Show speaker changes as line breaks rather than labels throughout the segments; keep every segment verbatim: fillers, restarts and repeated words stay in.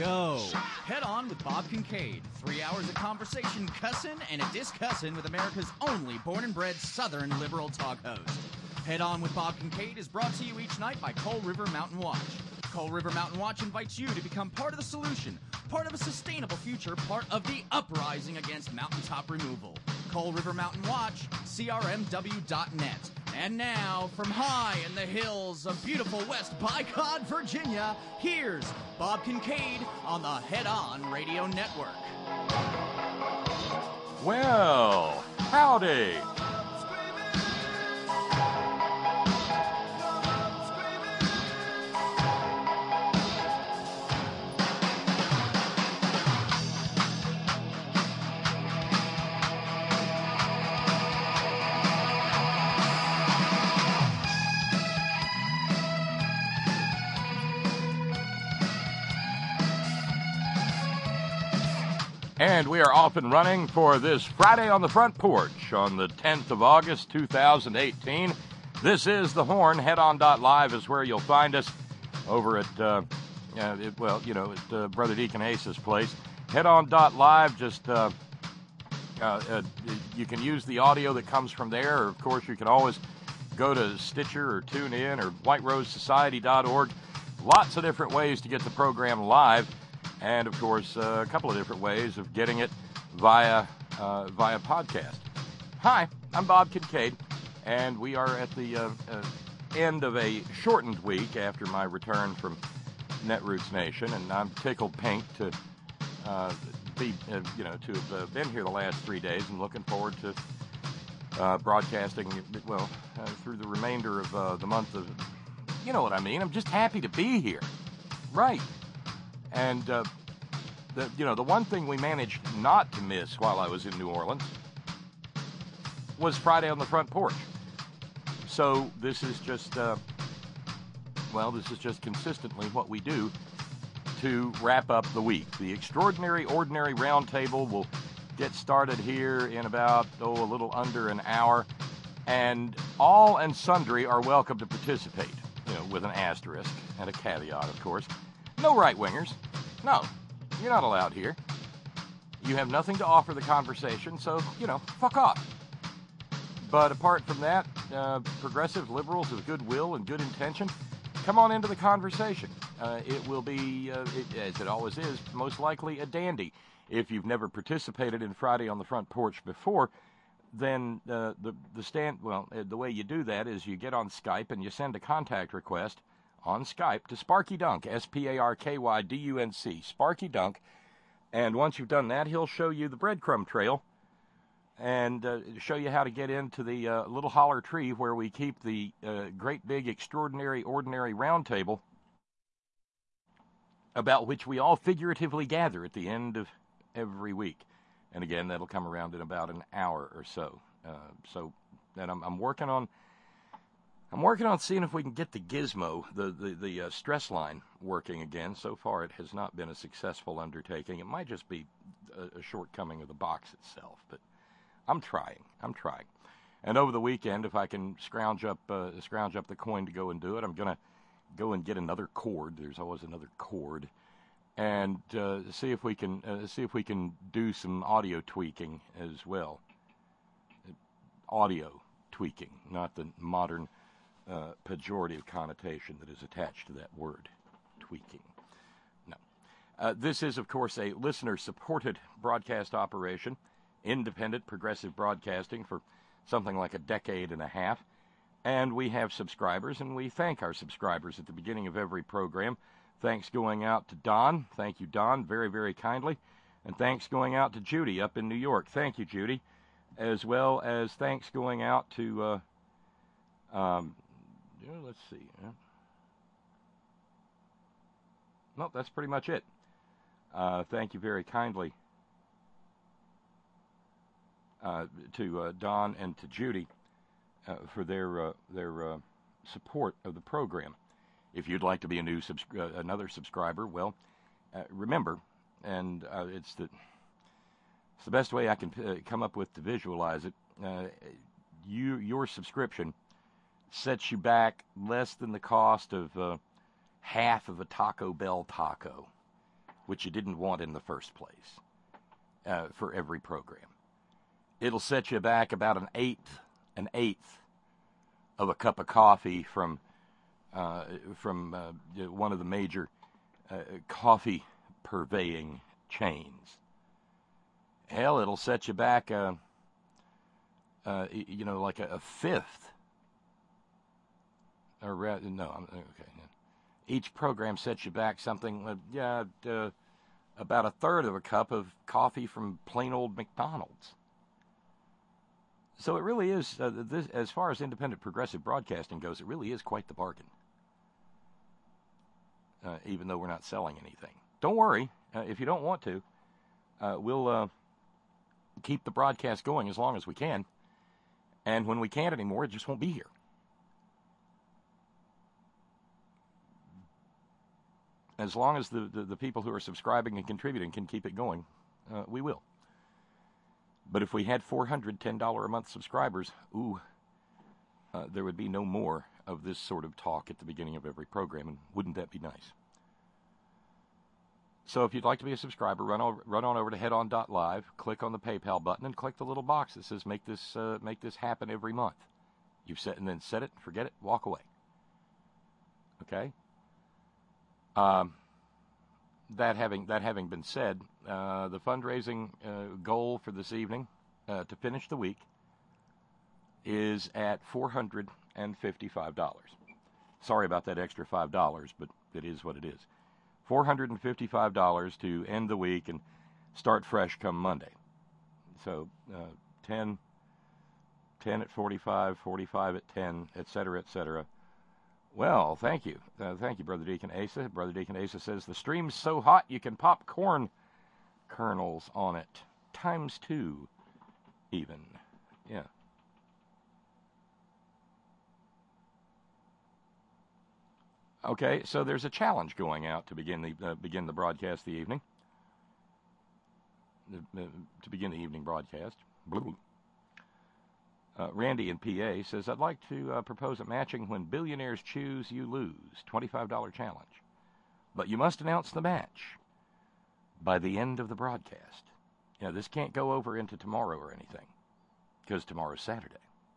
go. Head on with Bob Kincaid. Three hours of conversation, cussin' and a discussin' with America's only born and bred Southern liberal talk host. Head on with Bob Kincaid is brought to you each night by Coal River Mountain Watch. Coal River Mountain Watch invites you to become part of the solution, part of a sustainable future, part of the uprising against mountaintop removal. Coal River Mountain Watch, C R M W dot net. And now, from high in the hills of beautiful West Bicod, Virginia, here's Bob Kincaid on the Head On Radio Network.
Well, howdy. And we are off and running for this Friday on the Front Porch on the tenth of August, two thousand eighteen. This is The Horn. Head On dot live is where you'll find us over at, uh, uh, it, well, you know, at uh, Brother Deacon Ace's place. Head On dot live, just, uh, uh, uh, you can use the audio that comes from there, or, of course, you can always go to Stitcher or TuneIn or White Rose Society dot org. Lots of different ways to get the program live. And, of course, uh, a couple of different ways of getting it via uh, via podcast. Hi, I'm Bob Kincaid, and we are at the uh, uh, end of a shortened week after my return from Netroots Nation, and I'm tickled pink to uh, be, uh, you know, to have uh, been here the last three days, and looking forward to uh, broadcasting, well, uh, through the remainder of uh, the month of, you know what I mean. I'm just happy to be here, right? And, uh, the, you know, the one thing we managed not to miss while I was in New Orleans was Friday on the Front Porch. So this is just, uh, well, this is just consistently what we do to wrap up the week. The Extraordinary Ordinary Roundtable will get started here in about, oh, a little under an hour. And all and sundry are welcome to participate, you know, with an asterisk and a caveat, of course. No right-wingers. No, you're not allowed here. You have nothing to offer the conversation, so, you know, fuck off. But apart from that, uh, progressive liberals of goodwill and good intention, come on into the conversation. Uh, it will be, uh, it, as it always is, most likely a dandy. If you've never participated in Friday on the Front Porch before, then uh, the, the stand, well, uh, the way you do that is you get on Skype and you send a contact request on Skype to Sparky Dunk, S P A R K Y D U N C, Sparky Dunk. And once you've done that, he'll show you the breadcrumb trail and uh, show you how to get into the uh, little holler tree where we keep the uh, great big extraordinary ordinary round table about which we all figuratively gather at the end of every week. And again, that'll come around in about an hour or so. Uh, so, and I'm, I'm working on I'm working on seeing if we can get the gizmo, the, the, the uh, stress line, working again. So far, it has not been a successful undertaking. It might just be a, a shortcoming of the box itself, but I'm trying. I'm trying. And over the weekend, if I can scrounge up uh, scrounge up the coin to go and do it, I'm going to go and get another cord. There's always another cord. And uh, see if we can uh, see if we can do some audio tweaking as well. Audio tweaking, not the modern Uh, pejorative connotation that is attached to that word, tweaking. No. Uh, this is, of course, a listener-supported broadcast operation, independent progressive broadcasting for something like a decade and a half, and we have subscribers, and we thank our subscribers at the beginning of every program. Thanks going out to Don. Thank you, Don, very, very kindly. And thanks going out to Judy up in New York. Thank you, Judy. As well as thanks going out to... Uh, um, Yeah, let's see. Yeah. Nope, that's pretty much it. Uh, thank you very kindly uh, to uh, Don and to Judy uh, for their uh, their uh, support of the program. If you'd like to be a new subs- uh, another subscriber, well, uh, remember, and uh, it's the it's the best way I can uh, come up with to visualize it. Uh, you your subscription sets you back less than the cost of uh, half of a Taco Bell taco. which you didn't want in the first place, uh, for every program. It'll set you back about an eighth, an eighth of a cup of coffee from uh, from uh, one of the major uh, coffee purveying chains. Hell, it'll set you back, uh, uh, you know, like a, a fifth. Or rather, no, I'm, okay. Each program sets you back something, uh, yeah, uh, about a third of a cup of coffee from plain old McDonald's. So it really is, uh, this, as far as independent progressive broadcasting goes, it really is quite the bargain. Uh, even though we're not selling anything. Don't worry, uh, if you don't want to, uh, we'll uh, keep the broadcast going as long as we can. And when we can't anymore, it just won't be here. As long as the, the, the people who are subscribing and contributing can keep it going, uh, we will. But if we had four hundred ten dollars a month subscribers, ooh, uh, there would be no more of this sort of talk at the beginning of every program, and wouldn't that be nice? So if you'd like to be a subscriber, run, over, run on over to head on dot live, click on the PayPal button, and click the little box that says make this, uh, make this happen every month. You've set and then set it, forget it, walk away. Okay? Um, that having that having been said, uh, the fundraising uh, goal for this evening uh, to finish the week is at four hundred fifty-five dollars. Sorry about that extra five dollars, but it is what it is. four hundred fifty-five dollars to end the week and start fresh come Monday. So uh, ten, ten at forty-five, forty-five at ten, et cetera, et cetera. Well, thank you. Uh, thank you, Brother Deacon Asa. Brother Deacon Asa says, the stream's so hot you can pop corn kernels on it. Times two, even. Yeah. Okay, so there's a challenge going out to begin the uh, begin the broadcast the evening. Uh, to begin the evening broadcast. Uh, Randy in P A says, I'd like to uh, propose a matching when billionaires choose, you lose. twenty-five dollars challenge. But you must announce the match by the end of the broadcast. You know, this can't go over into tomorrow or anything, because tomorrow's Saturday.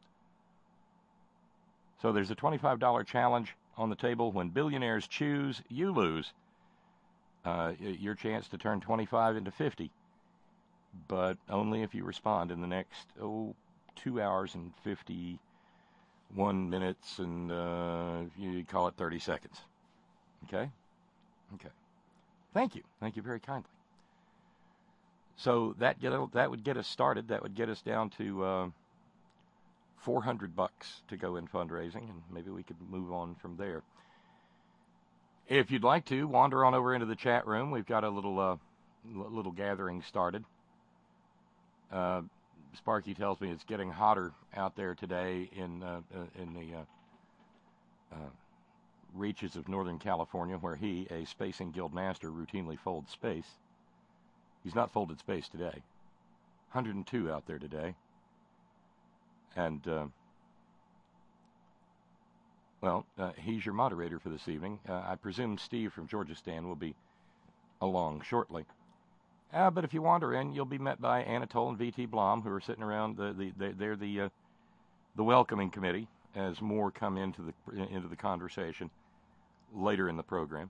So there's a twenty-five dollars challenge on the table. When billionaires choose, you lose. Uh, your chance to turn twenty-five into fifty, but only if you respond in the next, oh, two hours and fifty-one minutes, and uh, you call it thirty seconds. Okay? Okay. Thank you. Thank you very kindly. So that get that would get us started. That would get us down to uh, four hundred bucks to go in fundraising, and maybe we could move on from there. If you'd like to, wander on over into the chat room. We've got a little uh, little gathering started. Uh, Sparky tells me it's getting hotter out there today in uh, uh, in the uh, uh, reaches of Northern California, where he, a Spacing Guild master, routinely folds space. He's not folded space today. one hundred two out there today. And, uh, well, uh, he's your moderator for this evening. Uh, I presume Steve from Georgistan will be along shortly. Uh, but if you wander in, you'll be met by Anatole and V T Blom, who are sitting around. The, the, the they're the uh, the welcoming committee as more come into the into the conversation later in the program.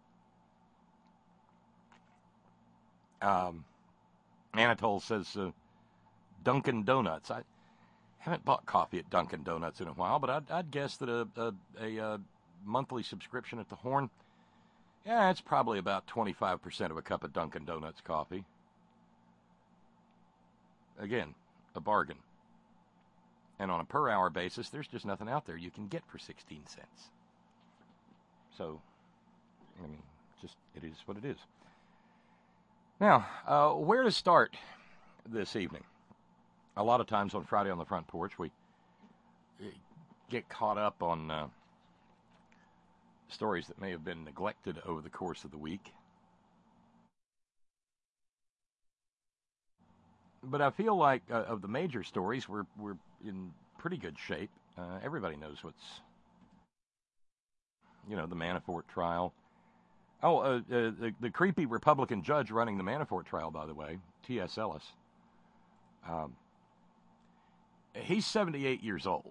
Um, Anatole says uh, Dunkin' Donuts. I haven't bought coffee at Dunkin' Donuts in a while, but I'd, I'd guess that a, a, a, a monthly subscription at the Horn, yeah, it's probably about twenty-five percent of a cup of Dunkin' Donuts coffee. Again, a bargain. And on a per-hour basis, there's just nothing out there you can get for sixteen cents. So, I mean, just it is what it is. Now, uh, where to start this evening? A lot of times on Friday on the Front Porch, we get caught up on uh, stories that may have been neglected over the course of the week. But I feel like uh, of the major stories, we're we're in pretty good shape. Uh, everybody knows what's, you know, the Manafort trial, Oh, uh, uh, the, the creepy Republican judge running the Manafort trial, by the way, T S. Ellis, um, he's seventy-eight years old.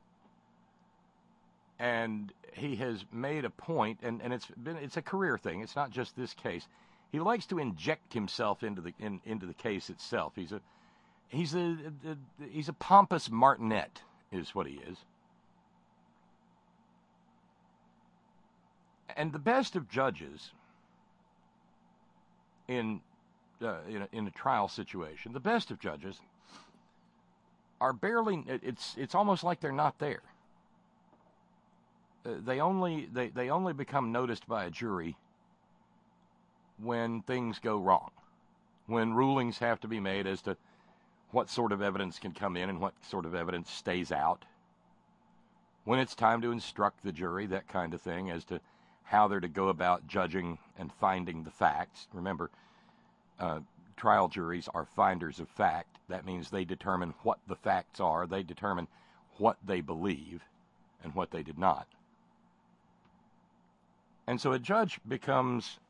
And he has made a point, and, and it's been it's a career thing. It's not just this case. He likes to inject himself into the in, into the case itself. He's a he's a, a, a he's a pompous martinet, is what he is. And the best of judges in uh, in, a, in a trial situation, the best of judges are barely. It's it's almost like they're not there. Uh, they only they, they only become noticed by a jury when things go wrong, when rulings have to be made as to what sort of evidence can come in and what sort of evidence stays out, when it's time to instruct the jury, that kind of thing, as to how they're to go about judging and finding the facts. Remember, uh, trial juries are finders of fact. That means they determine what the facts are. They determine what they believe and what they did not. And so a judge becomes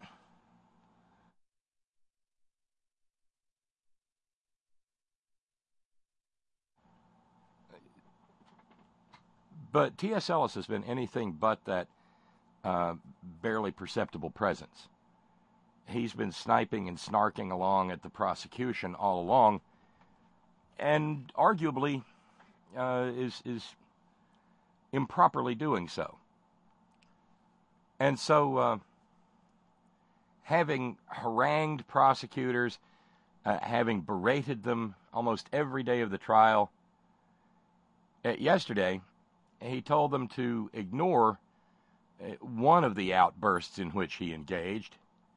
but T S. Ellis has been anything but that uh, barely perceptible presence. He's been sniping and snarking along at the prosecution all along, and arguably uh, is is improperly doing so. And so, uh, having harangued prosecutors, uh, having berated them almost every day of the trial, uh, yesterday, he told them to ignore uh, one of the outbursts in which he engaged.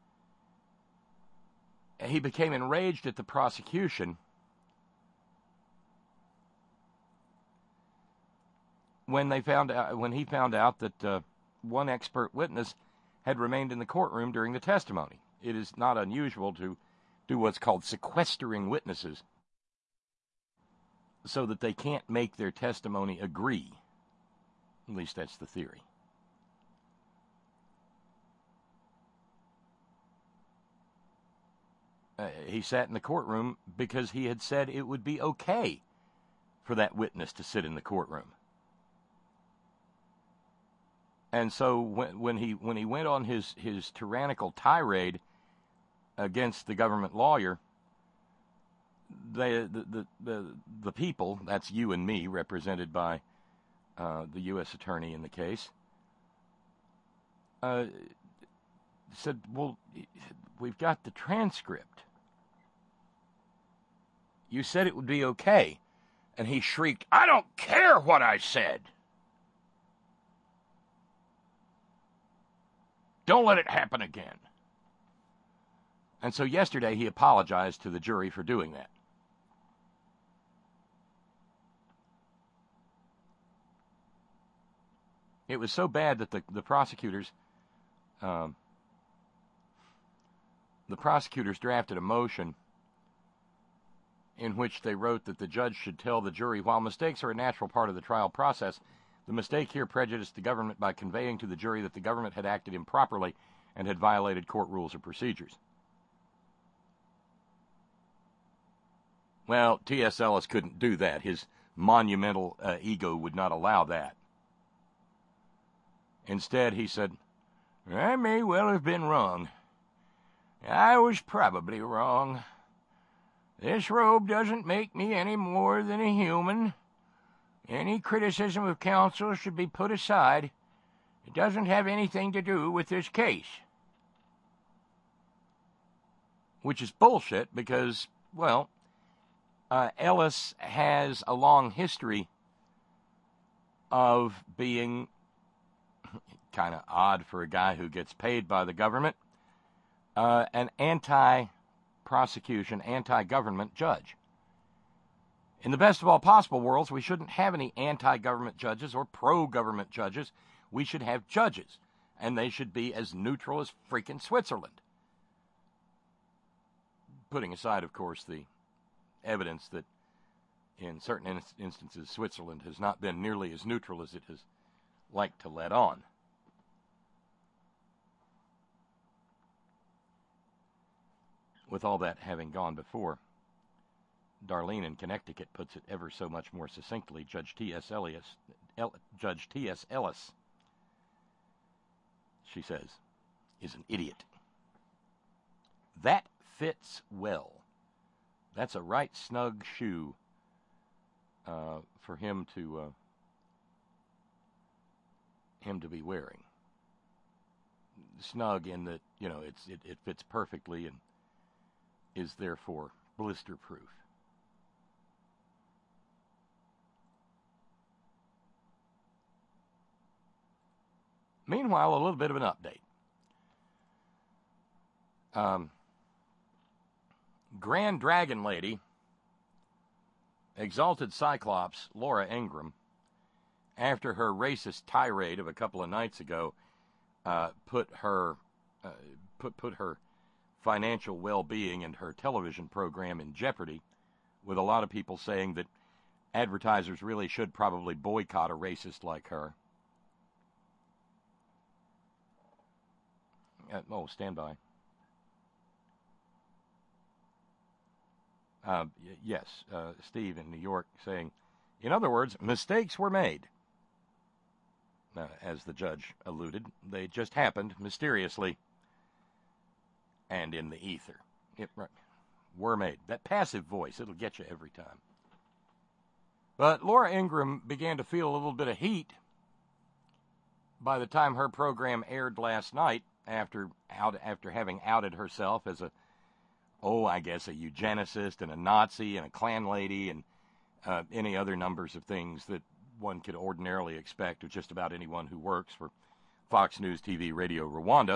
He became enraged at the prosecution when they found out, when he found out that uh, one expert witness had remained in the courtroom during the testimony. It is not unusual to do what's called sequestering witnesses so that they can't make their testimony agree. At least that's the theory. Uh, he sat in the courtroom because he had said it would be okay for that witness to sit in the courtroom. And so when, when he when he went on his, his tyrannical tirade against the government lawyer, they, the, the the the people, that's you and me, represented by uh, the U S attorney in the case, uh, said, well, we've got the transcript. You said it would be okay. And he shrieked, I don't care what I said. Don't let it happen again. And so yesterday he apologized to the jury for doing that. It was so bad that the, the prosecutors um, the prosecutors drafted a motion in which they wrote that the judge should tell the jury, while mistakes are a natural part of the trial process, the mistake here prejudiced the government by conveying to the jury that the government had acted improperly and had violated court rules or procedures. Well, T S. Ellis couldn't do that. His monumental uh, ego would not allow that. Instead, he said, I may well have been wrong. I was probably wrong. This robe doesn't make me any more than a human. Any criticism of counsel should be put aside. It doesn't have anything to do with this case. Which is bullshit because, well, uh, Ellis has a long history of being kind of odd for a guy who gets paid by the government, uh, an anti-prosecution, anti-government judge. In the best of all possible worlds, we shouldn't have any anti-government judges or pro-government judges. We should have judges, and they should be as neutral as freaking Switzerland. Putting aside, of course, the evidence that in certain in- instances Switzerland has not been nearly as neutral as it has liked to let on. with all that having gone before, Darlene in Connecticut puts it ever so much more succinctly. Judge T S. Elias, El, Judge T S. Ellis, she says, is an idiot. That fits well. That's a right snug shoe uh, for him to uh, him to be wearing. Snug in that, you know, it's it, it fits perfectly and is therefore blister proof. Meanwhile, a little bit of an update. Um, Grand Dragon Lady, Exalted Cyclops, Laura Ingraham, after her racist tirade of a couple of nights ago, uh, put her uh, put put her financial well-being and her television program in jeopardy, with a lot of people saying that advertisers really should probably boycott a racist like her. Uh, oh, stand by. Uh, y- yes, uh, Steve in New York saying, in other words, mistakes were made. Uh, as the judge alluded, they just happened mysteriously and in the ether. It, right, were made. That passive voice, it'll get you every time. But Laura Ingraham began to feel a little bit of heat by the time her program aired last night, after out, after having outed herself as a, oh, I guess a eugenicist and a Nazi and a Klan lady and uh, any other numbers of things that one could ordinarily expect of just about anyone who works for Fox News T V Radio Rwanda.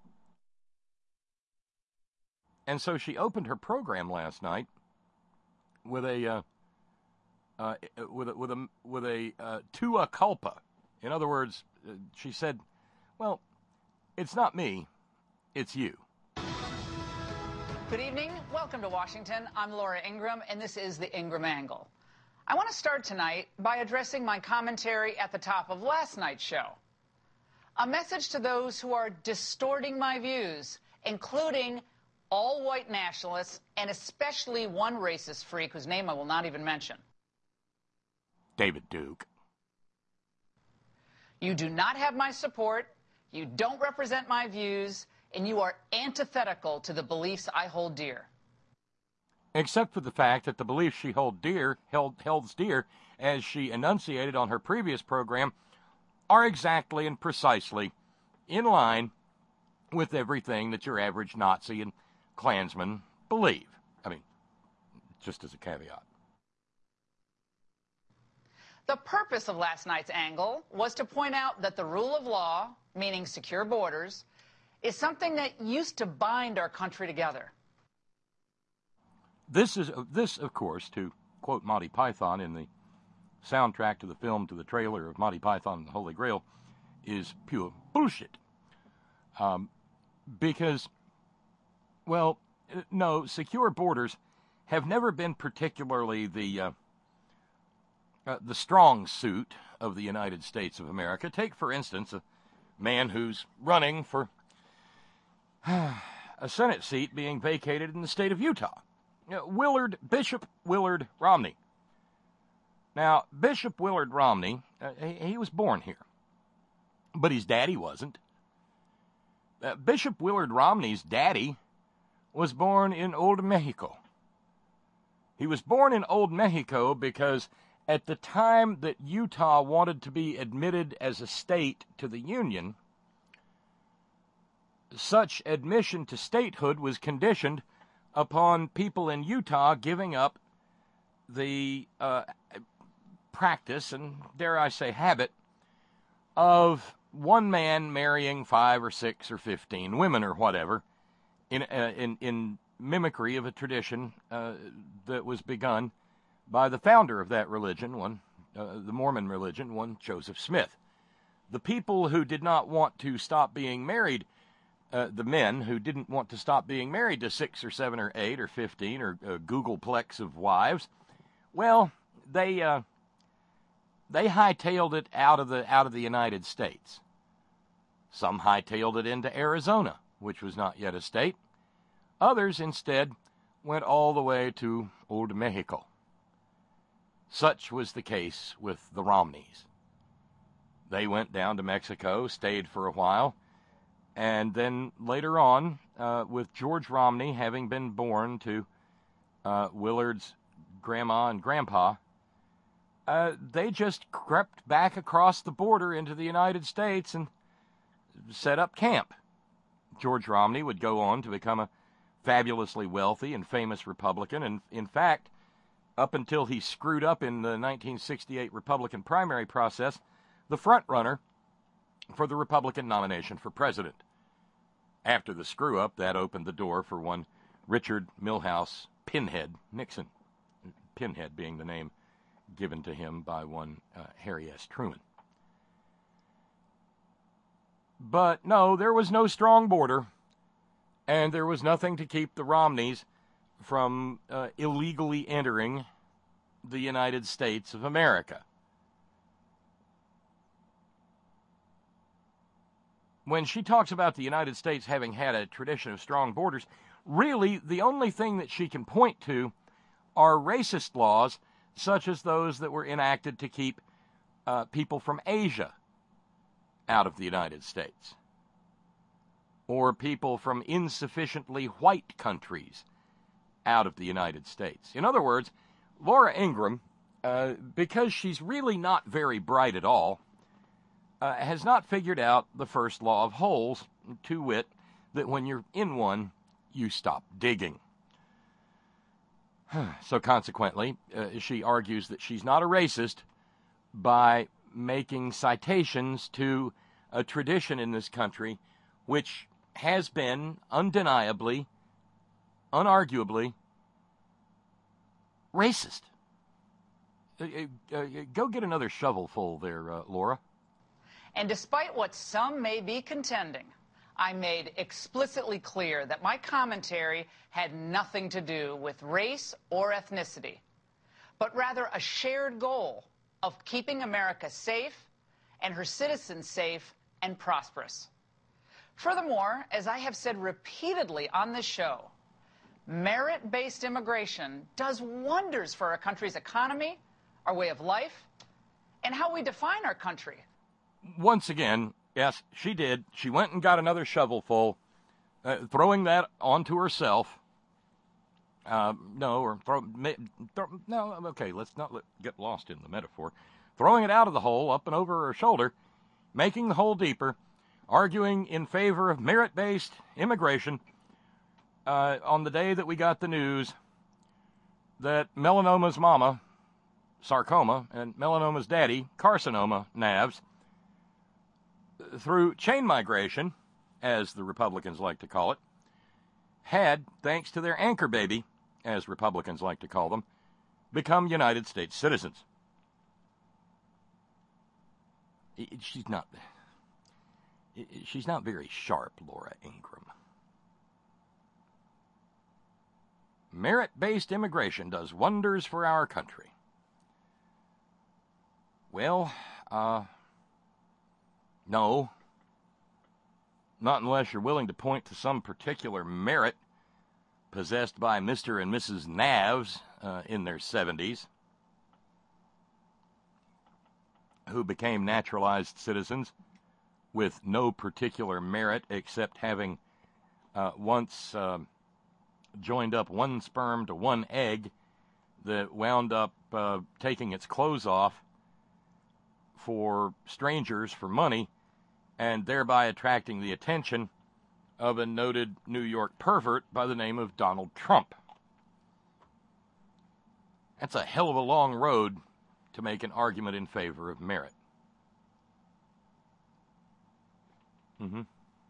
And so she opened her program last night with a uh, uh, with a with a with a uh, tua culpa. In other words, uh, she said, "Well, it's not me, it's you."
Good evening. Welcome to Washington. I'm Laura Ingraham, and this is the Ingraham Angle. I want to start tonight by addressing my commentary at the top of last night's show. A message to those who are distorting my views, including all white nationalists, and especially one racist freak whose name I will not even mention.
David Duke.
You do not have my support, you don't represent my views, and you are antithetical to the beliefs I hold dear.
Except for the fact that the beliefs she hold dear, held, holds dear, as she enunciated on her previous program, are exactly and precisely in line with everything that your average Nazi and Klansman believe. I mean, just as a caveat.
The purpose of last night's angle was to point out that the rule of law, meaning secure borders, is something that used to bind our country together.
This is this, of course, to quote Monty Python in the soundtrack to the film, to the trailer of Monty Python and the Holy Grail, is pure bullshit. Um, because, well, no, secure borders have never been particularly the uh, uh, the strong suit of the United States of America. Take, for instance, a man who's running for a Senate seat being vacated in the state of Utah. Willard, Bishop Willard Romney. Now, Bishop Willard Romney, uh, he, he was born here, but his daddy wasn't. Uh, Bishop Willard Romney's daddy was born in Old Mexico. He was born in Old Mexico because at the time that Utah wanted to be admitted as a state to the Union, such admission to statehood was conditioned upon people in Utah giving up the uh, practice and, dare I say, habit of one man marrying five or six or fifteen women or whatever in uh, in, in mimicry of a tradition uh, that was begun by the founder of that religion, one uh, the Mormon religion, one Joseph Smith. The people who did not want to stop being married, Uh, the men who didn't want to stop being married to six or seven or eight or fifteen or a Googleplex of wives, well, they uh, they hightailed it out of the out of the United States. Some hightailed it into Arizona, which was not yet a state. Others, instead, went all the way to Old Mexico. Such was the case with the Romneys. They went down to Mexico, stayed for a while, and then later on, uh, with George Romney having been born to uh, Willard's grandma and grandpa, uh, they just crept back across the border into the United States and set up camp. George Romney would go on to become a fabulously wealthy and famous Republican, and in fact, up until he screwed up in the nineteen sixty-eight Republican primary process, the front runner for the Republican nomination for president. After the screw-up, that opened the door for one Richard Milhous Pinhead Nixon, Pinhead being the name given to him by one uh, Harry S. Truman. But no, there was no strong border, and there was nothing to keep the Romneys from uh, illegally entering the United States of America. When she talks about the United States having had a tradition of strong borders, really the only thing that she can point to are racist laws such as those that were enacted to keep uh, people from Asia out of the United States, or people from insufficiently white countries out of the United States. In other words, Laura Ingraham, uh, because she's really not very bright at all, uh, has not figured out the first law of holes, to wit, that when you're in one, you stop digging. So consequently, uh, she argues that she's not a racist by making citations to a tradition in this country which has been undeniably, unarguably, racist. Uh, uh, go get another shovelful there, uh, Laura.
And despite what some may be contending, I made explicitly clear that my commentary had nothing to do with race or ethnicity, but rather a shared goal of keeping America safe and her citizens safe and prosperous. Furthermore, as I have said repeatedly on this show, merit-based immigration does wonders for our country's economy, our way of life, and how we define our country.
Once again, yes, she did. She went and got another shovelful, uh, throwing that onto herself. Uh, no, or throw, throw, no, okay, let's not let, get lost in the metaphor. Throwing it out of the hole, up and over her shoulder, making the hole deeper, arguing in favor of merit-based immigration uh, on the day that we got the news that melanoma's mama, sarcoma, and melanoma's daddy, carcinoma, N A Vs, through chain migration, as the Republicans like to call it, had, thanks to their anchor baby, as Republicans like to call them, become United States citizens. She's not, she's not very sharp, Laura Ingraham. Merit-based immigration does wonders for our country. Well, uh... no, not unless you're willing to point to some particular merit possessed by Mister and Missus N A Vs uh, in their seventies, who became naturalized citizens with no particular merit except having uh, once uh, joined up one sperm to one egg that wound up uh, taking its clothes off for strangers for money, and thereby attracting the attention of a noted New York pervert by the name of Donald Trump. That's a hell of a long road to make an argument in favor of merit. Mm-hmm.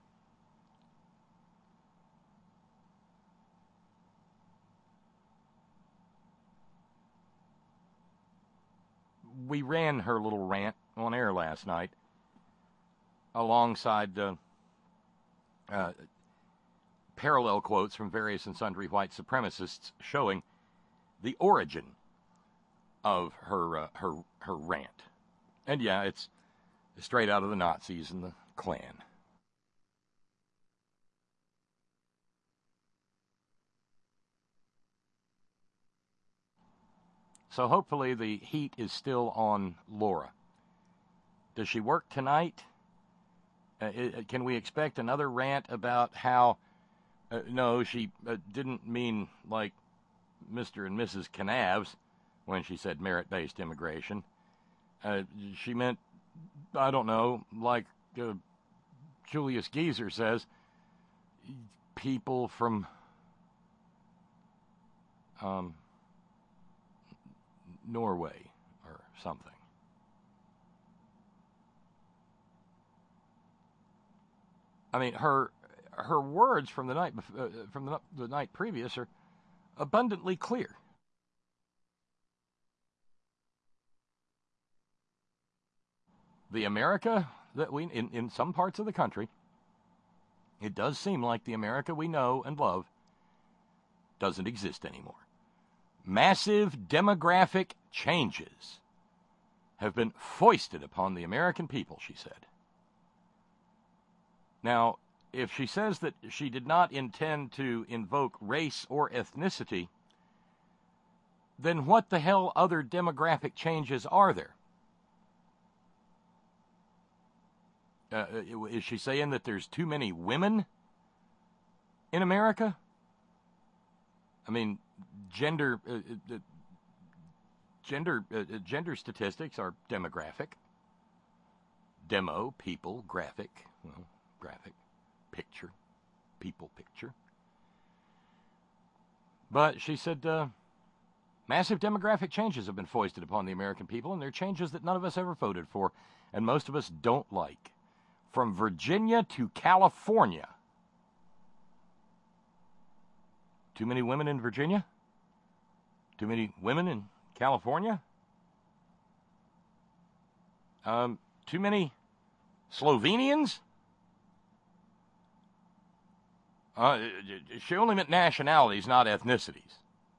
We ran her little rant on air last night alongside uh, uh, parallel quotes from various and sundry white supremacists showing the origin of her uh, her her rant. And yeah, it's straight out of the Nazis and the Klan. Well, So hopefully the heat is still on Laura. Does she work tonight? Uh, it, can we expect another rant about how, uh, no, she uh, didn't mean like Mister and Missus Canavs when she said merit-based immigration. Uh, she meant, I don't know, like uh, Julius Geezer says, people from um, Norway or something. I mean, her her words from the night uh, from the, the night previous are abundantly clear. The America that we in, in some parts of the country, it does seem like the America we know and love doesn't exist anymore. Massive demographic changes have been foisted upon the American people, she said. Now, if she says that she did not intend to invoke race or ethnicity, then what the hell other demographic changes are there? Uh, is she saying that there's too many women in America? I mean, gender uh, uh, gender uh, gender statistics are demographic. Demo, people, graphic, well, graphic, picture, people picture. But she said, uh, massive demographic changes have been foisted upon the American people, and they're changes that none of us ever voted for, and most of us don't like. From Virginia to California. Too many women in Virginia? Too many women in California? Um, too many Slovenians? Uh, she only meant nationalities, not ethnicities.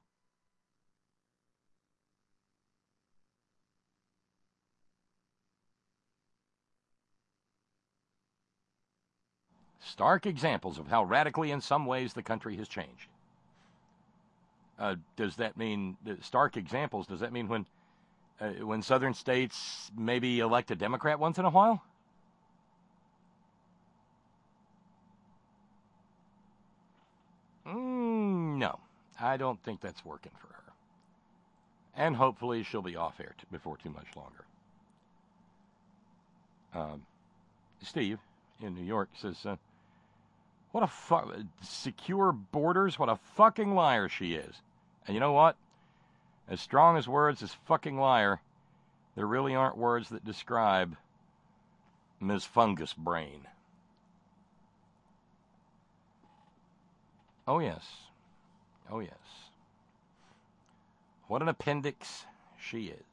Stark examples of how radically, in some ways, the country has changed. Uh, does that mean, stark examples, does that mean when uh, when southern states maybe elect a Democrat once in a while? Mm, no, I don't think that's working for her. And hopefully she'll be off air t- before too much longer. Um, Steve in New York says, uh, what a fu- secure borders, what a fucking liar she is. And you know what? As strong as words as fucking liar, there really aren't words that describe Miz Fungus Brain. Oh, yes. Oh, yes. What an appendix she is.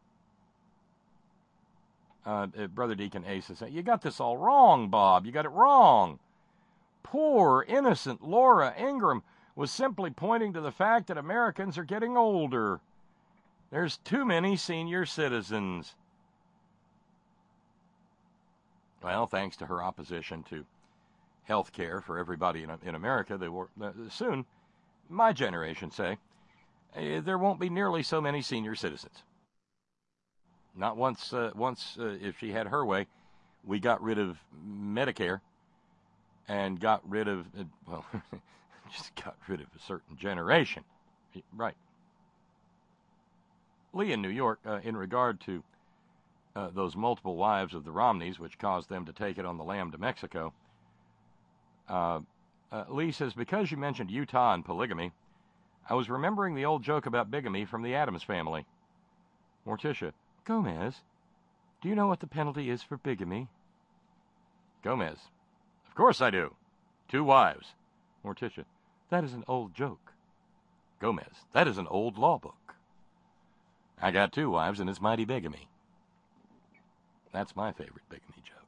Uh, uh, Brother Deacon Ace is saying, you got this all wrong, Bob. You got it wrong. Poor, innocent Laura Ingraham was simply pointing to the fact that Americans are getting older. There's too many senior citizens. Well, thanks to her opposition to health care for everybody in, in America, they will, uh, soon, my generation say, uh, there won't be nearly so many senior citizens. Not once, uh, once uh, if she had her way, we got rid of Medicare and got rid of, uh, well, just got rid of a certain generation. Right. Lee in New York, uh, in regard to uh, those multiple wives of the Romneys, which caused them to take it on the lam to Mexico, uh, uh, Lee says, because you mentioned Utah and polygamy, I was remembering the old joke about bigamy from the Addams Family. Morticia, Gomez, do you know what the penalty is for bigamy? Gomez, of course I do. Two wives. Morticia, that is an old joke. Gomez, that is an old law book. I got two wives and it's mighty bigamy. That's my favorite bigamy joke.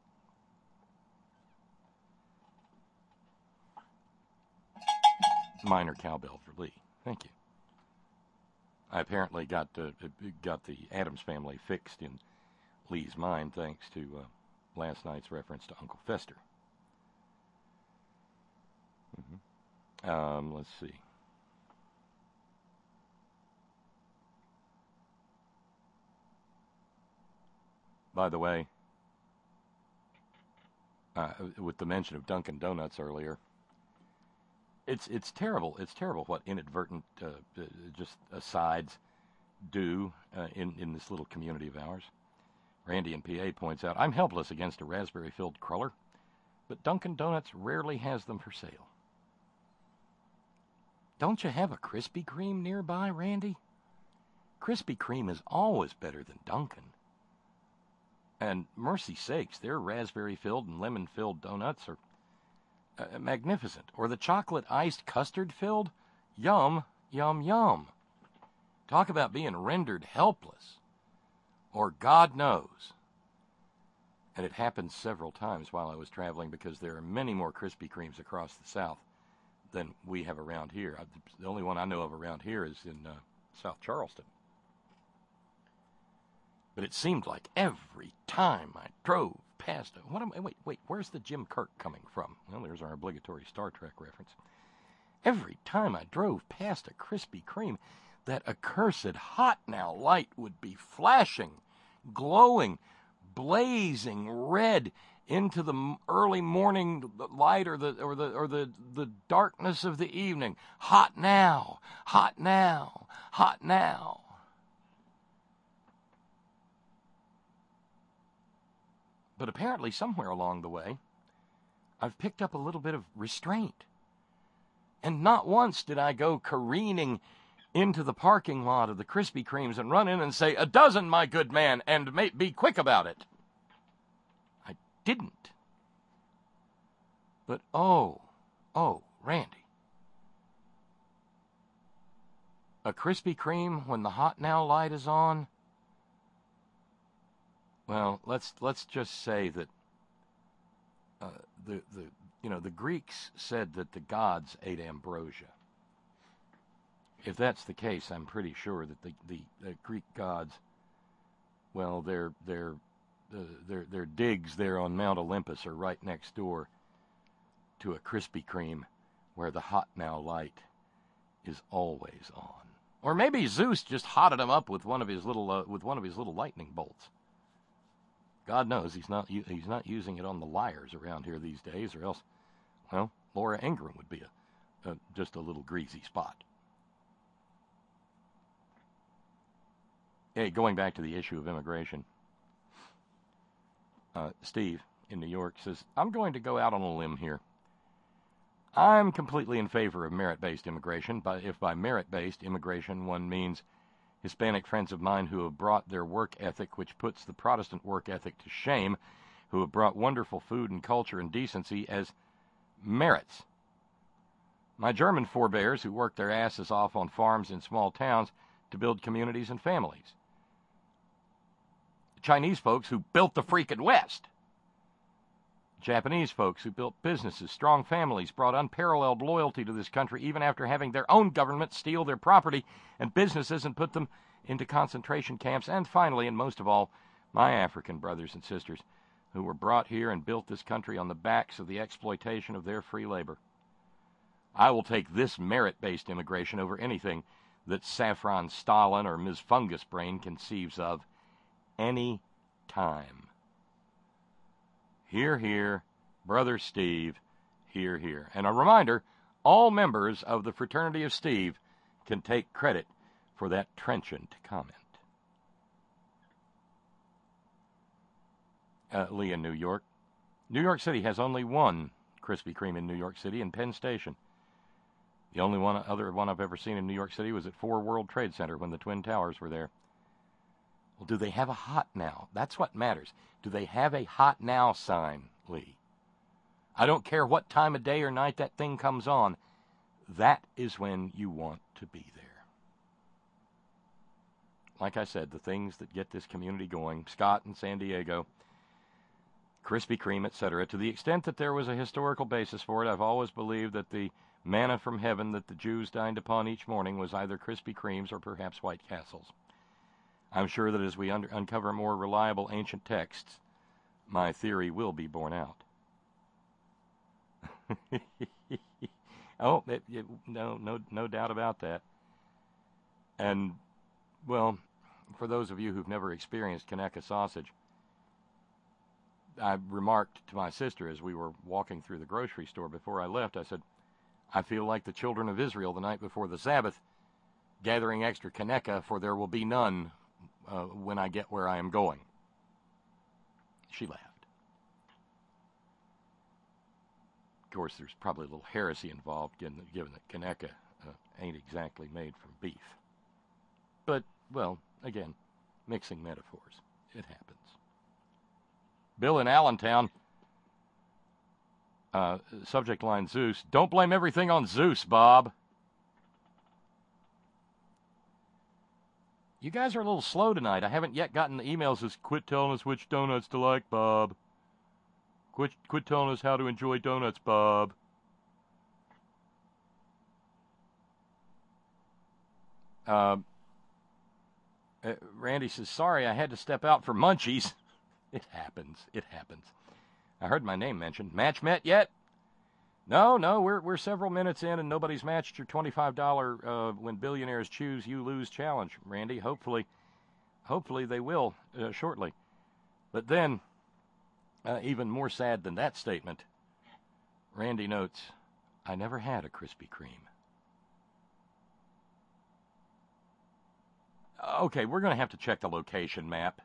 Minor cowbell for Lee. Thank you. I apparently got uh, got the Addams Family fixed in Lee's mind thanks to uh, last night's reference to Uncle Fester. Mm-hmm. Um, let's see. by the way, uh, with the mention of Dunkin' Donuts earlier, it's it's terrible. It's terrible what inadvertent uh, uh, just asides do uh, in, in this little community of ours. Randy in P A points out, I'm helpless against a raspberry-filled cruller, but Dunkin' Donuts rarely has them for sale. Don't you have a Krispy Kreme nearby, Randy? Krispy Kreme is always better than Dunkin'. And mercy sakes, their raspberry-filled and lemon-filled donuts are uh, magnificent. Or the chocolate iced custard-filled? Yum, yum, yum. Talk about being rendered helpless. Or God knows. And it happened several times while I was traveling because there are many more Krispy Kremes across the South than we have around here. The only one I know of around here is in uh, South Charleston. But it seemed like every time I drove past it, what am I, wait, wait, where's the Jim Kirk coming from? Well, there's our obligatory Star Trek reference. Every time I drove past a Krispy Kreme, that accursed hot now light would be flashing, glowing, blazing red into the early morning light or the or the or the, the darkness of the evening. Hot now, hot now, hot now. But apparently somewhere along the way, I've picked up a little bit of restraint. And not once did I go careening into the parking lot of the Krispy Kremes and run in and say, a dozen, my good man, and may, be quick about it. I didn't. But oh, oh, Randy. A Krispy Kreme when the hot now light is on? Well, let's let's just say that uh, the the you know the Greeks said that the gods ate ambrosia. If that's the case, I'm pretty sure that the, the, the Greek gods, well, their their uh, their their digs there on Mount Olympus are right next door to a Krispy Kreme, where the hot now light is always on. Or maybe Zeus just hotted him up with one of his little uh, with one of his little lightning bolts. God knows he's not he's not using it on the liars around here these days, or else, well, Laura Ingraham would be a, a just a little greasy spot. Hey, going back to the issue of immigration, uh, Steve in New York says, I'm going to go out on a limb here. I'm completely in favor of merit-based immigration, but if by merit-based immigration one means Hispanic friends of mine who have brought their work ethic, which puts the Protestant work ethic to shame, who have brought wonderful food and culture and decency as merits. My German forebears who worked their asses off on farms in small towns to build communities and families. Chinese folks who built the freaking West. Japanese folks who built businesses, strong families, brought unparalleled loyalty to this country even after having their own government steal their property and businesses and put them into concentration camps. And finally, and most of all, my African brothers and sisters who were brought here and built this country on the backs of the exploitation of their free labor. I will take this merit-based immigration over anything that Saffron Stalin or Miz Fungus Brain conceives of any time. Hear, hear, Brother Steve, hear, hear. And a reminder, all members of the Fraternity of Steve can take credit for that trenchant comment. Uh, Lee in New York. New York City has only one Krispy Kreme in New York City in Penn Station. The only one other one I've ever seen in New York City was at four World Trade Center when the Twin Towers were there. Well, do they have a hot now? That's what matters. Do they have a hot now sign, Lee? I don't care what time of day or night that thing comes on. That is when you want to be there. Like I said, the things that get this community going, Scott in San Diego, Krispy Kreme, et cetera, to the extent that there was a historical basis for it, I've always believed that the manna from heaven that the Jews dined upon each morning was either Krispy Kremes or perhaps White Castles. I'm sure that as we un- uncover more reliable ancient texts, my theory will be borne out. oh, it, it, no, no, no doubt about that. And, well, for those of you who've never experienced Conecuh sausage, I remarked to my sister as we were walking through the grocery store before I left, I said, I feel like the children of Israel the night before the Sabbath, gathering extra Kaneka, for there will be none uh, when I get where I am going. She laughed. Of course, there's probably a little heresy involved, given that, given that Kaneka uh, ain't exactly made from beef. But, well, again, mixing metaphors. It happens. Bill in Allentown, uh, subject line Zeus. Don't blame everything on Zeus, Bob. You guys are a little slow tonight. I haven't yet gotten the emails that says, quit telling us which donuts to like, Bob. Quit, quit telling us how to enjoy donuts, Bob. Uh, uh, Randy says, sorry, I had to step out for munchies. It happens. It happens. I heard my name mentioned. Match met yet? No, no, we're we're several minutes in and nobody's matched your twenty-five dollars uh, When Billionaires Choose, You Lose challenge, Randy. Hopefully, hopefully they will uh, shortly. But then, uh, even more sad than that statement, Randy notes, I never had a Krispy Kreme. Okay, we're going to have to check the location map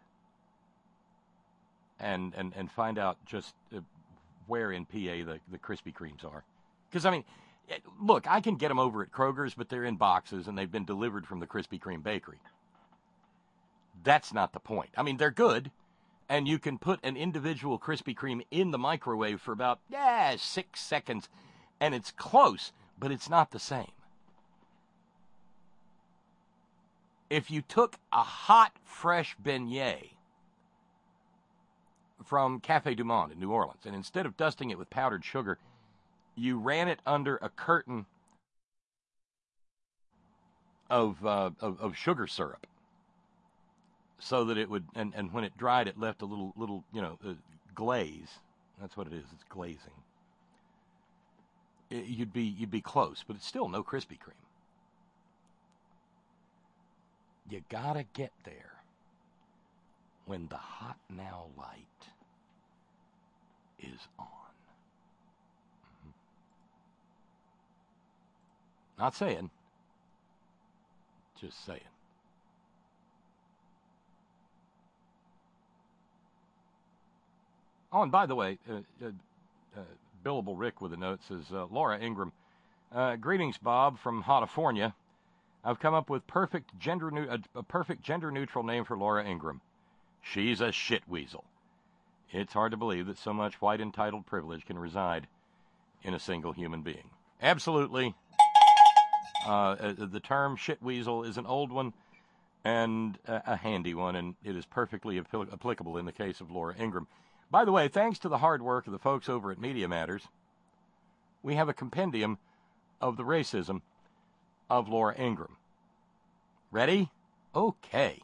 and and, and find out just uh, where in P A the, the Krispy Kremes are. Because, I mean, look, I can get them over at Kroger's, but they're in boxes and they've been delivered from the Krispy Kreme bakery. That's not the point. I mean, they're good, and you can put an individual Krispy Kreme in the microwave for about, yeah, six seconds, and it's close, but it's not the same. If you took a hot, fresh beignet from Café Du Monde in New Orleans, and instead of dusting it with powdered sugar, you ran it under a curtain of uh, of, of sugar syrup, so that it would, and, and when it dried, it left a little little you know uh, glaze. That's what it is. It's glazing. It, you'd be you'd be close, but it's still no Krispy Kreme. You gotta get there when the hot now light is on. Mm-hmm. Not saying, just saying. Oh, and by the way, uh, uh, uh, Billable Rick with a note says, uh, Laura Ingram, uh, greetings, Bob, from California. I've come up with perfect gender new, a, a perfect gender-neutral name for Laura Ingram. She's a shit weasel. It's hard to believe that so much white entitled privilege can reside in a single human being. Absolutely. Uh, the term shit weasel is an old one and a, a handy one, and it is perfectly apl- applicable in the case of Laura Ingram. By the way, thanks to the hard work of the folks over at Media Matters, we have a compendium of the racism of Laura Ingram. Ready? Okay.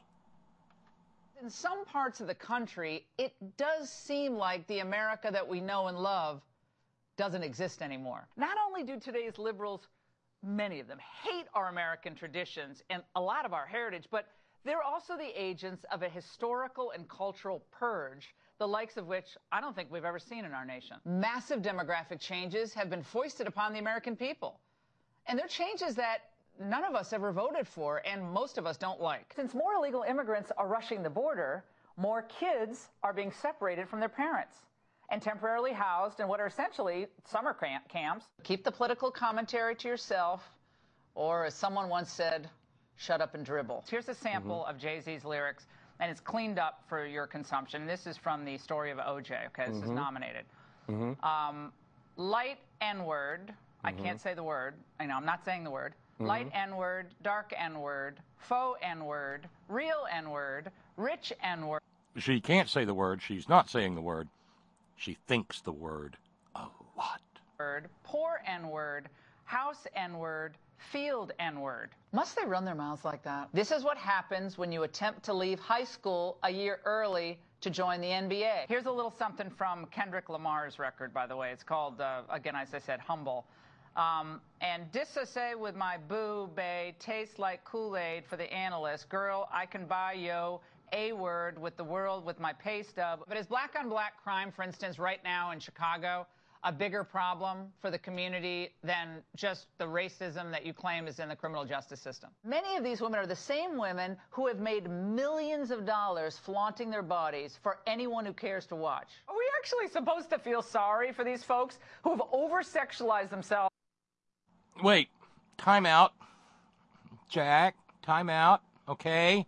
In some parts of the country, it does seem like the America that we know and love doesn't exist anymore. Not only do today's liberals, many of them, hate our American traditions and a lot of our heritage, but they're also the agents of a historical and cultural purge, the likes of which I don't think we've ever seen in our nation. Massive demographic changes have been foisted upon the American people. And they're changes that none of us ever voted for, and most of us don't like. Since more illegal immigrants are rushing the border, more kids are being separated from their parents and temporarily housed in what are essentially summer camp camps. Keep the political commentary to yourself, or as someone once said, shut up and dribble. Here's a sample mm-hmm. of Jay-Z's lyrics, and it's cleaned up for your consumption. This is from the story of O J, okay? This mm-hmm. is nominated. Mm-hmm. Um, light N-word. Mm-hmm. I can't say the word. I know, I'm not saying the word. Mm-hmm. Light N-word, dark N-word, faux N-word, real N-word, rich N-word.
She can't say the word. She's not saying the word. She thinks the word a lot.
Word, poor N-word, house N-word, field N-word. Must they run their mouths like that? This is what happens when you attempt to leave high school a year early to join the N B A. Here's a little something from Kendrick Lamar's record, by the way. It's called, uh, again, as I said, Humble. Um, and disassay with my boo bae tastes like Kool-Aid for the analyst. Girl, I can buy yo A word with the world with my pay stub. But is black on black crime, for instance, right now in Chicago, a bigger problem for the community than just the racism that you claim is in the criminal justice system? Many of these women are the same women who have made millions of dollars flaunting their bodies for anyone who cares to watch. Are we actually supposed to feel sorry for these folks who have over-sexualized themselves?
Wait, time out. Jack, time out, okay?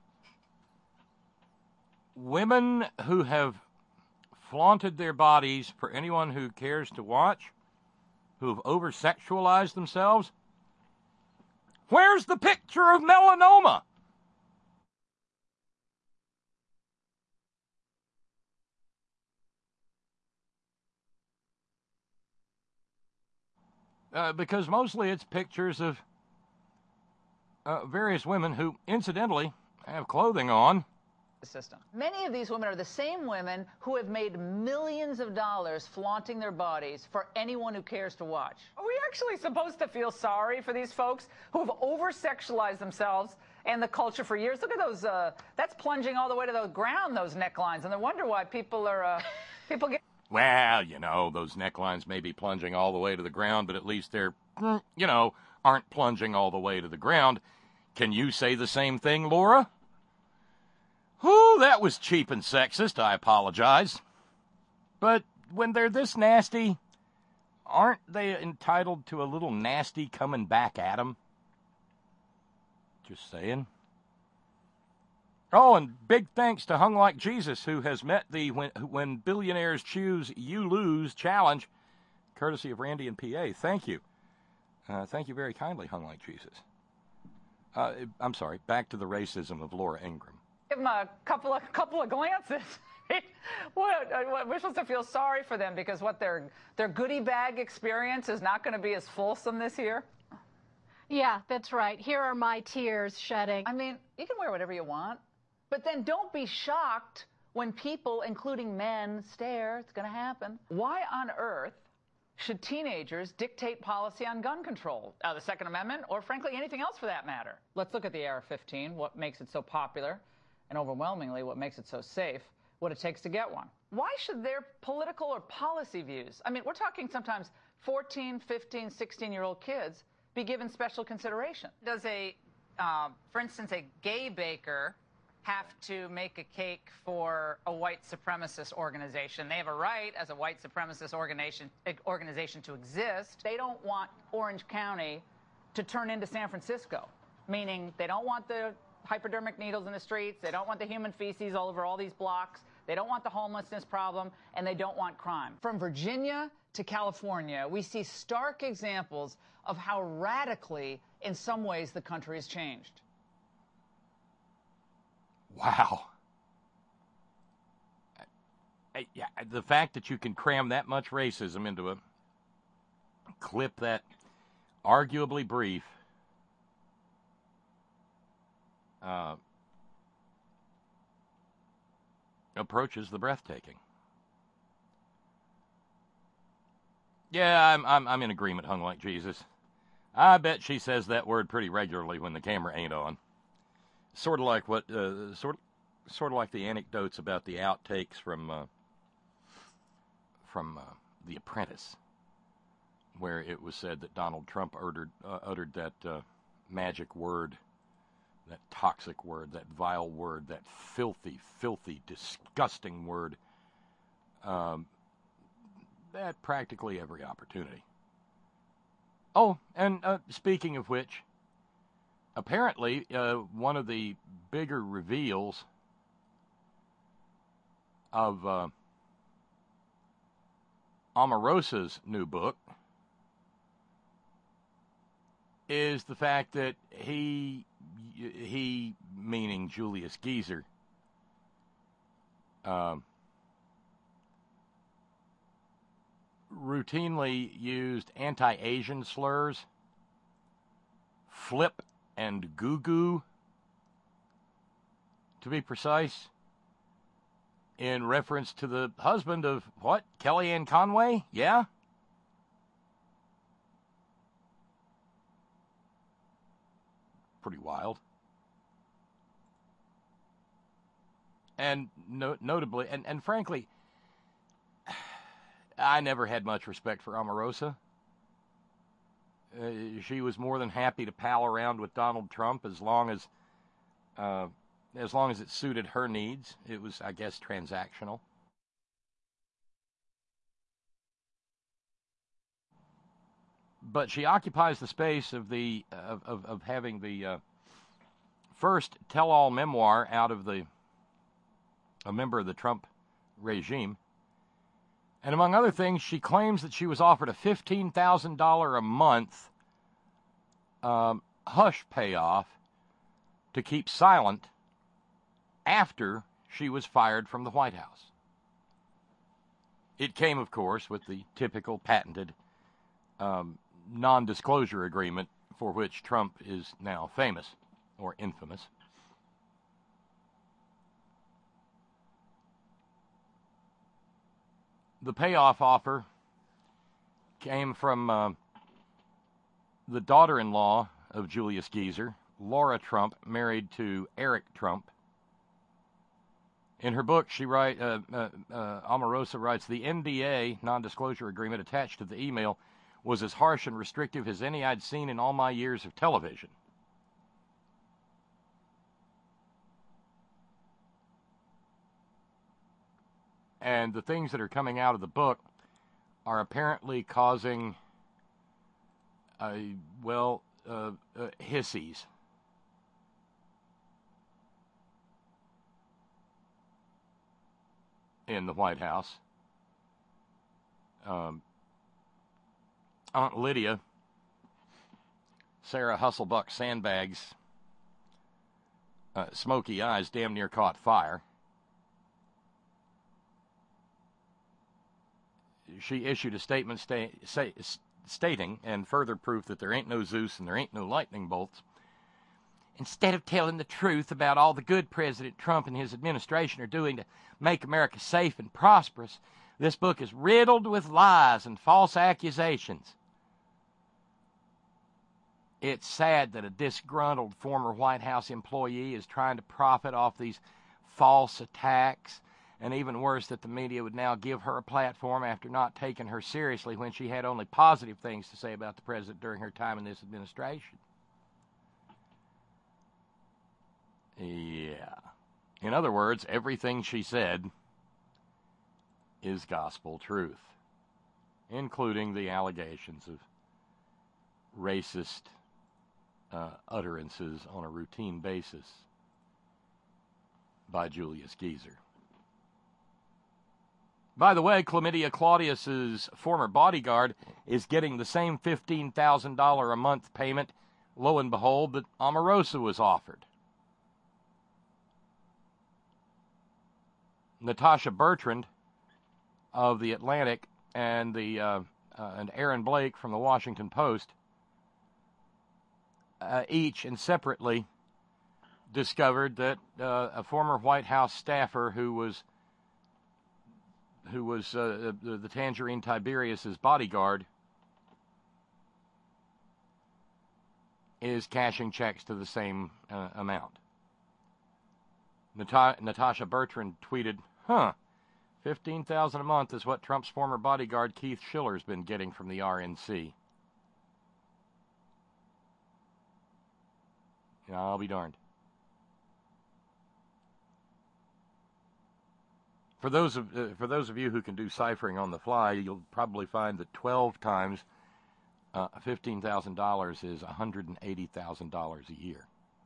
Women who have flaunted their bodies for anyone who cares to watch, who have over-sexualized themselves? Where's the picture of melanoma? Uh, because mostly it's pictures of uh, various women who, incidentally, have clothing on.
System. Many of these women are the same women who have made millions of dollars flaunting their bodies for anyone who cares to watch. Are we actually supposed to feel sorry for these folks who have over-sexualized themselves and the culture for years? Look at those, uh, that's plunging all the way to the ground, those necklines, and I wonder why people are, uh, people get...
Well, you know, those necklines may be plunging all the way to the ground, but at least they're, you know, aren't plunging all the way to the ground. Can you say the same thing, Laura? Whew, that was cheap and sexist, I apologize. But when they're this nasty, aren't they entitled to a little nasty coming back at them? Just saying. Oh, and big thanks to Hung Like Jesus, who has met the When, when Billionaires Choose, You Lose challenge, courtesy of Randy and P A. Thank you. Uh, thank you very kindly, Hung Like Jesus. Uh, I'm sorry, back to the racism of Laura Ingraham.
Give them a couple of couple of glances. what, what, we're supposed to feel sorry for them because what their their goodie bag experience is not going to be as fulsome this year.
Yeah, that's right. Here are my tears shedding.
I mean, you can wear whatever you want, but then don't be shocked when people, including men, stare. It's going to happen. Why on earth should teenagers dictate policy on gun control, uh, the Second Amendment, or frankly anything else for that matter? Let's look at the A R fifteen. What makes it so popular? And overwhelmingly, what makes it so safe, what it takes to get one. Why should their political or policy views, I mean, we're talking sometimes fourteen, fifteen, sixteen-year-old kids, be given special consideration? Does a, uh, for instance, a gay baker have to make a cake for a white supremacist organization? They have a right as a white supremacist organization, organization to exist. They don't want Orange County to turn into San Francisco, meaning they don't want the hypodermic needles in the streets. They don't want the human feces all over all these blocks. They don't want the homelessness problem, and they don't want crime. From Virginia to California, we see stark examples of how radically, in some ways, the country has changed.
Wow. I, yeah, the fact that you can cram that much racism into a clip that arguably brief Uh, approaches the breathtaking. Yeah, I'm I'm I'm in agreement, Hung Like Jesus. I bet she says that word pretty regularly when the camera ain't on. Sort of like what uh, sort sort of like the anecdotes about the outtakes from uh, from uh, The Apprentice, where it was said that Donald Trump uttered uh, uttered that uh, magic word. That toxic word, that vile word, that filthy, filthy, disgusting word, um, at practically every opportunity. Oh, and uh, speaking of which, apparently uh, one of the bigger reveals of uh, Omarosa's new book is the fact that he he, meaning Julius Geezer, um, routinely used anti-Asian slurs, flip and goo-goo, to be precise, in reference to the husband of, what, Kellyanne Conway? Yeah? Pretty wild. and no, notably, and, and frankly, I never had much respect for Omarosa. Uh, she was more than happy to pal around with Donald Trump as long as, uh, as long as it suited her needs. It was, I guess, transactional. But she occupies the space of the of of, of having the uh, first tell-all memoir out of the a member of the Trump regime. And among other things, she claims that she was offered a fifteen thousand dollars a month um, hush payoff to keep silent after she was fired from the White House. It came, of course, with the typical patented um, non-disclosure agreement for which Trump is now famous, or infamous. The payoff offer came from uh, the daughter-in-law of Julius Geezer, Laura Trump, married to Eric Trump. In her book, she write, uh, uh, uh, Omarosa writes, the N D A, non-disclosure agreement, attached to the email was as harsh and restrictive as any I'd seen in all my years of television. And the things that are coming out of the book are apparently causing, uh, well, uh, uh, hissies. In the White House. Um, Aunt Lydia, Sarah Husselbuck Sandbags, uh, smoky eyes damn near caught fire. She issued a statement sta- say, stating, and further proof that there ain't no Zeus and there ain't no lightning bolts, instead of telling the truth about all the good President Trump and his administration are doing to make America safe and prosperous, this book is riddled with lies and false accusations. It's sad that a disgruntled former White House employee is trying to profit off these false attacks, and even worse, that the media would now give her a platform after not taking her seriously when she had only positive things to say about the president during her time in this administration. Yeah. In other words, everything she said is gospel truth, including the allegations of racist uh, utterances on a routine basis by Julius Geezer. By the way, Chlamydia Claudius's former bodyguard is getting the same fifteen thousand dollars a month payment, lo and behold, that Omarosa was offered. Natasha Bertrand of The Atlantic and the uh, uh, and Aaron Blake from the Washington Post uh, each and separately discovered that uh, a former White House staffer who was who was uh, the, the Tangerine Tiberius's bodyguard is cashing checks to the same uh, amount. Nat- Natasha Bertrand tweeted, huh, fifteen thousand dollars a month is what Trump's former bodyguard Keith Schiller's been getting from the R N C. Yeah, I'll be darned. For those of uh, for those of you who can do ciphering on the fly, you'll probably find that twelve times uh, fifteen thousand dollars is one hundred eighty thousand dollars a year.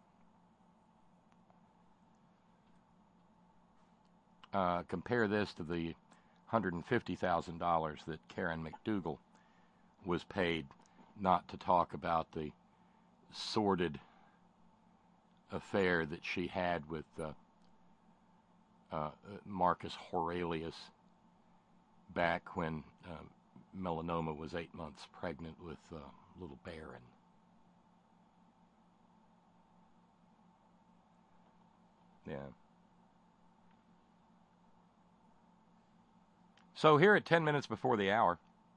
Uh, compare this to the one hundred fifty thousand dollars that Karen McDougal was paid, not to talk about the sordid affair that she had with uh, uh, Marcus Aurelius back when uh, Melanoma was eight months pregnant with uh, little Baron. Yeah. So here at ten minutes before the hour,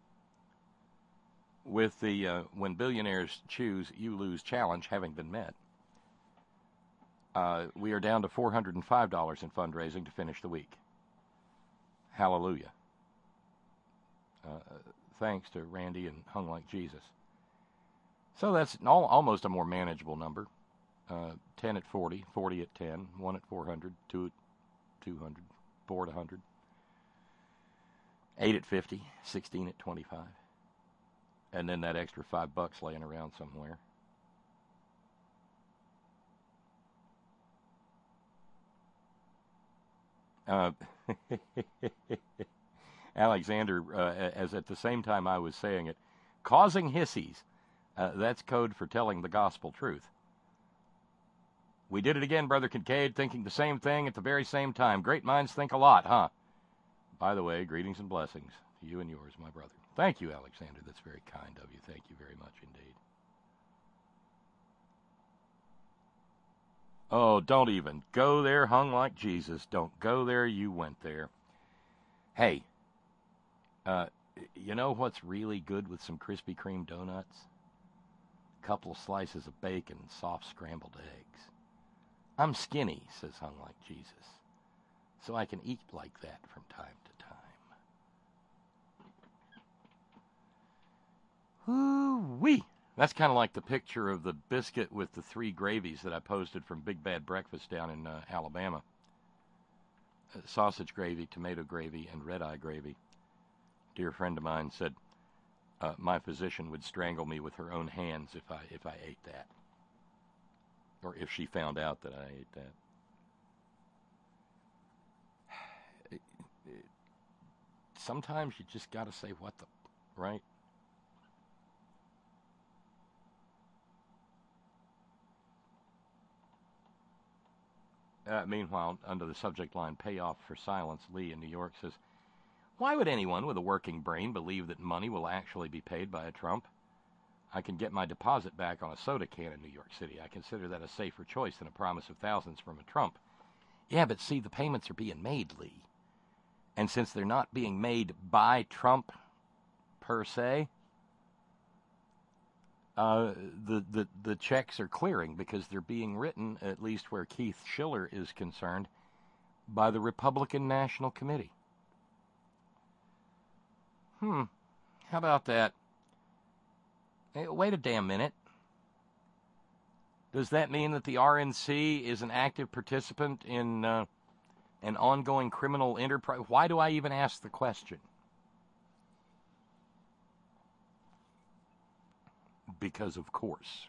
with the uh, When Billionaires Choose, You Lose challenge having been met, Uh, we are down to four hundred five dollars in fundraising to finish the week. Hallelujah. Uh, thanks to Randy and Hung Like Jesus. So that's all, almost a more manageable number. Uh, ten at forty, forty at ten, one at four hundred, two at two hundred, four at one hundred, eight at fifty, sixteen at twenty-five. And then that extra five bucks laying around somewhere. Uh, Alexander, uh, as at the same time I was saying it, causing hissies. Uh, that's code for telling the gospel truth. We did it again, Brother Kincaid, thinking the same thing at the very same time. Great minds think a lot, huh? By the way, greetings and blessings to you and yours, my brother. Thank you, Alexander. That's very kind of you. Thank you very much indeed. Oh, don't even go there, Hung Like Jesus. Don't go there, you went there. Hey, uh, you know what's really good with some Krispy Kreme donuts? A couple of slices of bacon, soft scrambled eggs. I'm skinny, says Hung Like Jesus, so I can eat like that from time to time. Ooh-wee. That's kind of like the picture of the biscuit with the three gravies that I posted from Big Bad Breakfast down in uh, Alabama. Uh, sausage gravy, tomato gravy, and red-eye gravy. A dear friend of mine said uh, my physician would strangle me with her own hands if I if I ate that. Or if she found out that I ate that. It, it, sometimes you just got to say what the, right? Uh, meanwhile, under the subject line, payoff for silence, Lee in New York says, why would anyone with a working brain believe that money will actually be paid by a Trump? I can get my deposit back on a soda can in New York City. I consider that a safer choice than a promise of thousands from a Trump. Yeah, but see, the payments are being made, Lee. And since they're not being made by Trump, per se, uh, the, the, the checks are clearing because they're being written, at least where Keith Schiller is concerned, by the Republican National Committee. Hmm, how about that? Hey, wait a damn minute. Does that mean that the R N C is an active participant in uh, an ongoing criminal enterprise? Why do I even ask the question? Because of course.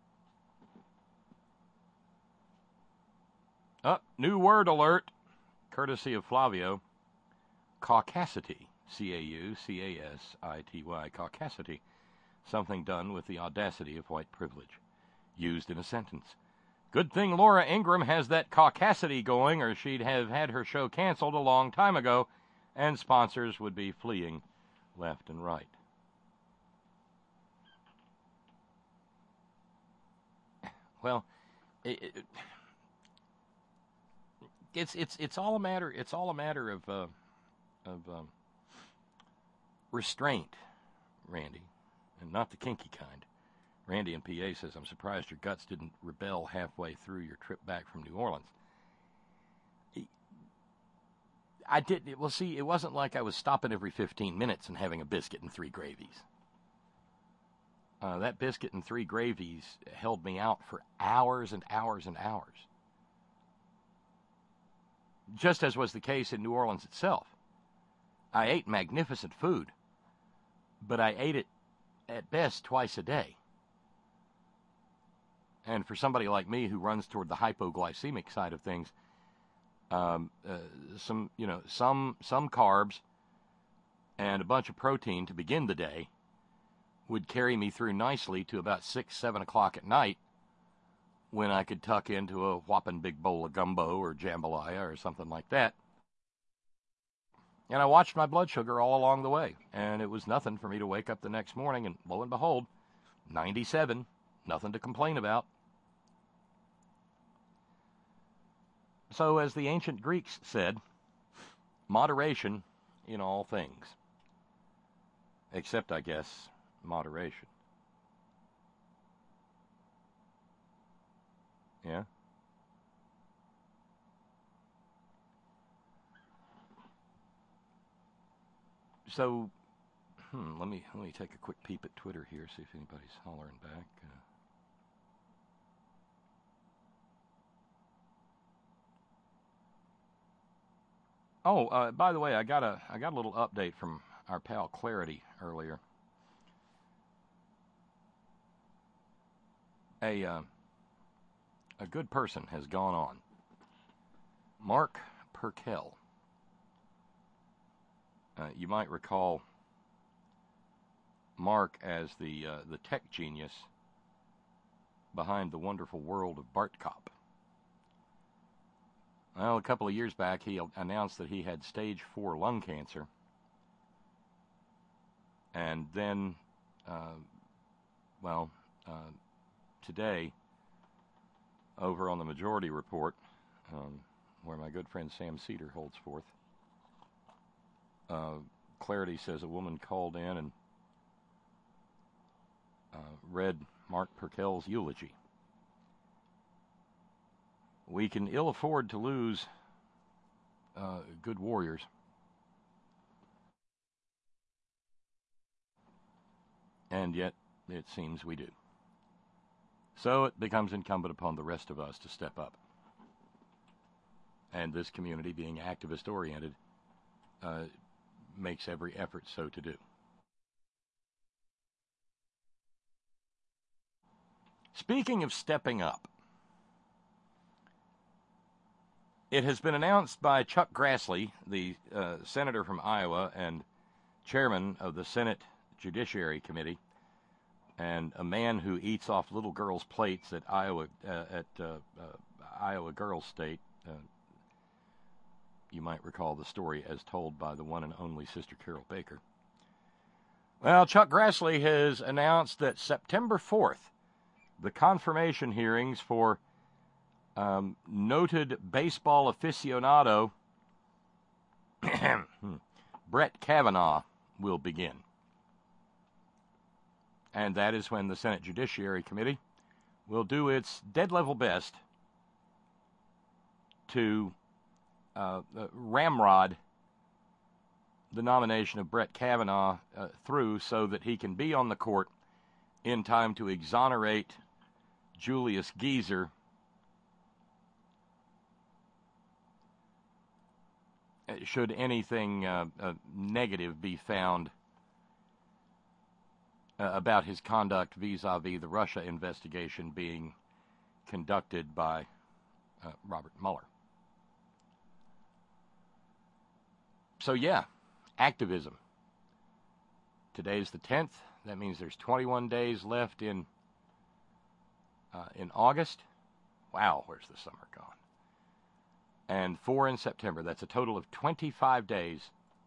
Oh, new word alert, courtesy of Flavio. Caucasity, C A U C A S I T Y, caucasity. Something done with the audacity of white privilege. Used in a sentence. Good thing Laura Ingraham has that caucasity going, or she'd have had her show canceled a long time ago, and sponsors would be fleeing left and right. Well, it, it, it's it's it's all a matter it's all a matter of uh, of um, restraint, Randy. And not the kinky kind. Randy in P A says, I'm surprised your guts didn't rebel halfway through your trip back from New Orleans. I did, well, see, it wasn't like I was stopping every fifteen minutes and having a biscuit and three gravies. Uh, that biscuit and three gravies held me out for hours and hours and hours. Just as was the case in New Orleans itself. I ate magnificent food, but I ate it at best twice a day. And for somebody like me who runs toward the hypoglycemic side of things, um, uh, some, you know, some some carbs and a bunch of protein to begin the day would carry me through nicely to about six, seven o'clock at night, when I could tuck into a whopping big bowl of gumbo or jambalaya or something like that. And I watched my blood sugar all along the way, and it was nothing for me to wake up the next morning and, lo and behold, ninety-seven, nothing to complain about. So, as the ancient Greeks said, moderation in all things. Except, I guess, moderation. Yeah? so, hmm, let me let me take a quick peep at Twitter here, see if anybody's hollering back. Uh, oh, uh, by the way, I got a I got a little update from our pal Clarity earlier. A uh, a good person has gone on. Mark Perkel. Uh, you might recall Mark as the uh, the tech genius behind the wonderful world of Bartkop. Well, a couple of years back, he announced that he had stage four lung cancer, and then, uh, well, uh, today, over on the Majority Report, um, where my good friend Sam Cedar holds forth, uh, Clarity says a woman called in and uh, read Mark Perkel's eulogy. We can ill afford to lose uh, good warriors. And yet, it seems we do. So it becomes incumbent upon the rest of us to step up. And this community, being activist-oriented, uh, makes every effort so to do. Speaking of stepping up, it has been announced by Chuck Grassley, the uh, senator from Iowa and chairman of the Senate Judiciary Committee, and a man who eats off little girls' plates at Iowa uh, at uh, uh, Iowa Girls State. Uh, you might recall the story as told by the one and only Sister Carol Baker. Well, Chuck Grassley has announced that September fourth, the confirmation hearings for Um, noted baseball aficionado Brett Kavanaugh will begin. And that is when the Senate Judiciary Committee will do its dead-level best to uh, uh, ramrod the nomination of Brett Kavanaugh uh, through so that he can be on the court in time to exonerate Julius Geezer should anything uh, uh, negative be found uh, about his conduct vis-a-vis the Russia investigation being conducted by uh, Robert Mueller. So yeah, activism. Today's the tenth. That means there's twenty-one days left in uh, in August. Wow, where's the summer gone? And four in September. That's a total of twenty-five days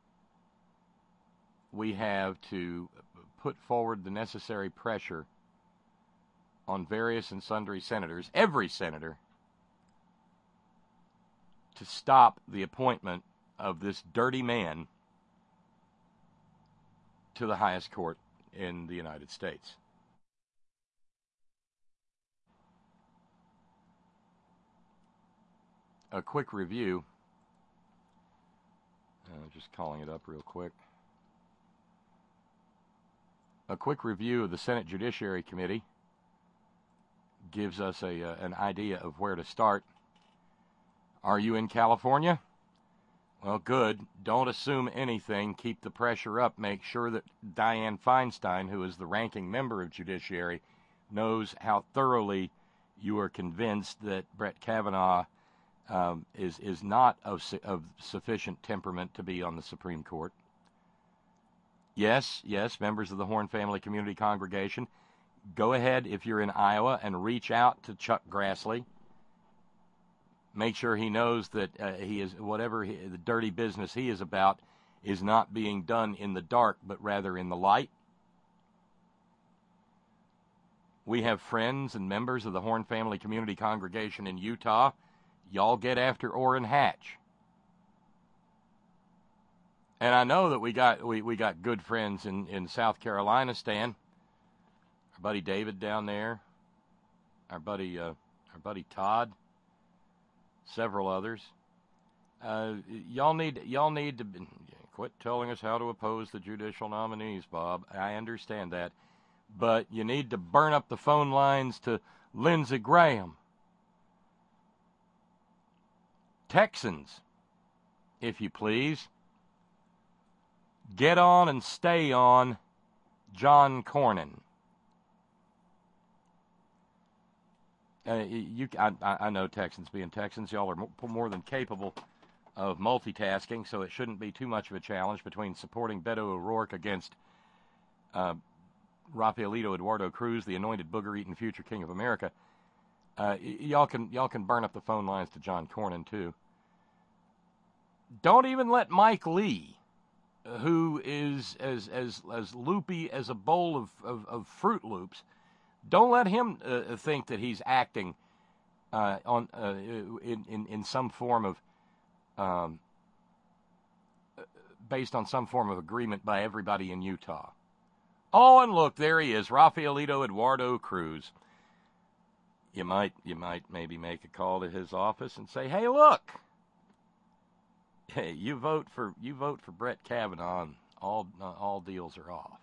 we have to put forward the necessary pressure on various and sundry senators, every senator, to stop the appointment of this dirty man to the highest court in the United States. A quick review, uh, just calling it up real quick. A quick review of the Senate Judiciary Committee gives us a uh, an idea of where to start. Are you in California? Well, good. Don't assume anything. Keep the pressure up. Make sure that Dianne Feinstein, who is the ranking member of Judiciary, knows how thoroughly you are convinced that Brett Kavanaugh Um, is is not of, of sufficient temperament to be on the Supreme Court. Yes, yes, members of the Horn Family Community Congregation, go ahead if you're in Iowa and reach out to Chuck Grassley. Make sure he knows that uh, he is whatever he, the dirty business he is about is not being done in the dark, but rather in the light. We have friends and members of the Horn Family Community Congregation in Utah. Y'all get after Orrin Hatch. And I know that we got we, we got good friends in, in South Carolina, Stan. Our buddy David down there. Our buddy uh, our buddy Todd. Several others. Uh, y'all need y'all need to. Of quit telling us how to oppose the judicial nominees, Bob. I understand that. But you need to burn up the phone lines to Lindsey Graham. Texans, if you please, get on and stay on John Cornyn. Uh, you, I, I know Texans being Texans, y'all are more than capable of multitasking, so it shouldn't be too much of a challenge between supporting Beto O'Rourke against uh, Rafaelito Eduardo Cruz, the anointed booger-eating future king of America. Uh, y- y'all can y'all can burn up the phone lines to John Cornyn too. Don't even let Mike Lee, who is as as as loopy as a bowl of of, of Fruit Loops, don't let him uh, think that he's acting uh, on uh, in, in in some form of um, based on some form of agreement by everybody in Utah. Oh, and look, there he is, Rafaelito Eduardo Cruz. You might you might maybe make a call to his office and say, "Hey, look, hey, you vote for you vote for Brett Kavanaugh, and all uh, all deals are off."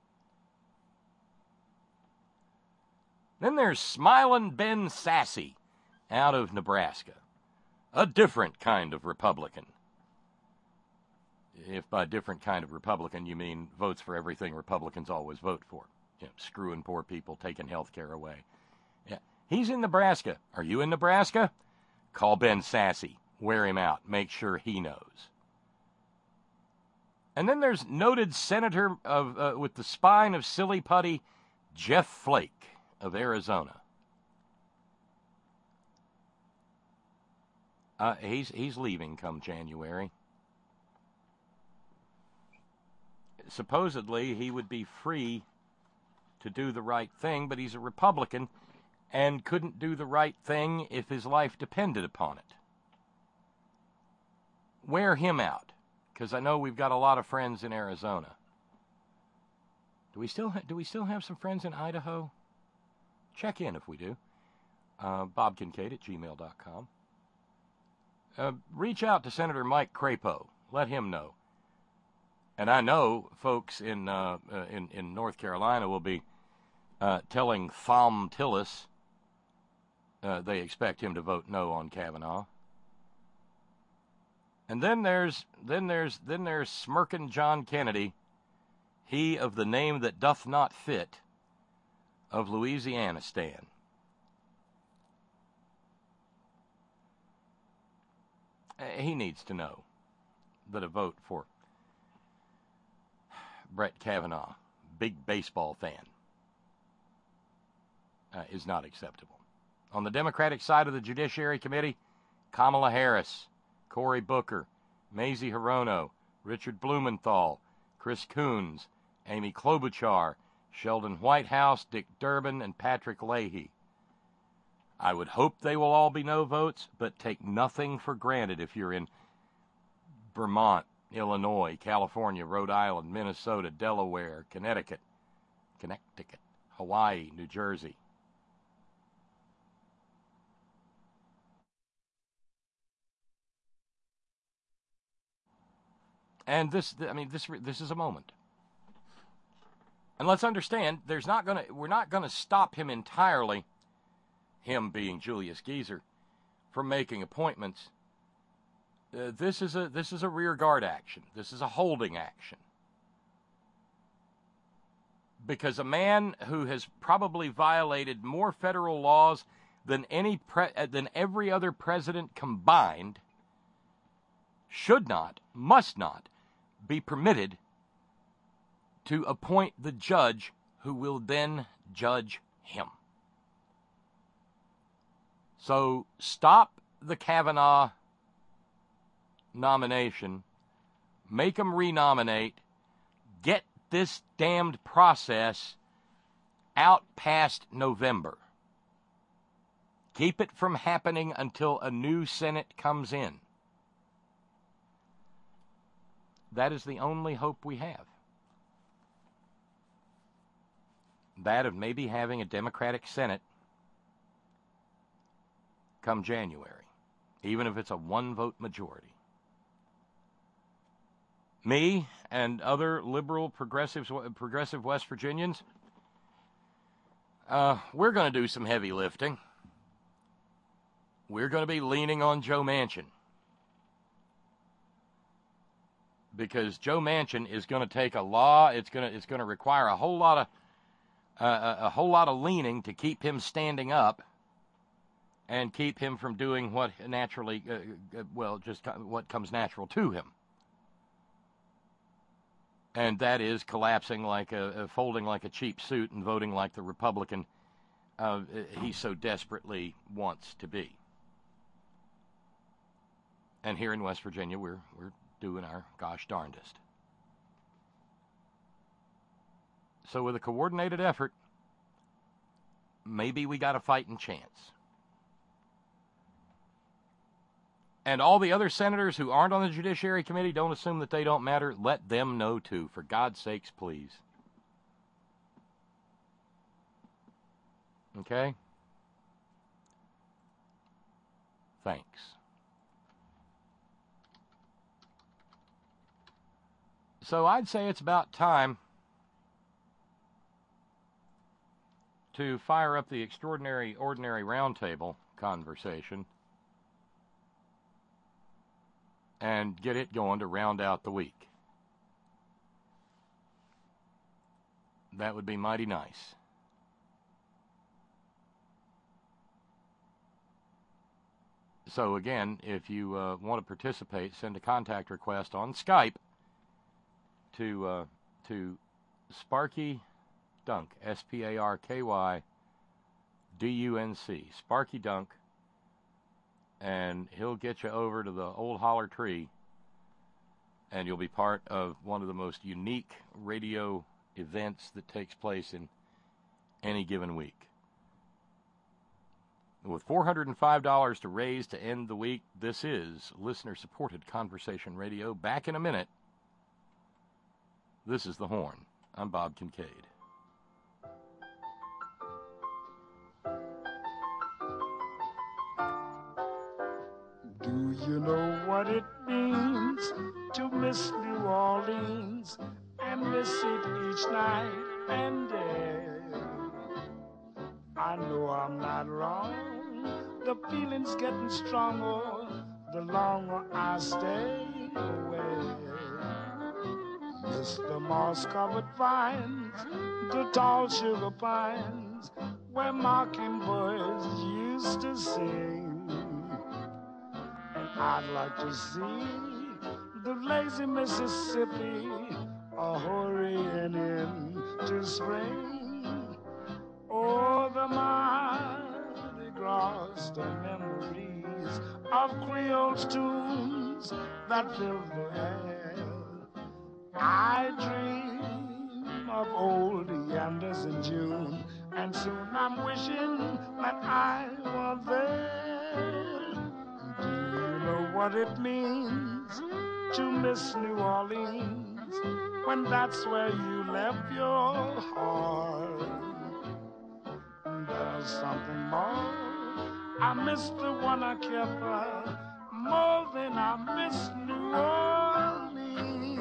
Then there's Smilin' Ben Sasse out of Nebraska, a different kind of Republican. If by different kind of Republican you mean votes for everything Republicans always vote for, you know, screwing poor people, taking health care away. Yeah, he's in Nebraska. Are you in Nebraska? Call Ben Sasse. Wear him out. Make sure he knows. And then there's noted senator of uh, with the spine of silly putty, Jeff Flake of Arizona. Uh, he's he's leaving come January. Supposedly he would be free to do the right thing, but he's a Republican and couldn't do the right thing if his life depended upon it. Wear him out, because I know we've got a lot of friends in Arizona. Do we still ha- do we still have some friends in Idaho? Check in if we do. Uh, Bob Kincaid at gmail dot com. Uh, reach out to Senator Mike Crapo. Let him know. And I know folks in uh, uh, in, in North Carolina will be uh, telling Thom Tillis uh, they expect him to vote no on Kavanaugh. And then there's then there's then there's smirking John Kennedy, he of the name that doth not fit, of Louisianistan. Uh, he needs to know that a vote for Brett Kavanaugh, big baseball fan, uh, is not acceptable. On the Democratic side of the Judiciary Committee, Kamala Harris, Cory Booker, Mazie Hirono, Richard Blumenthal, Chris Coons, Amy Klobuchar, Sheldon Whitehouse, Dick Durbin, and Patrick Leahy. I would hope they will all be no votes, but take nothing for granted if you're in Vermont, Illinois, California, Rhode Island, Minnesota, Delaware, Connecticut, Connecticut, Hawaii, New Jersey. And this, I mean, this, this is a moment. And let's understand, there's not going to, we're not going to stop him entirely, him being Julius Geezer, from making appointments. Uh, this is a this is a rear guard action. This is a holding action. Because a man who has probably violated more federal laws than any pre- than every other president combined should not, must not, be permitted to appoint the judge who will then judge him. So stop the Kavanaugh nomination, make them renominate, get this damned process out past November. Keep it from happening until a new Senate comes in. That is the only hope we have. That of maybe having a Democratic Senate come January, even if it's a one-vote majority. me and other liberal progressives, progressive West Virginians, uh, we're going to do some heavy lifting. We're going to be leaning on Joe Manchin, because Joe Manchin is going to take a law. It's going to it's going to require a whole lot of uh, a, a whole lot of leaning to keep him standing up and keep him from doing what naturally, uh, well, just what comes natural to him. And that is collapsing like a, folding like a cheap suit and voting like the Republican uh, he so desperately wants to be. And here in West Virginia, we're we're doing our gosh darndest. So with a coordinated effort, maybe we got a fighting chance. And all the other senators who aren't on the Judiciary Committee, don't assume that they don't matter. Let them know, too. For God's sakes, please. Okay? Thanks. So I'd say it's about time to fire up the extraordinary, ordinary roundtable conversation and get it going to round out the week. That would be mighty nice. So again, if you uh, want to participate, send a contact request on Skype to uh, to Sparky Dunk, S P A R K Y D U N C, Sparky Dunk, and he'll get you over to the Old Holler Tree, and you'll be part of one of the most unique radio events that takes place in any given week. With four hundred five dollars to raise to end the week, this is listener-supported conversation radio. Back in a minute. This is The Horn. I'm Bob Kincaid.
Do you know what it means to miss New Orleans and miss it each night and day? I know I'm not wrong. The feeling's getting stronger the longer I stay away. Miss the moss-covered vines, the tall sugar pines, where mockingbirds used to sing. And I'd like to see the lazy Mississippi a-hurrying into spring. Oh, the Mardi Gras, the memories of Creole's tunes that fill the air. I dream of old Yanders in June, and soon I'm wishing that I were there. Do you know what it means to miss New Orleans when that's where you left your heart? And there's something more. I miss the one I kept for more than I miss New Orleans.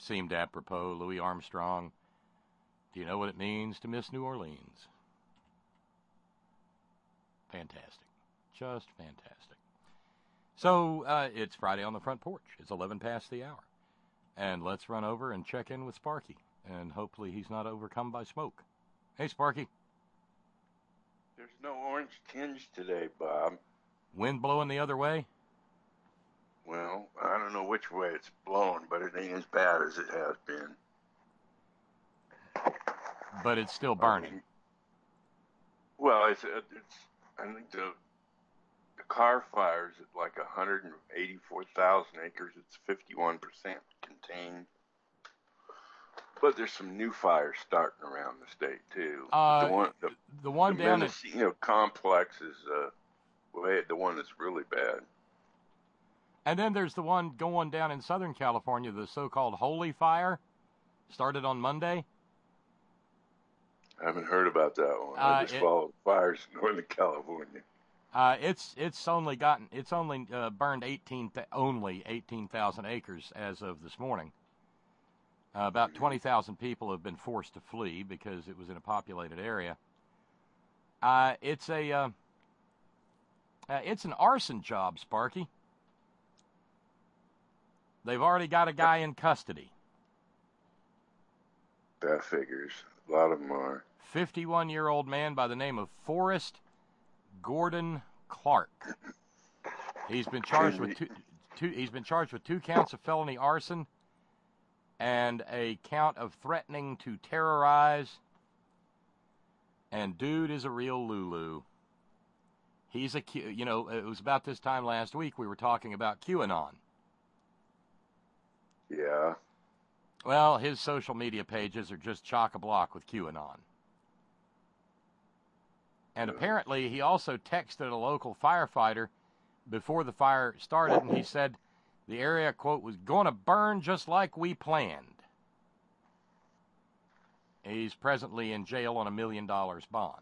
seemed apropos. Louis Armstrong, do you know what it means to miss New Orleans? Fantastic. Just fantastic. So uh, it's Friday on the Front Porch. It's eleven past the hour. And let's run over and check in with Sparky. And hopefully he's not overcome by smoke. Hey, Sparky.
There's no orange tinge today, Bob.
Wind blowing the other way?
Well, I don't know which way it's blowing, but it ain't as bad as it has been.
But it's still burning.
I mean, well, it's, it's I think the, the car fires at like one hundred eighty-four thousand acres. It's fifty-one percent contained. But there's some new fires starting around the state, too.
Uh,
the one, the,
the one
the
down
Mendocino at... complex is uh, well, the one that's really bad.
And then there's the one going down in Southern California, the so-called Holy Fire, started on Monday.
I haven't heard about that one.
Uh,
I just
it,
followed fires in Northern California.
Uh, it's it's only gotten it's only uh, burned eighteen th- only eighteen thousand acres as of this morning. Uh, about twenty thousand people have been forced to flee because it was in a populated area. Uh, it's a uh, uh, it's an arson job, Sparky. They've already got a guy in custody.
That figures. A lot of them are.
fifty-one-year-old man by the name of Forrest Gordon Clark. He's been charged with two, two. He's been charged with two counts of felony arson and a count of threatening to terrorize. And dude is a real Lulu. He's a Q. You know, it was about this time last week we were talking about QAnon.
Yeah.
Well, his social media pages are just chock-a-block with QAnon. And apparently he also texted a local firefighter before the fire started, and he said the area, quote, was going to burn just like we planned. He's presently in jail on a million dollars bond.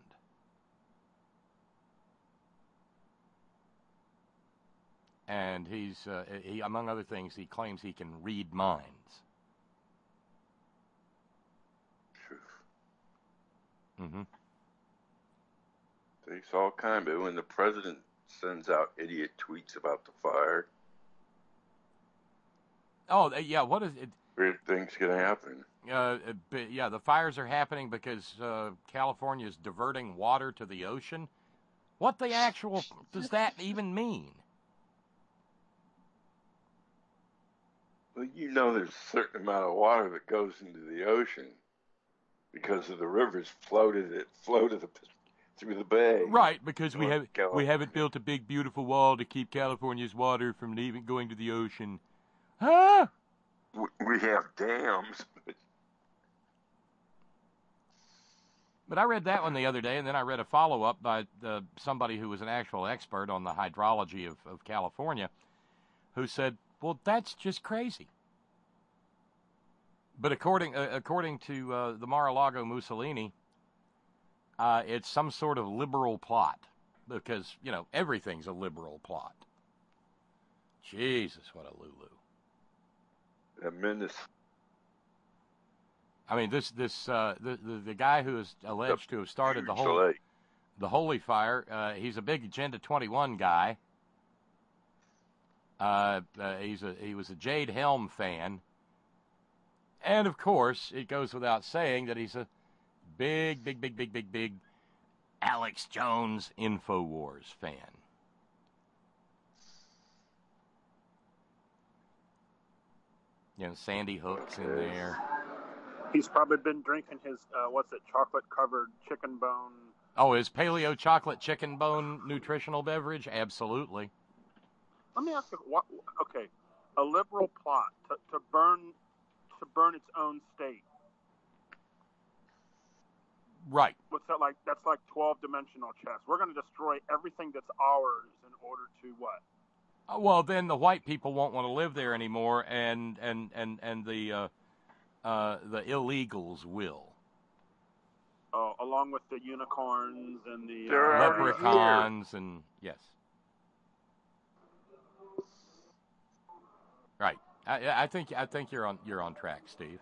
And he's, uh, he, among other things, he claims he can read minds. Mm-hmm.
Takes all kind, but when the president sends out idiot tweets about the fire,
oh yeah, what is it?
Weird things gonna happen.
Uh, yeah, the fires are happening because uh, California is diverting water to the ocean. What the actual does that even mean?
Well, you know, there's a certain amount of water that goes into the ocean because of the rivers floated it floated through the bay.
Right, because we
North
have we haven't built a big beautiful wall to keep California's water from even going to the ocean. Huh?
We have dams.
But I read that one the other day, and then I read a follow-up by uh, somebody who was an actual expert on the hydrology of, of California, who said, well, that's just crazy. But according uh, according to uh, the Mar-a-Lago Mussolini, uh, it's some sort of liberal plot, because, you know, everything's a liberal plot. Jesus, what a Lulu.
A menace.
I mean, this this uh, the, the the guy who is alleged to have started the whole
Chalet.
the Holy Fire. Uh, he's a big Agenda twenty-one guy. Uh, uh, he's a he was a Jade Helm fan, and of course, it goes without saying that he's a big, big, big, big, big, big Alex Jones InfoWars fan. You know, Sandy Hook's in there.
He's probably been drinking his, uh, what's it, chocolate-covered chicken bone.
Oh, his paleo chocolate chicken bone nutritional beverage? Absolutely.
Let me ask you, what, okay, a liberal plot to, to burn to burn its own state.
Right.
What's that like? That's like twelve-dimensional chess. We're going to destroy everything that's ours in order to what?
Uh, well, then the white people won't want to live there anymore, and and and and the uh, uh, the illegals will.
Oh, along with the unicorns and the
They're
uh,
already
leprechauns and yes, right. I, I think I think you're on you're on track, Steve.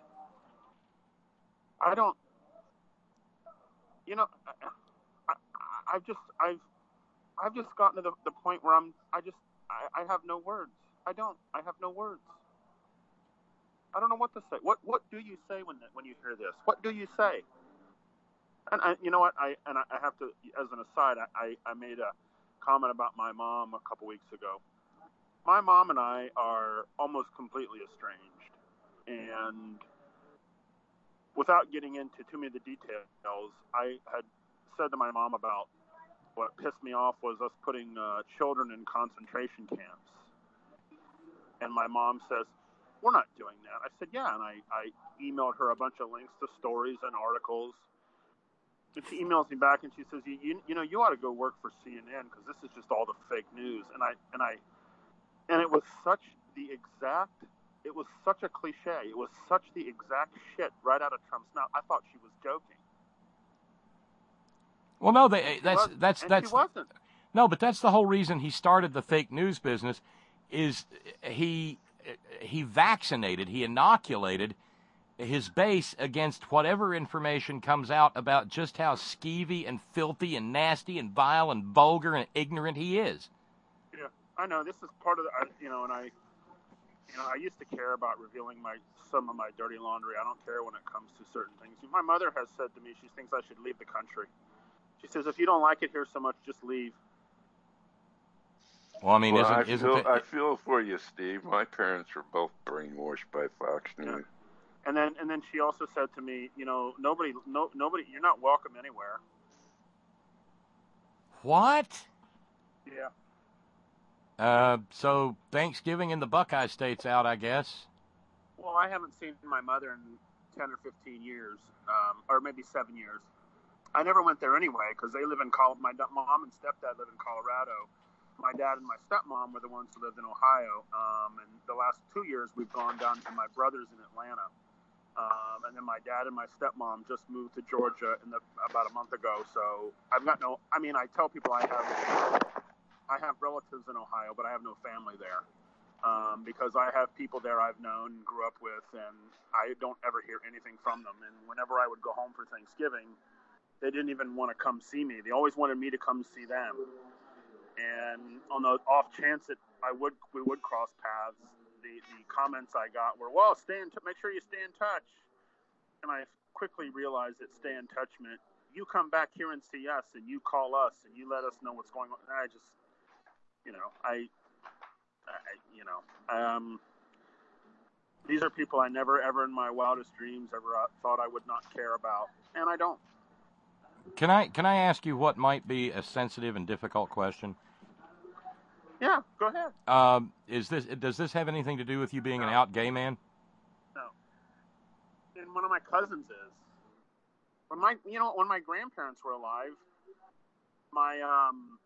I don't. You know, I, I, I've just I've I've just gotten to the, the point where I'm I just I, I have no words. I don't. I have no words. I don't know what to say. What What do you say when when you hear this? What do you say? And I, you know what? I and I, I have to, as an aside, I, I made a comment about my mom a couple weeks ago. My mom and I are almost completely estranged, and without getting into too many of the details, I had said to my mom about what pissed me off was us putting uh, children in concentration camps, and my mom says, "We're not doing that." I said, "Yeah," and I, I emailed her a bunch of links to stories and articles. And she emails me back and she says, you, you, you know, you ought to go work for C N N because this is just all the fake news. And I, and I, and it was such the exact, it was such a cliche. It was such the exact shit right out of Trump's mouth. I thought she was joking.
Well, no, they, that's,
was,
that's,
and
that's,
she wasn't.
No, but that's the whole reason he started the fake news business is he, he vaccinated, he inoculated his base against whatever information comes out about just how skeevy and filthy and nasty and vile and vulgar and ignorant he is.
Yeah, I know. This is part of the, you know, and I, you know, I used to care about revealing my some of my dirty laundry. I don't care when it comes to certain things. My mother has said to me, she thinks I should leave the country. She says, if you don't like it here so much, just leave.
Well, I mean,
well,
isn't,
I
isn't
feel,
it?
I feel for you, Steve. My parents were both brainwashed by Fox News.
Yeah. And then, and then she also said to me, you know, nobody, no, nobody, you're not welcome anywhere.
What?
Yeah.
Uh, so Thanksgiving in the Buckeye State's out, I guess.
Well, I haven't seen my mother in ten or fifteen years, um, or maybe seven years. I never went there anyway because they live in Col. My mom and stepdad live in Colorado. My dad and my stepmom were the ones who lived in Ohio. Um, and the last two years, we've gone down to my brother's in Atlanta. Um, and then my dad and my stepmom just moved to Georgia in the, about a month ago. So I've got no, I mean, I tell people I have, I have relatives in Ohio, but I have no family there. Um, because I have people there I've known and grew up with, and I don't ever hear anything from them. And whenever I would go home for Thanksgiving, they didn't even want to come see me. They always wanted me to come see them. And on the off chance that I would, we would cross paths, The, the comments I got were, well, stay in t- make sure you stay in touch. And I quickly realized that stay in touch meant you come back here and see us and you call us and you let us know what's going on. And I just, you know, I, I you know, um, these are people I never, ever in my wildest dreams ever uh, thought I would not care about. And I don't.
Can I, can I ask you what might be a sensitive and difficult question?
Yeah, go ahead.
Um, is this does this have anything to do with you being
No.
an out gay man?
No. And one of my cousins is. When my, you know, when my grandparents were alive, my um,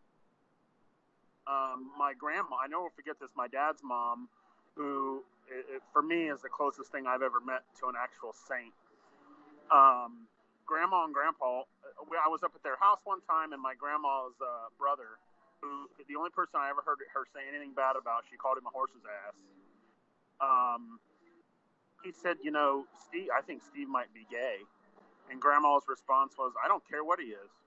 um, my grandma, I never forget this. My dad's mom, who it, it, for me is the closest thing I've ever met to an actual saint. Um, grandma and grandpa, I was up at their house one time, and my grandma's uh, brother. Who, the only person I ever heard her say anything bad about, she called him a horse's ass. Um, he said, you know, Steve, I think Steve might be gay. And Grandma's response was, I don't care what he is.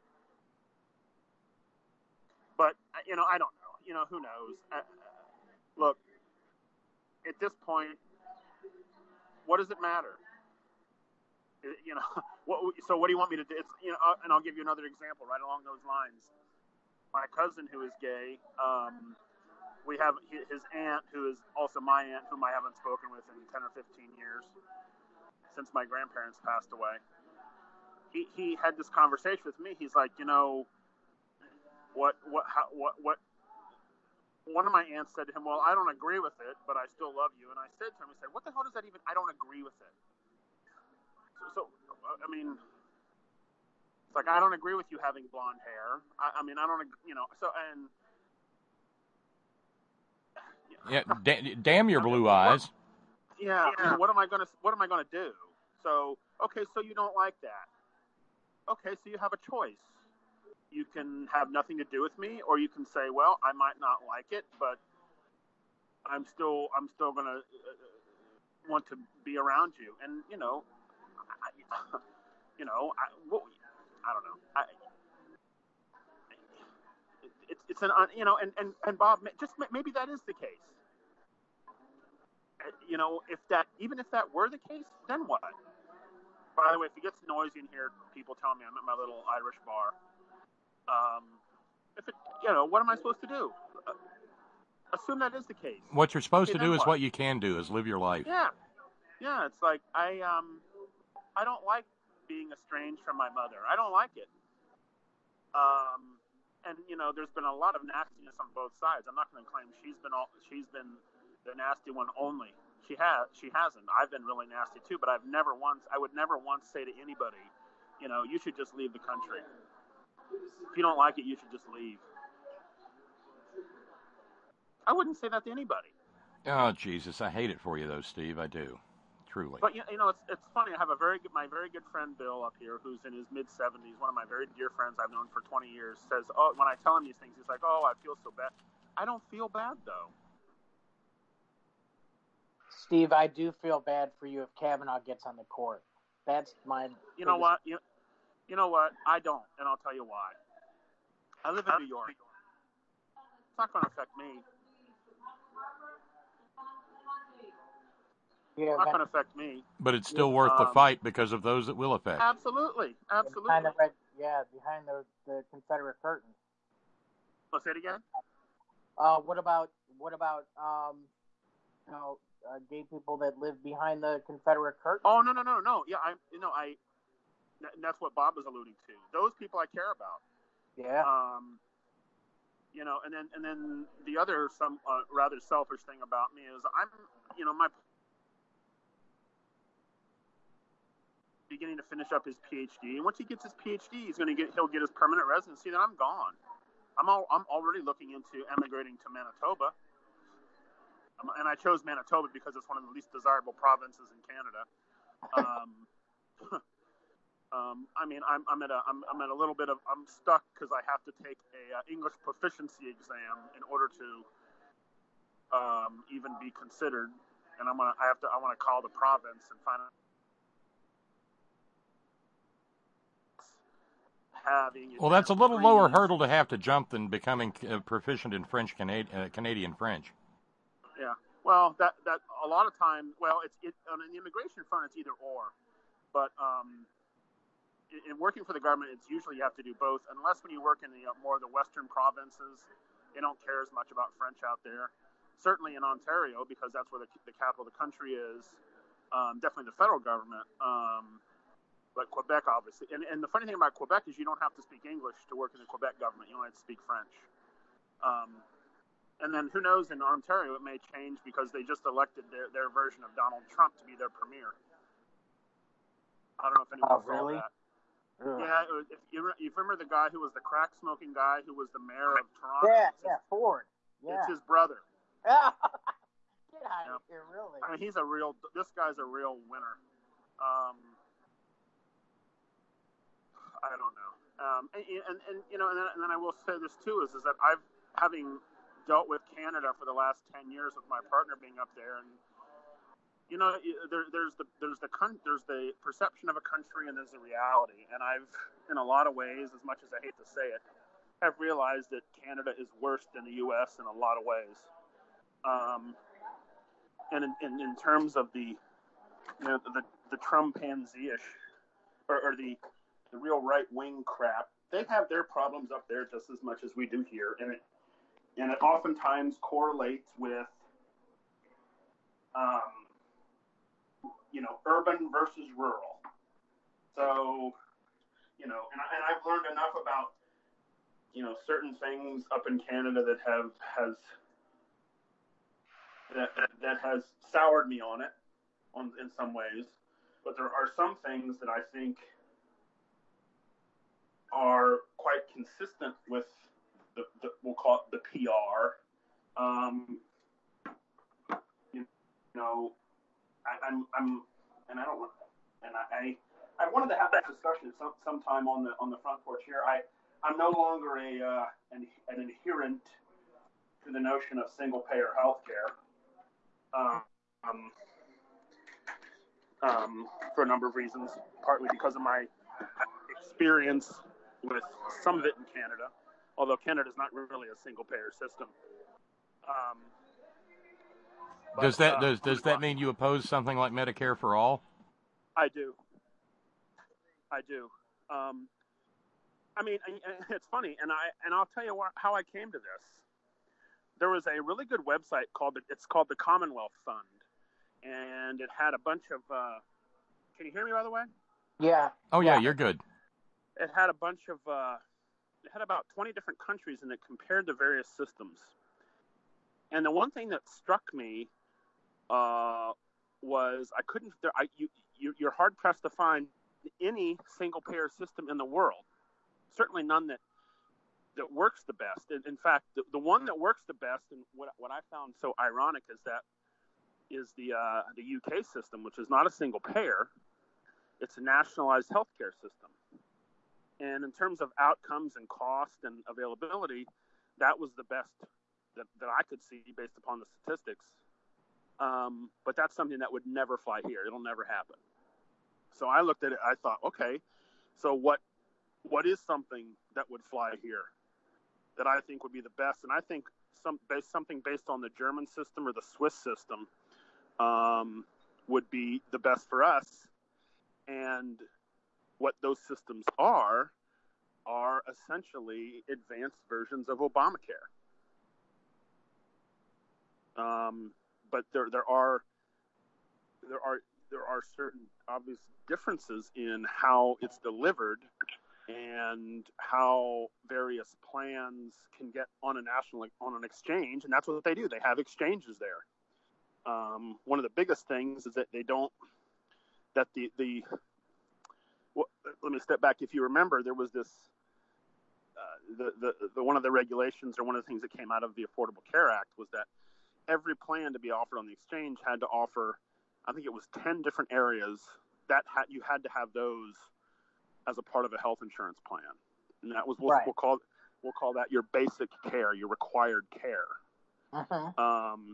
But, you know, I don't know. You know, who knows? Uh, look, at this point, what does it matter? You know, what, so what do you want me to do? It's, you know, and I'll give you another example right along those lines. My cousin, who is gay, um, we have his aunt, who is also my aunt, whom I haven't spoken with in ten or fifteen years, since my grandparents passed away. He he had this conversation with me. He's like, you know, what what how, what what? One of my aunts said to him, "Well, I don't agree with it, but I still love you." And I said to him, "He said, what the hell does that even? I don't agree with it." So, so I mean. It's like, I don't agree with you having blonde hair. I, I mean, I don't, you know, so, and.
Yeah, da- damn your blue eyes.
Yeah, yeah. What am I going to, what am I going to do? So, okay, so you don't like that. Okay, so you have a choice. You can have nothing to do with me, or you can say, well, I might not like it, but I'm still I'm still gonna uh, want to be around you. And you know, I, you know, I, well, I don't know. I, it, it's it's an you know, and, and, and Bob, just maybe that is the case. You know, if that even if that were the case, then what? By the way, if it gets noisy in here, people tell me I'm at my little Irish bar. Um, if it, you know, what am I supposed to do? Uh, assume that is the case.
What you're supposed
Okay,
to do is
what?
what you can do, is live your life.
Yeah, yeah. It's like I um, I don't like being estranged from my mother. I don't like it. Um, and you know, there's been a lot of nastiness on both sides. I'm not going to claim she's been all she's been the nasty one only. She has, she hasn't. I've been really nasty too, but I've never once, I would never once say to anybody, you know, you should just leave the country. If you don't like it, you should just leave. I wouldn't say that to anybody.
Oh, Jesus, I hate it for you, though, Steve. I do, truly.
But, you know, it's it's funny. I have a very good, my very good friend Bill up here, who's in his mid-seventies, one of my very dear friends I've known for twenty years, says, oh, when I tell him these things, he's like, oh, I feel so bad. I don't feel bad, though.
Steve, I do feel bad for you if Kavanaugh gets on the court. That's my.
You know what? You, you know what? I don't, and I'll tell you why. I live in New York. It's not going to affect me.
Yeah,
it's not going to affect me.
But it's still worth
um,
the fight because of those that will affect.
Absolutely, absolutely.
Behind the red, yeah, behind the, the Confederate curtain.
Let's say it again.
Uh, what about what about um, you know, uh, gay people that live behind the Confederate curtain?
Oh no no no no yeah I you know I and that's what Bob was alluding to. Those people I care about.
Yeah.
Um, you know, and then and then the other some uh, rather selfish thing about me is I'm you know my beginning to finish up his PhD, and once he gets his PhD, he's going to get he'll get his permanent residency. Then I'm gone. I'm all, I'm already looking into emigrating to Manitoba, um, and I chose Manitoba because it's one of the least desirable provinces in Canada. Um, um, I mean, I'm, I'm at a I'm, I'm at a little bit of I'm stuck because I have to take a uh, English proficiency exam in order to um, even be considered, and I'm gonna I have to I want to call the province and find out. Having
well, that's a little
degrees.
lower hurdle to have to jump than becoming uh, proficient in French Canadian, uh, Canadian French.
Yeah, well, that that a lot of time, well, it's it on the immigration front, it's either or, but um, in, in working for the government, it's usually you have to do both. Unless when you work in the uh, more of the western provinces, they don't care as much about French out there. Certainly in Ontario, because that's where the, the capital of the country is. Um, definitely the federal government. Um, But Quebec, obviously. And, and the funny thing about Quebec is you don't have to speak English to work in the Quebec government. You don't have to speak French. Um, and then who knows, in Ontario it may change because they just elected their, their version of Donald Trump to be their premier. I don't know if anyone
oh,
saw
really?
that.
Ugh.
Yeah, it was, if you, you remember the guy who was the crack-smoking guy who was the mayor of Toronto?
Yeah,
It's
yeah,
his,
Ford. Yeah.
It's his brother.
Get out
Yeah.
of here, really.
I mean, he's a real, this guy's a real winner. Um, I don't know. Um, and, and, and, you know, and then, and then I will say this too, is, is that I've, having dealt with Canada for the last ten years with my partner being up there, and, you know, there, there's the, there's the, there's the perception of a country and there's the reality. And I've, in a lot of ways, as much as I hate to say it, I've realized that Canada is worse than the U S in a lot of ways. Um, and in, in, in terms of the, you know, the, the Trumpanzee-ish, or, or the, the real right-wing crap, they have their problems up there just as much as we do here. And it, and it oftentimes correlates with, um, you know, urban versus rural. So, you know, and, I, and I've learned enough about, you know, certain things up in Canada that have, has, that, that, that has soured me on it on, in some ways. But there are some things that I think are quite consistent with the, the we'll call it the P R. Um, you know, I, I'm, I'm, and I don't want, and I, I, I wanted to have that discussion some sometime on the on the front porch here. I, I'm no longer a uh, an, an adherent to the notion of single payer health care. Um, um, for a number of reasons, partly because of my experience with some of it in Canada, although Canada is not really a single-payer system. Um, but,
does that
uh,
does does that mean you oppose something like Medicare for all?
I do. I do. Um, I mean, it's funny, and I and I'll tell you wh- how I came to this. There was a really good website called it's called the Commonwealth Fund, and it had a bunch of. Uh, can you hear me, by the way?
Yeah.
Oh yeah,
yeah.
you're good.
It had a bunch of. Uh, it had about twenty different countries, and it compared the various systems. And the one thing that struck me uh, was I couldn't. There, I you, you you're hard pressed to find any single payer system in the world. Certainly none that that works the best. In, in fact, the, the one that works the best, and what what I found so ironic is that is the uh, the U K system, which is not a single payer. It's a nationalized healthcare system. And in terms of outcomes and cost and availability, that was the best that, that I could see based upon the statistics. Um, but that's something that would never fly here. It'll never happen. So I looked at it. I thought, okay, so what what is something that would fly here that I think would be the best? And I think some based, something based on the German system or the Swiss system um, would be the best for us. And what those systems are, are essentially advanced versions of Obamacare. Um, but there, there are, there are, there are certain obvious differences in how it's delivered and how various plans can get on a national, on an exchange, and that's what they do. They have exchanges there. Um, one of the biggest things is that they don't, that the the. Well, let me step back. If you remember, there was this, uh, the, the, the one of the regulations or one of the things that came out of the Affordable Care Act was that every plan to be offered on the exchange had to offer, I think it was ten different areas that had, you had to have those as a part of a health insurance plan. And that was what
Right.
we'll call, we'll call that your basic care, your required care.
Uh-huh.
Um,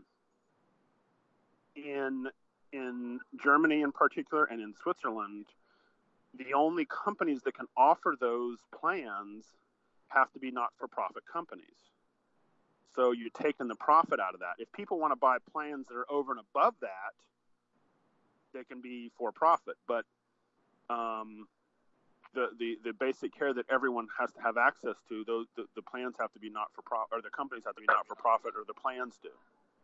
in, in Germany in particular and in Switzerland, the only companies that can offer those plans have to be not-for-profit companies. So you're taking the profit out of that. If people want to buy plans that are over and above that, they can be for-profit. But um, the, the the basic care that everyone has to have access to, those the, the plans have to be not-for-profit, or the companies have to be not-for-profit, or the plans do.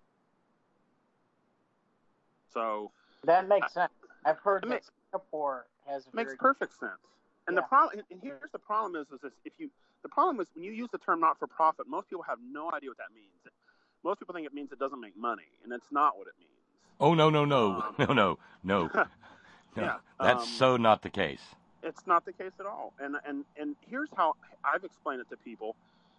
So
that makes sense. I've heard
it
that
makes,
Singapore has a
makes
very
perfect sense. And
yeah.
the problem, and here's the problem is, is this: if you, the problem is when you use the term not-for-profit, most people have no idea what that means. Most people think it means it doesn't make money, and it's not what it means.
Oh no no no
Um,
no no no no!
yeah,
That's
um,
so not the case.
It's not the case at all. And and and here's how I've explained it to people: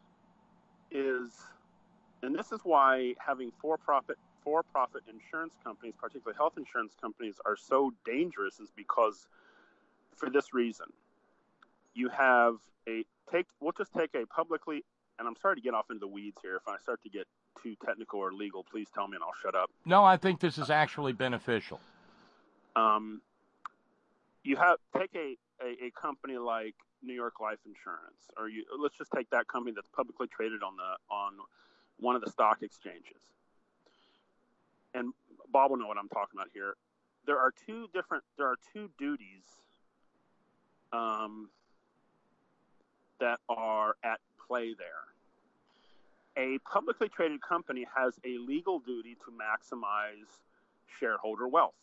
is, and this is why having for-profit for-profit insurance companies, particularly health insurance companies, are so dangerous, is because for this reason. You have a take. We'll just take a publicly, and I'm sorry to get off into the weeds here. If I start to get too technical or legal, please tell me and I'll shut up.
No, I think this is actually beneficial.
Um, you have take a, a, a company like New York Life Insurance, or you let's just take that company that's publicly traded on the on one of the stock exchanges. And Bob will know what I'm talking about here. There are two different. There are two duties. Um. that are at play there. A publicly traded company has a legal duty to maximize shareholder wealth.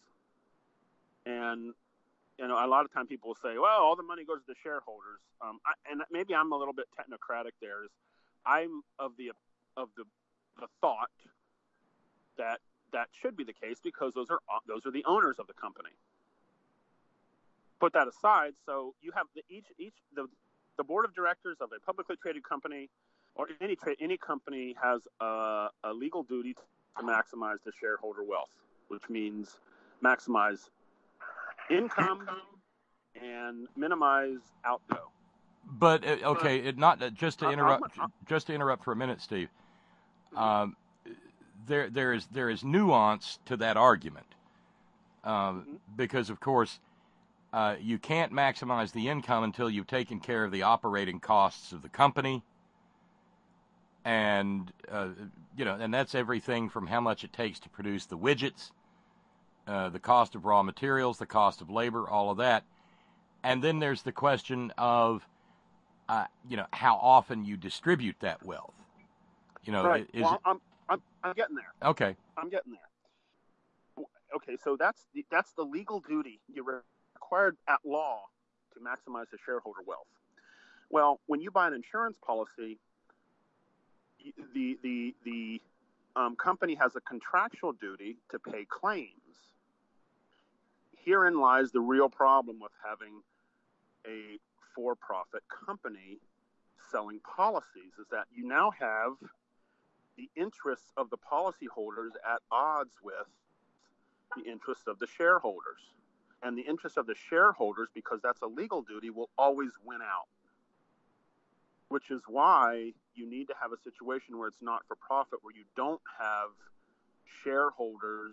And, you know, a lot of times people will say, well, all the money goes to the shareholders. Um, I, and maybe I'm a little bit technocratic there. Is I'm of the of the, the thought that that should be the case because those are those are the owners of the company. Put that aside. So you have the, each each the The board of directors of a publicly traded company or any tra- any company has a, a legal duty to maximize the shareholder wealth, which means maximize income and minimize outgo.
But uh, okay, it not uh, just to
I-
interrupt,
I'm- I'm-
just to interrupt for a minute, Steve. Um, there there is there is nuance to that argument, um, mm-hmm. because of course uh, you can't maximize the income until you've taken care of the operating costs of the company, and uh, you know, and that's everything from how much it takes to produce the widgets, uh, the cost of raw materials, the cost of labor, all of that, and then there's the question of uh, you know, how often you distribute that wealth. You know,
right.
is
well,
it...
I'm I'm I'm getting there.
Okay.
I'm getting there. Okay, so that's the that's the legal duty you're required at law to maximize the shareholder wealth. Well, when you buy an insurance policy, the the the um, company has a contractual duty to pay claims. Herein lies the real problem with having a for-profit company selling policies, is that you now have the interests of the policyholders at odds with the interests of the shareholders. And the interests of the shareholders, because that's a legal duty, will always win out. Which is why you need to have a situation where it's not for profit, where you don't have shareholders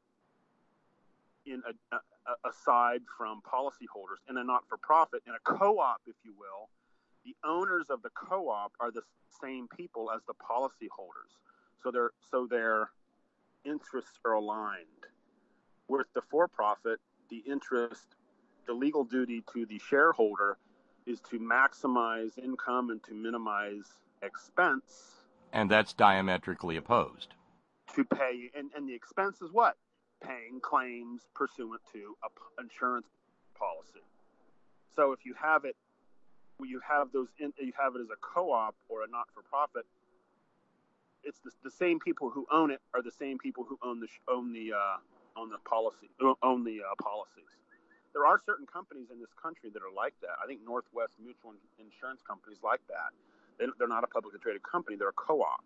in a, a, aside from policyholders. In a not-for-profit, in a co-op, if you will, the owners of the co-op are the same people as the policyholders, so their so their interests are aligned. With the for-profit, the interest, the legal duty to the shareholder is to maximize income and to minimize expense.
And that's diametrically opposed.
To pay, and, and the expense is what? Paying claims pursuant to an insurance policy. So if you have it, you have those, in, you have it as a co-op or a not-for-profit. It's the, the same people who own it are the same people who own the own the uh, own the policy own the uh, policies. There are certain companies in this country that are like that. I think Northwest Mutual Insurance Company is like that. They, they're not a publicly traded company; they're a co-op.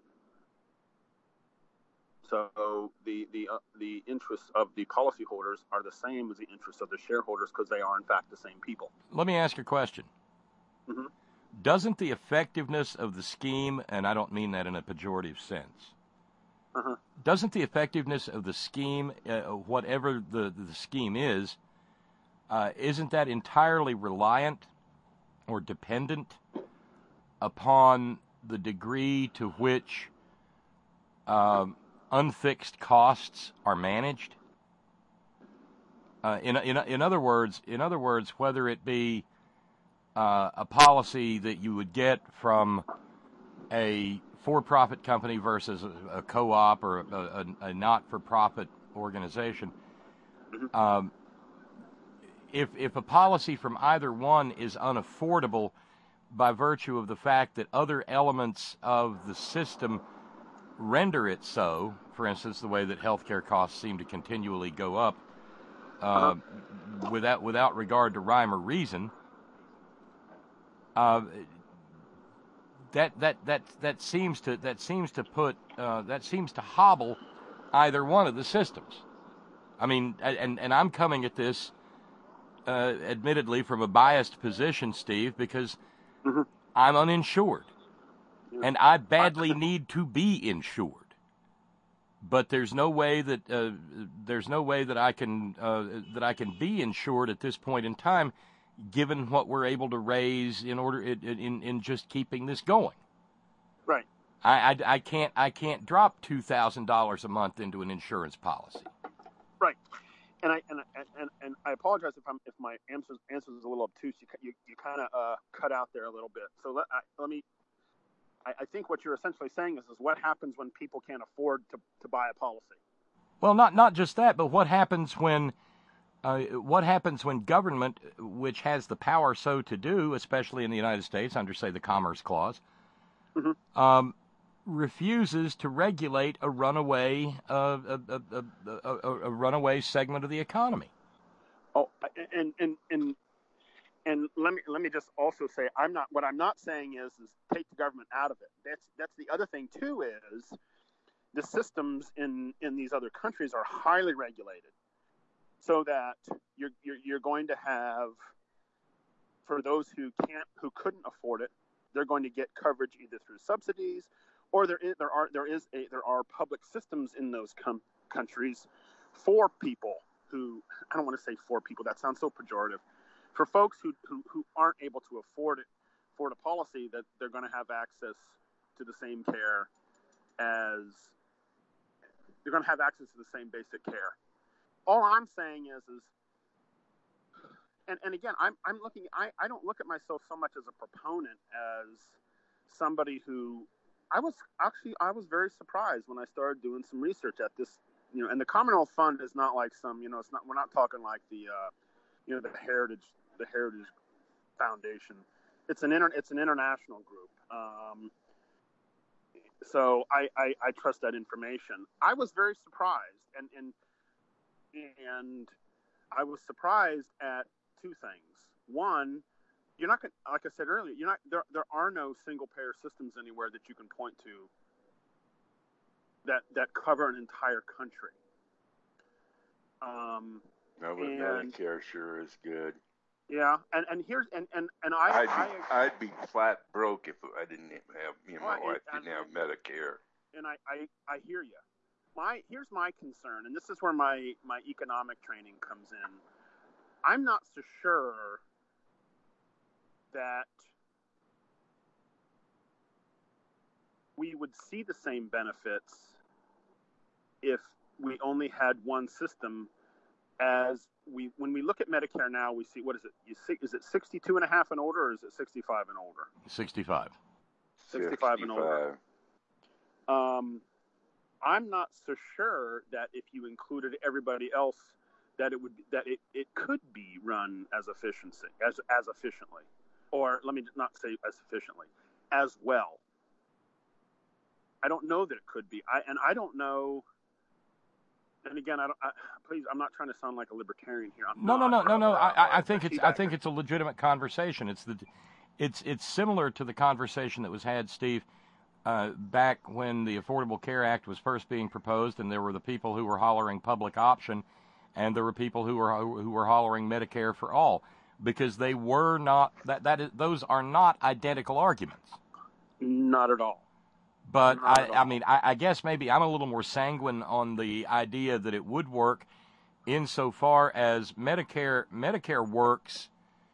So the the uh, the interests of the policyholders are the same as the interests of the shareholders because they are in fact the same people.
Let me ask you a question.
Mm-hmm.
Doesn't the effectiveness of the scheme, and I don't mean that in a pejorative sense,
uh-huh.
doesn't the effectiveness of the scheme, uh, whatever the, the scheme is, uh, isn't that entirely reliant or dependent upon the degree to which um, unfixed costs are managed? Uh, in, in, in other words, in other words, whether it be Uh, a policy that you would get from a for-profit company versus a, a co-op or a, a, a not-for-profit organization. Um, if if a policy from either one is unaffordable by virtue of the fact that other elements of the system render it so, for instance, the way that healthcare costs seem to continually go up uh, uh-huh. without without regard to rhyme or reason. Uh, that that that that seems to that seems to put uh, that seems to hobble either one of the systems. I mean, and and I'm coming at this uh, admittedly from a biased position, Steve, because mm-hmm. I'm uninsured, and I badly need to be insured. But there's no way that uh, there's no way that I can uh, that I can be insured at this point in time, given what we're able to raise in order in, in, in just keeping this going.
Right.
I, I, I can't I can't drop two thousand dollars a month into an insurance policy.
Right. And I and and, and I apologize if I'm if my answer answer is a little obtuse. You you, you kind of uh, cut out there a little bit. So let I, let me. I, I think what you're essentially saying is is what happens when people can't afford to, to buy a policy.
Well, not not just that, but what happens when. Uh, what happens when government, which has the power so to do, especially in the United States under, say, the Commerce Clause, mm-hmm. um, refuses to regulate a runaway, uh, a, a, a, a, a runaway segment of the economy?
Oh, and and and and let me let me just also say, I'm not. What I'm not saying is is take the government out of it. That's that's the other thing too. Is the systems in in these other countries are highly regulated. So that you're, you're you're going to have, for those who can't, who couldn't afford it, they're going to get coverage either through subsidies or there is there are there is a, there are public systems in those com- countries for people who, I don't want to say for people, that sounds so pejorative, for folks who who, who aren't able to afford it, afford a policy that they're going to have access to the same care as they're going to have access to the same basic care. All I'm saying is is and, and again I'm I'm looking I, I don't look at myself so much as a proponent as somebody who I was actually I was very surprised when I started doing some research at this, you know, and the Commonwealth Fund is not like some, you know, it's not we're not talking like the uh, you know, the Heritage the Heritage Foundation. It's an inter, it's an international group. Um, so I, I, I trust that information. I was very surprised, and and and I was surprised at two things. One, you're not gonna, like I said earlier, you're not there. There are no single payer systems anywhere that you can point to that that cover an entire country. Um,
no, but
and,
Medicare sure is good.
Yeah, and, and here's and, and, and I
I'd be,
I,
I'd be flat broke if I didn't have me and my
well,
wife didn't have Medicare.
And I, I, I hear you. My here's my concern, and this is where my, my economic training comes in. I'm not so sure that we would see the same benefits if we only had one system. As we, when we look at Medicare now, we see, what is it? You see, is it sixty-two and a half and older, or is it sixty-five and older?
sixty-five.
sixty-five and older. Um, I'm not so sure that if you included everybody else, that it would, that it, it could be run as efficiency, as as efficiently, or let me not say as efficiently, as well. I don't know that it could be. I and I don't know. And again, I don't. I, please, I'm not trying to sound like a libertarian here. I'm
no,
not,
no, no, no, no. I, I think
a
it's. I think it's a legitimate conversation. It's the, it's it's similar to the conversation that was had, Steve, uh, back when the Affordable Care Act was first being proposed, and there were the people who were hollering public option, and there were people who were who were hollering Medicare for all, because they were not that that is, those are not identical arguments.
Not at all.
But, I, I mean, I, I guess maybe I'm a little more sanguine on the idea that it would work insofar as Medicare Medicare works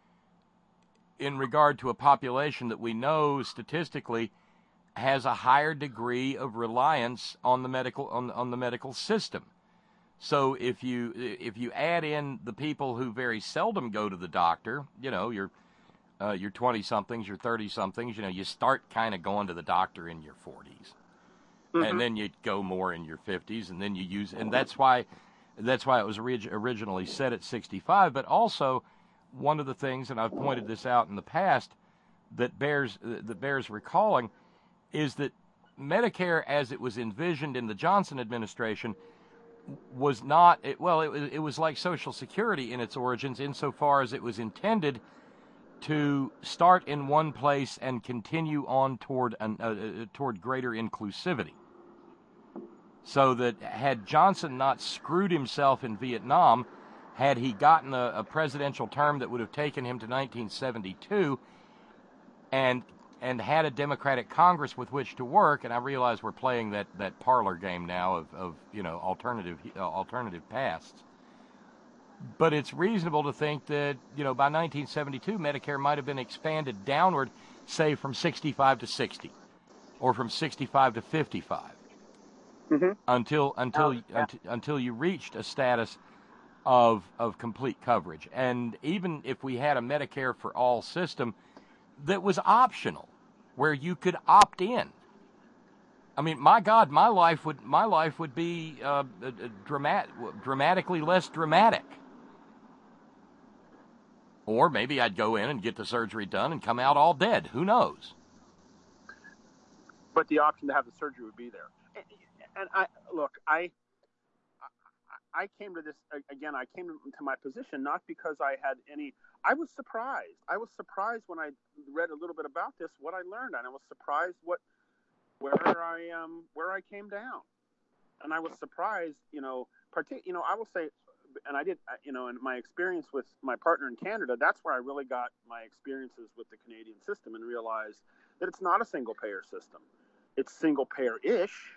in regard to a population that we know statistically has a higher degree of reliance on the medical on, on the medical system. So if you if you add in the people who very seldom go to the doctor, you know, you're Uh, your twenty-somethings, your thirty-somethings, you know, you start kind of going to the doctor in your forties. Mm-hmm. And then you go more in your fifties, and then you use, and that's why, that's why it was orig- originally set at sixty-five. But also, one of the things, and I've pointed this out in the past, that bears that bears recalling, is that Medicare, as it was envisioned in the Johnson administration, was not, it, well, it, it was like Social Security in its origins, insofar as it was intended to start in one place and continue on toward an, uh, toward greater inclusivity. So that had Johnson not screwed himself in Vietnam, had he gotten a, a presidential term that would have taken him to nineteen seventy-two, and and had a Democratic Congress with which to work, and I realize we're playing that, that parlor game now of, of you know alternative uh, alternative pasts. But it's reasonable to think that, you know, by nineteen seventy-two, Medicare might have been expanded downward, say, from sixty-five to sixty, or from sixty-five to fifty-five, mm-hmm. until until oh, yeah. until, until you reached a status of of complete coverage. And even if we had a Medicare for all system that was optional, where you could opt in, I mean, my God, my life would my life would be uh, dramat- dramatically less dramatic. Or maybe I'd go in and get the surgery done and come out all dead. Who knows?
But the option to have the surgery would be there. And, and I look, I, I I came to this again. I came to my position not because I had any. I was surprised. I was surprised when I read a little bit about this, what I learned, and I was surprised what where I um where I came down, and I was surprised. You know, partic- You know, I will say. And I did, you know, in my experience with my partner in Canada, that's where I really got my experiences with the Canadian system and realized that it's not a single payer system. it's single payer-ish.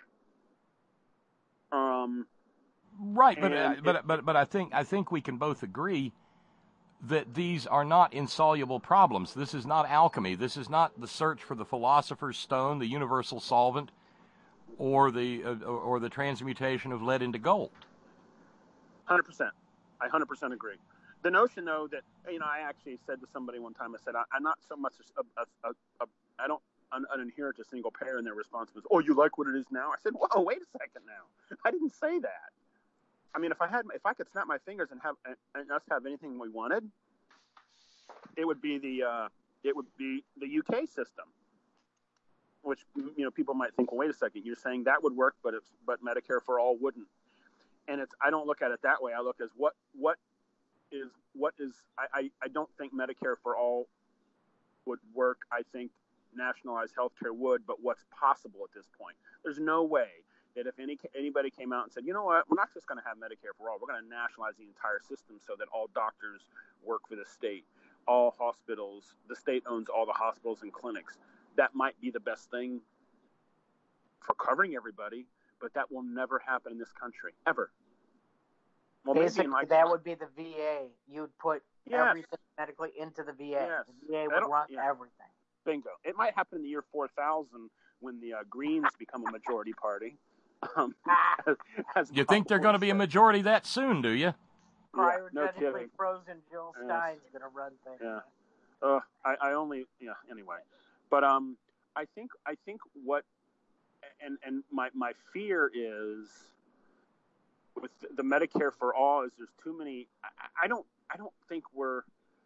Um,
right, but uh,
it,
but but but I think I think we can both agree that these are not insoluble problems. This is not alchemy. This is not the search for the philosopher's stone, the universal solvent, or the uh, or the transmutation of lead into gold.
one hundred percent. I one hundred percent agree. The notion, though, that, you know, I actually said to somebody one time, I said, I, I'm not so much, a, a, a, a, I don't un, un adhere to single payer, and their response was, oh, you like what it is now? I said, whoa, wait a second now. I didn't say that. I mean, if I had, if I could snap my fingers and have and, and us have anything we wanted, it would be the uh, it would be the U K system, which, you know, people might think, well, wait a second, you're saying that would work, but it's but Medicare for all wouldn't. And it's I don't look at it that way. I look as what what is what is I, I, I don't think Medicare for all would work. I think nationalized healthcare would, but what's possible at this point? There's no way that if any anybody came out and said, you know what, we're not just going to have Medicare for all, we're going to nationalize the entire system so that all doctors work for the state, all hospitals, the state owns all the hospitals and clinics. That might be the best thing for covering everybody, but that will never happen in this country, ever. Well,
basically,
like,
that would be the V A. You'd put
yes.
everything medically into the V A.
Yes.
The V A would run
yeah.
everything.
Bingo. It might happen in the year four thousand when the uh, Greens become a majority party. Um, as, as
you think they're going to be a majority that soon, do you?
Cryogenically
yeah, no kidding.
frozen Jill
yes.
Stein's going to run things.
Yeah. Uh, I, I only, yeah, anyway. But um, I think, I think what, and, and my, my fear is, with the Medicare for all, is there's too many. I, I don't. I don't think we're.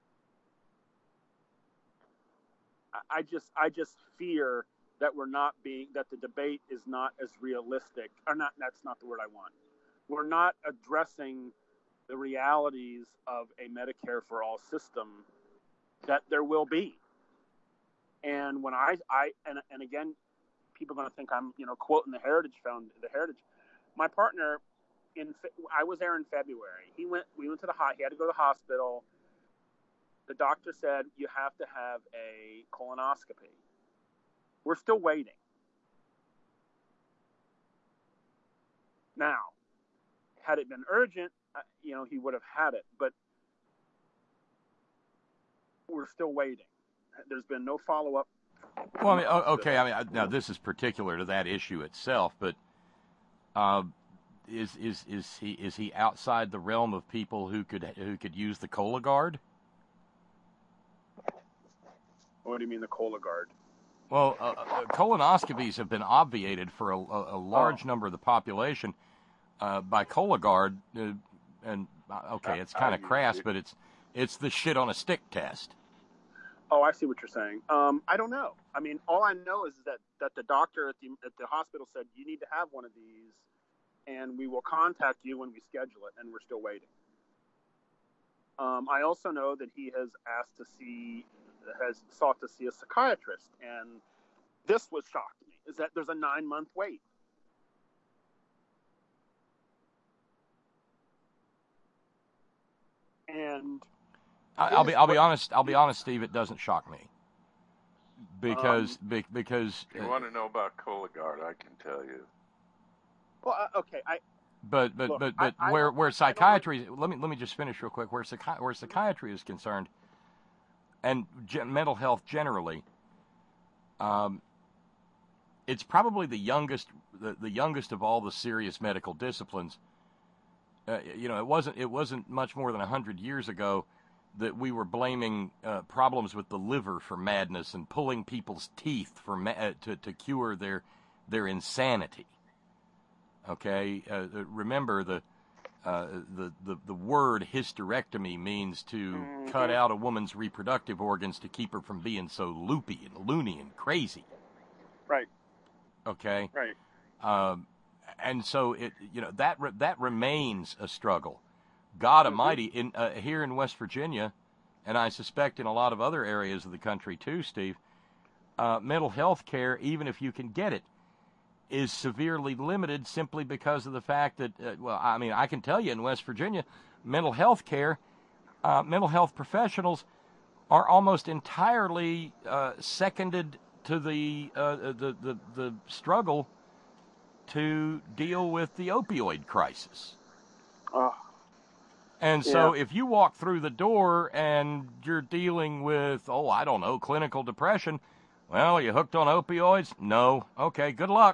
I just. I just fear that we're not being. That the debate is not as realistic. Or not. That's not the word I want. We're not addressing the realities of a Medicare for all system that there will be. And when I. I and and again, people are going to think I'm, you know, quoting the Heritage Found the Heritage. My partner. In, I was there in February. He went. We went to the. He had to go to the hospital. The doctor said you have to have a colonoscopy. We're still waiting. Now, had it been urgent, you know, he would have had it. But we're still waiting. There's been no follow up.
Well, I mean, okay. I mean, now this is particular to that issue itself, but. Uh, Is is is he is he outside the realm of people who could who could use the Cologuard?
What do you mean the Cologuard?
Well, uh, uh, colonoscopies have been obviated for a, a, a large oh. number of the population uh, by Cologuard, uh, and uh, okay, it's kind of crass, but it's it's the shit on a stick test.
Oh, I see what you're saying. Um, I don't know. I mean, all I know is that that the doctor at the at the hospital said you need to have one of these. And we will contact you when we schedule it, and we're still waiting. Um, I also know that he has asked to see, has sought to see a psychiatrist, and this was shocked me, is that there's a nine-month wait. And
I'll be, I'll be honest, I'll be honest, Steve. It doesn't shock me because,
um,
be, because.
If you uh, want to know about Cologuard, I can tell you.
Well, uh, okay, I.
But but
look,
but but
I, I
where where
I
psychiatry? Let me let me just finish real quick. Where psychi- where psychiatry is concerned, and ge- mental health generally, um, it's probably the youngest the, the youngest of all the serious medical disciplines. Uh, you know, it wasn't it wasn't much more than a hundred years ago that we were blaming uh, problems with the liver for madness and pulling people's teeth for ma- uh, to to cure their their insanity. Okay, uh, remember the, uh, the the the word hysterectomy means to mm-hmm. cut out a woman's reproductive organs to keep her from being so loopy and loony and crazy.
Right.
Okay.
Right.
Um, and so it you know that re- that remains a struggle. God mm-hmm. Almighty, in uh, here in West Virginia, and I suspect in a lot of other areas of the country too, Steve, uh, mental health care, even if you can get it, is severely limited simply because of the fact that, uh, well, I mean, I can tell you in West Virginia, mental health care, uh, mental health professionals are almost entirely uh, seconded to the, uh, the the the struggle to deal with the opioid crisis.
Oh.
And so
Yeah.
if you walk through the door and you're dealing with, oh, I don't know, clinical depression, well, are you hooked on opioids? No. Okay, good luck.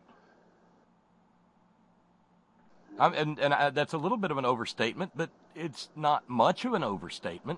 I'm, and and I, that's a little bit of an overstatement, but it's not much of an overstatement.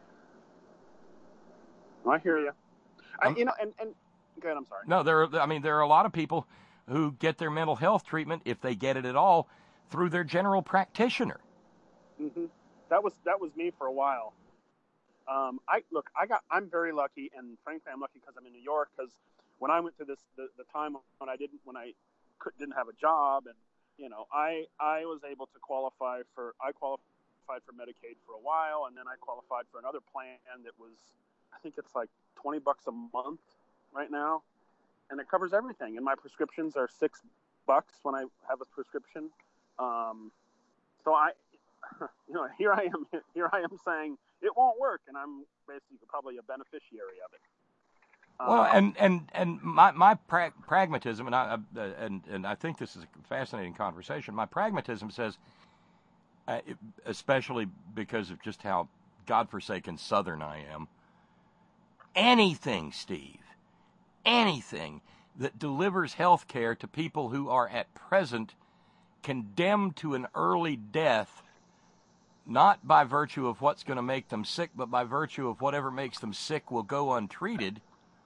I hear you. I,
Um,
you know, and, and go ahead, I'm sorry.
No, there are, I mean, there are a lot of people who get their mental health treatment, if they get it at all, through their general practitioner.
hmm That was that was me for a while. Um, I look, I got, I'm very lucky, and frankly, I'm lucky because I'm in New York. Because when I went through this, the, the time when I didn't, when I could, didn't have a job, and you know, I I was able to qualify for, I qualified for Medicaid for a while, and then I qualified for another plan that was, I think it's like twenty bucks a month right now, and it covers everything. And my prescriptions are six bucks when I have a prescription. Um, so I, you know, here I am, here I am saying it won't work, and I'm basically probably a beneficiary of it.
Well,
Um,
and and and my my pra- pragmatism, and I uh, and and I think this is a fascinating conversation. My pragmatism says, uh, it, especially because of just how godforsaken Southern I am, anything, Steve, anything that delivers health care to people who are at present condemned to an early death, not by virtue of what's going to make them sick, but by virtue of whatever makes them sick will go untreated.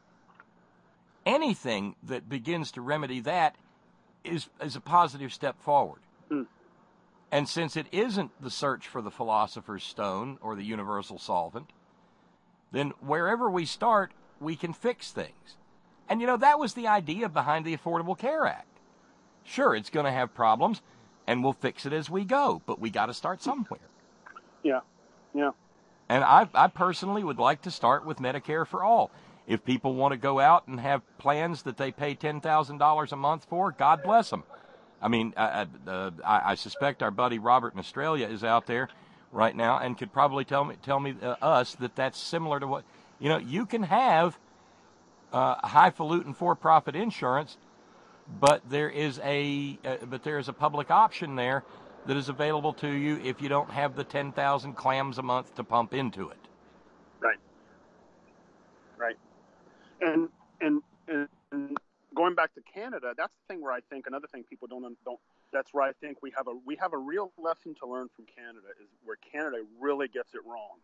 Anything that begins to remedy that is is a positive step forward.
Mm.
And since it isn't the search for the philosopher's stone or the universal solvent, then wherever we start, we can fix things. And, you know, that was the idea behind the Affordable Care Act. Sure, it's going to have problems, and we'll fix it as we go, but we got to start somewhere.
yeah, yeah.
And I, I personally would like to start with Medicare for all. If people want to go out and have plans that they pay ten thousand dollars a month for, God bless them. I mean, I, uh, I, I suspect our buddy Robert in Australia is out there right now and could probably tell me, tell me uh, us that that's similar to what, you know, you can have uh, highfalutin for-profit insurance, but there is a uh, but there is a public option there that is available to you if you don't have the ten thousand clams a month to pump into it.
Right. Right. And, and and and going back to Canada, that's the thing where I think another thing people don't don't. That's where I think we have a we have a real lesson to learn from Canada, is where Canada really gets it wrong.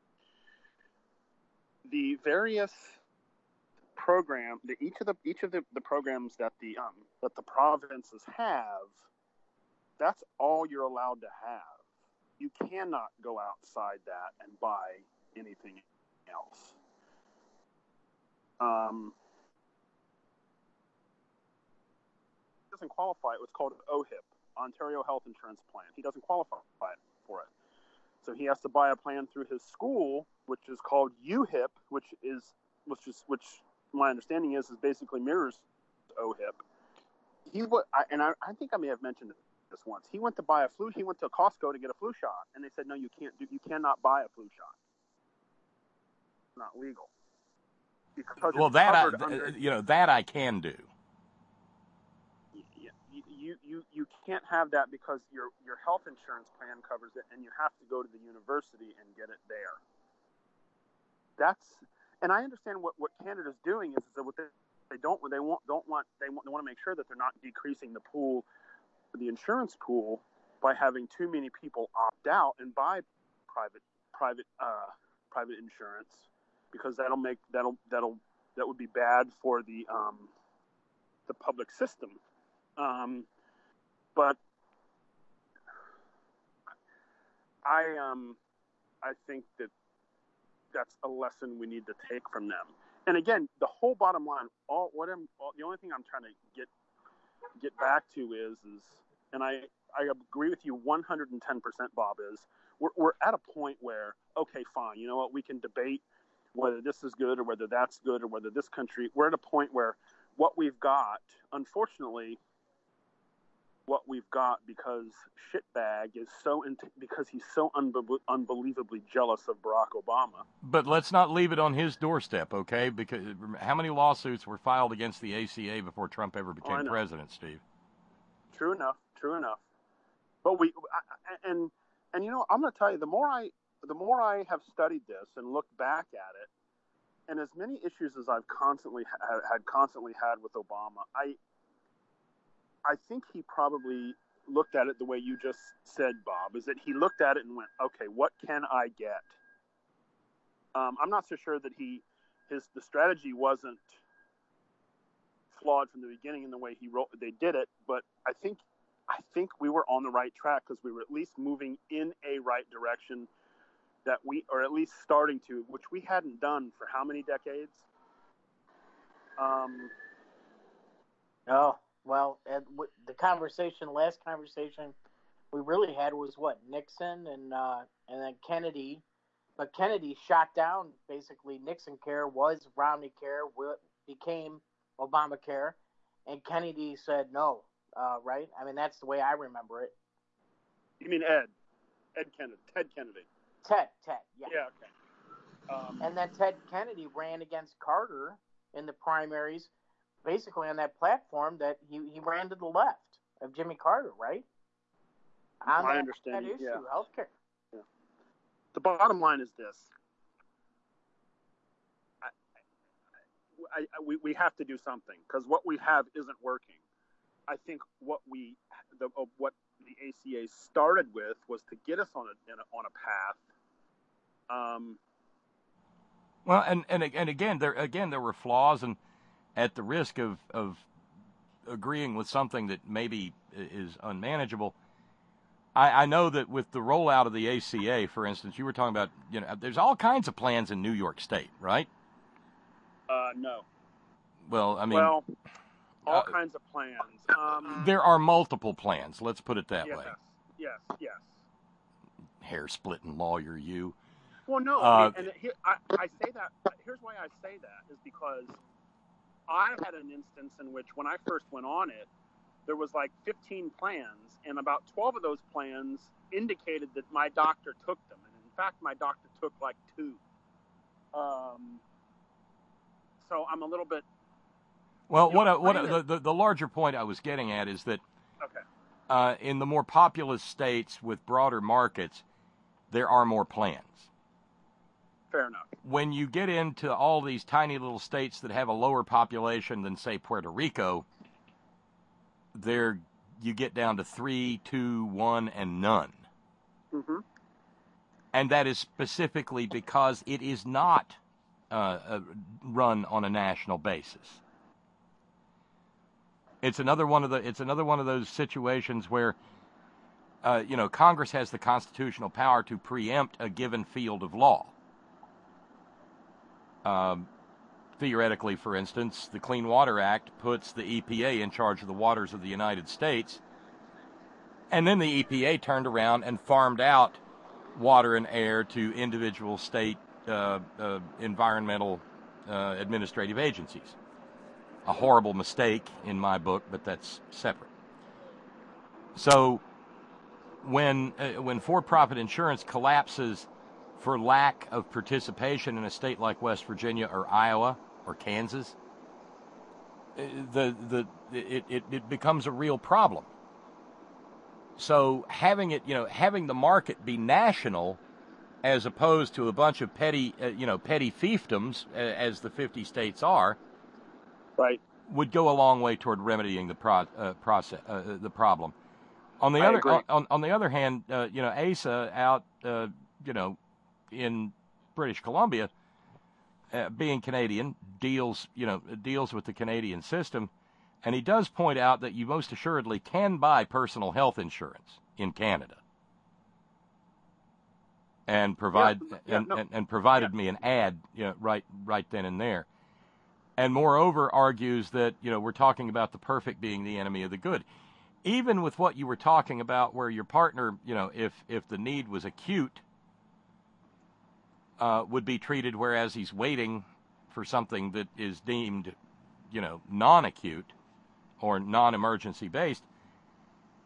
The various program, the, each of the each of the, the programs that the um that the provinces have, that's all you're allowed to have. You cannot go outside that and buy anything else. Um, doesn't qualify. It was called O H I P, Ontario Health Insurance Plan. He doesn't qualify for it, so he has to buy a plan through his school, which is called U H I P, which is which is which my understanding is is basically mirrors O H I P. He would, I, and I, I think I may have mentioned this once. He went to buy a flu. He went to Costco to get a flu shot, and they said, no, you can't do. You cannot buy a flu shot. It's not legal. Because
Well,
it's
that I,
under,
you know that I can do.
You, you you you can't have that because your your health insurance plan covers it, and you have to go to the university and get it there. That's and I understand what, what Canada's doing is, is that what they, they don't they want don't want they want they want to make sure that they're not decreasing the pool, the insurance pool, by having too many people opt out and buy private private uh, private insurance. Because that'll make that'll that'll that would be bad for the um, the public system, um, but I um I think that that's a lesson we need to take from them. And again, the whole bottom line, all what I'm all, the only thing I'm trying to get get back to is is and I I agree with you one hundred ten percent, Bob. Is we're we're at a point where okay, fine, you know what, we can debate whether this is good or whether that's good or whether this country, we're at a point where what we've got, unfortunately, what we've got because shitbag is so into, because he's so unbe- unbelievably jealous of Barack Obama.
But let's not leave it on his doorstep, okay? Because how many lawsuits were filed against the A C A before Trump ever became
oh,
president, Steve?
True enough, true enough. But we I, and and you know, I'm going to tell you, the more I the more I have studied this and looked back at it, and as many issues as I've constantly ha- had constantly had with Obama, I I think he probably looked at it the way you just said, Bob, is that he looked at it and went, okay, what can I get? Um, I'm not so sure that he, his, the strategy wasn't flawed from the beginning in the way he wrote, they did it, but I think, I think we were on the right track because we were at least moving in a right direction that we, or at least starting to, which we hadn't done for how many decades? Um,
Oh, well, and w- the conversation, last conversation we really had was what, Nixon and uh, and then Kennedy. But Kennedy shot down basically Nixon care was Romney care, w- became Obamacare, and Kennedy said no, uh, right? I mean, that's the way I remember it.
You mean Ed? Ed Kennedy, Ted Kennedy.
Ted, Ted, yeah.
Yeah, okay. Um,
and then Ted Kennedy ran against Carter in the primaries, basically on that platform that he, he ran to the left of Jimmy Carter, right? On
my
that,
understanding,
that issue,
yeah.
healthcare.
Yeah. The bottom line is this. I, I, I, we, we have to do something because what we have isn't working. I think what we the uh, what the A C A started with was to get us on a, in a on a path. Um,
well, and, and and again, there again there were flaws, and at the risk of of agreeing with something that maybe is unmanageable, I, I know that with the rollout of the A C A, for instance, you were talking about, you know, there's all kinds of plans in New York State, right?
Uh, no.
Well, I mean,
well, all
uh,
kinds of plans. Um,
there are multiple plans. Let's put it that
yes,
way.
Yes, yes.
Hair splitting lawyer, you.
Well, no,
Uh,
and it, I, I say that. Here's why I say that is because I had an instance in which when I first went on it, there was like fifteen plans, and about twelve of those plans indicated that my doctor took them, and in fact, my doctor took like two. Um, so I'm a little bit.
Well,
you
what
know,
a, what
plan
a,
is-
the, the larger point I was getting at is that
Okay.
uh, in the more populous states with broader markets, there are more plans.
Fair enough.
When you get into all these tiny little states that have a lower population than, say, Puerto Rico, there you get down to three, two, one, and none.
Mm-hmm.
And that is specifically because it is not uh, uh, run on a national basis. It's another one of the. It's another one of those situations where, uh, you know, Congress has the constitutional power to preempt a given field of law. Um, theoretically, for instance, the Clean Water Act puts the E P A in charge of the waters of the United States, and then the E P A turned around and farmed out water and air to individual state uh, uh, environmental uh, administrative agencies. A horrible mistake in my book, but that's separate. So when uh, when for-profit insurance collapses for lack of participation in a state like West Virginia or Iowa or Kansas, the the it, it, it becomes a real problem. So having it, you know, having the market be national as opposed to a bunch of petty, uh, you know, petty fiefdoms, uh, as the fifty states are,
right,
would go a long way toward remedying the pro, uh, process, uh, the problem. On the
I
other
agree.
on, on the other hand, uh, you know, Asa out, uh, you know, in British Columbia, uh, being Canadian, deals, you know, deals with the Canadian system, and he does point out that you most assuredly can buy personal health insurance in Canada. And provide
Yeah, yeah,
and,
no.
and, and provided
Yeah.
me an ad, you know, right right then and there. And moreover argues that, you know, we're talking about the perfect being the enemy of the good. Even with what you were talking about where your partner, you know, if, if the need was acute, uh, would be treated, whereas he's waiting for something that is deemed, you know, non-acute or non-emergency based,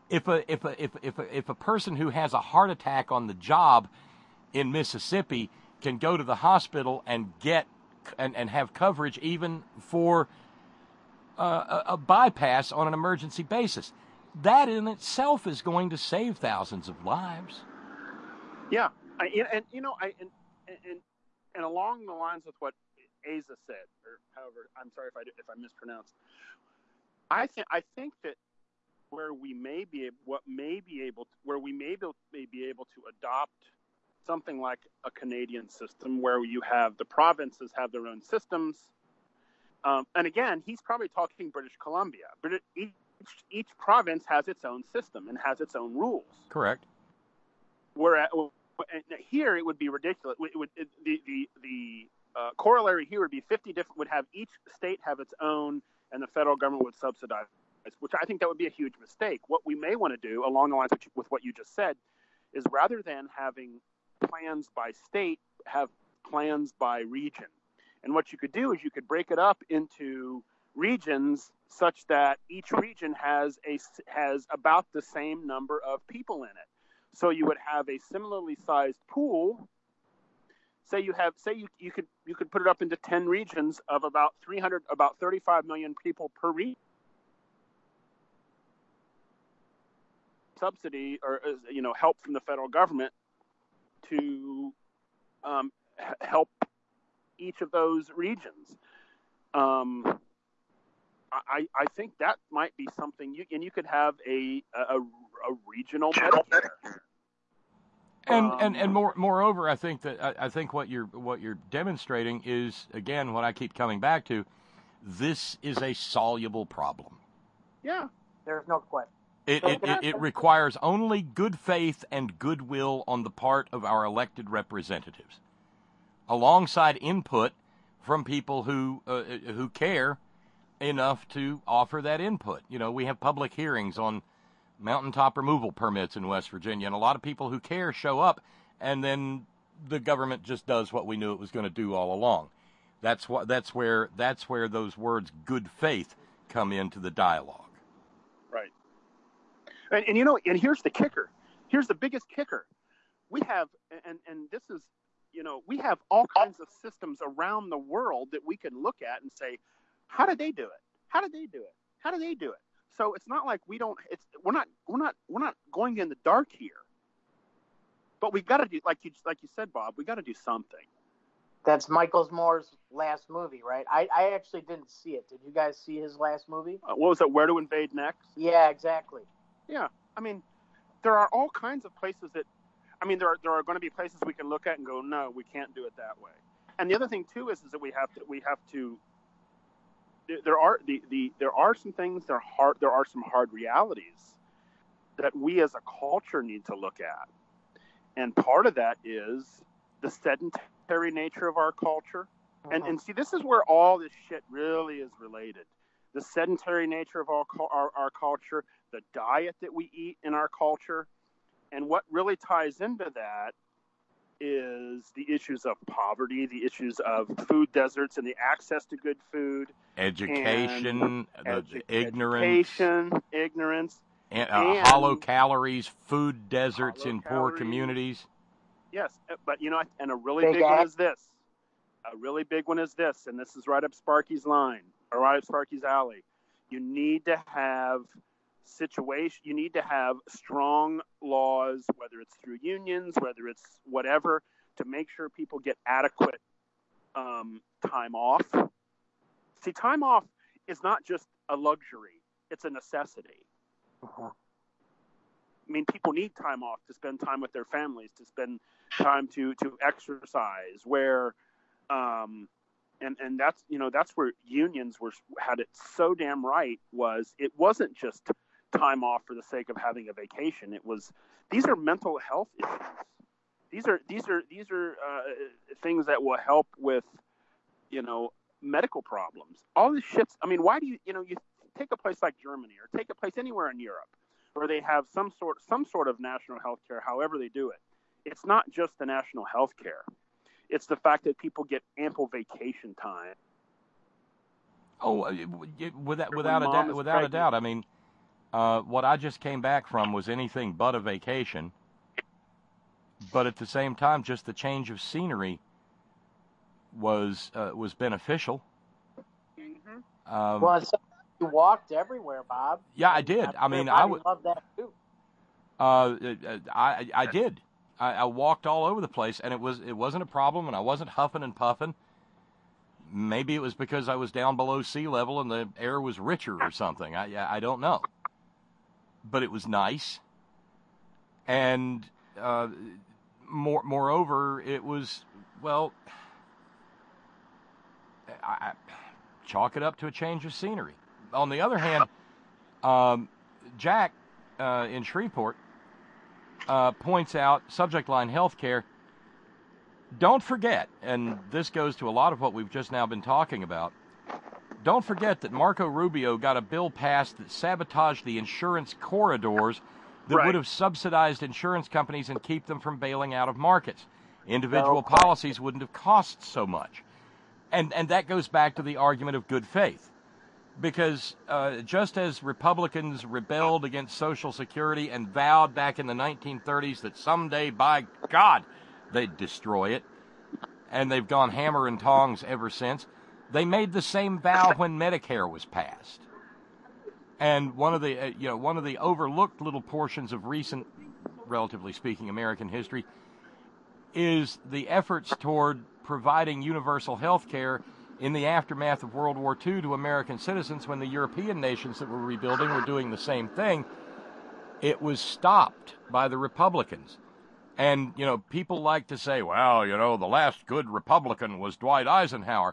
if a if a if if a, if a person who has a heart attack on the job in Mississippi can go to the hospital and get and, and have coverage even for uh, a, a bypass on an emergency basis, that in itself is going to save thousands of lives.
Yeah, I, and you know, I and, and and along the lines with what Asa said, or however, I'm sorry if I if I mispronounced. I think I think that where we may be what may be able to, where we may be, may be able to adopt something like a Canadian system where you have the provinces have their own systems, um, and again, he's probably talking British Columbia, but it, each each province has its own system and has its own rules.
Correct.
Whereas here it would be ridiculous. It would it, the the the uh, corollary here would be fifty different. Would have each state have its own, and the federal government would subsidize, which I think that would be a huge mistake. What we may want to do, along the lines with, with what you just said, is rather than having plans by state, have plans by region. And what you could do is you could break it up into regions such that each region has a has about the same number of people in it. So you would have a similarly sized pool. Say you have, say you, you could you could put it up into ten regions of about three hundred, about thirty-five million people per region. Subsidy or you know help from the federal government to um, help each of those regions. Um, I, I think that might be something you and you could have a a, a regional Medicare.
And,
um,
and and more moreover, I think that I, I think what you're what you're demonstrating is again what I keep coming back to. This is a soluble problem.
Yeah,
there's no question.
It it, it it requires only good faith and goodwill on the part of our elected representatives, alongside input from people who uh, who care enough to offer that input. You know, we have public hearings on mountaintop removal permits in West Virginia, and a lot of people who care show up, and then the government just does what we knew it was going to do all along. That's what that's where that's where those words "good faith" come into the dialogue.
Right. And, and you know, and here's the kicker. Here's the biggest kicker. We have, and and this is, you know, we have all kinds of systems around the world that we can look at and say, how did they do it? How did they do it? How do they do it? So it's not like we don't. It's we're not we're not we're not going in the dark here. But we got to do like you like you said, Bob. We got to do something.
That's Michael Moore's last movie, right? I, I actually didn't see it. Did you guys see his last movie?
Uh, what was it? Where to Invade Next?
Yeah, exactly.
Yeah, I mean, there are all kinds of places that, I mean, there are there are going to be places we can look at and go, no, we can't do it that way. And the other thing too is is that we have to we have to. There are the, the there are some things there are hard there are some hard realities that we as a culture need to look at, and part of that is the sedentary nature of our culture. Uh-huh. And and see, this is where all this shit really is related. The sedentary nature of our, our our culture, the diet that we eat in our culture, and what really ties into that is the issues of poverty, the issues of food deserts and the access to good food.
Education, the,
edu-
the ignorance.
Education, ignorance.
And, uh,
and
hollow calories, food deserts in poor
calories.
communities.
Yes, but you know, and a really
big
big
act.
one is this. A really big one is this, and this is right up Sparky's line, or right up Sparky's alley. You need to have situation. You need to have strong laws, whether it's through unions, whether it's whatever, to make sure people get adequate um, time off. See, time off is not just a luxury; it's a necessity.
Uh-huh.
I mean, people need time off to spend time with their families, to spend time to to exercise. Where, um, and and that's you know that's where unions were had it so damn right. Was it wasn't just time off for the sake of having a vacation. It was these are mental health issues. These are these are these are uh, things that will help with you know medical problems. All this shit's. I mean, why do you you know you take a place like Germany or take a place anywhere in Europe where they have some sort some sort of national health care, however they do it. It's not just the national health care. It's the fact that people get ample vacation time.
Oh, without without a doubt, without a doubt. I mean, Uh, what I just came back from was anything but a vacation. But at the same time, just the change of scenery was uh, was beneficial.
Mm-hmm.
Um,
well, so you walked everywhere, Bob.
Yeah, I did. I mean, I would
love that too.
Uh, I I did. I, I walked all over the place, and it was it wasn't a problem, and I wasn't huffing and puffing. Maybe it was because I was down below sea level and the air was richer or something. I I don't know. But it was nice, and uh, more moreover, it was well. I, I chalk it up to a change of scenery. On the other hand, um, Jack uh, in Shreveport uh, points out, subject line healthcare. Don't forget, and this goes to a lot of what we've just now been talking about, don't forget that Marco Rubio got a bill passed that sabotaged the insurance corridors that
Right.
would have subsidized insurance companies and keep them from bailing out of markets. Individual
No
policies wouldn't have cost so much. And and that goes back to the argument of good faith. Because uh, just as Republicans rebelled against Social Security and vowed back in the nineteen thirties that someday, by God, they'd destroy it, and they've gone hammer and tongs ever since, they made the same vow when Medicare was passed. And one of the uh, you know one of the overlooked little portions of recent, relatively speaking, American history is the efforts toward providing universal health care in the aftermath of World War Two to American citizens when the European nations that were rebuilding were doing the same thing. It was stopped by the Republicans. And, you know, people like to say, well, you know, the last good Republican was Dwight Eisenhower.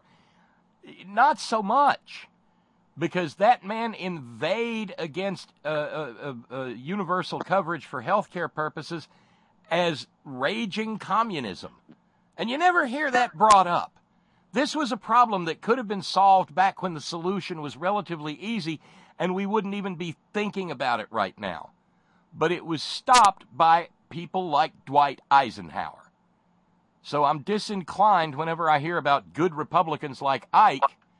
Not so much, because that man inveighed against uh, uh, uh, uh, universal coverage for health care purposes as raging communism. And you never hear that brought up. This was a problem that could have been solved back when the solution was relatively easy, and we wouldn't even be thinking about it right now. But it was stopped by people like Dwight Eisenhower. So I'm disinclined whenever I hear about good Republicans like Ike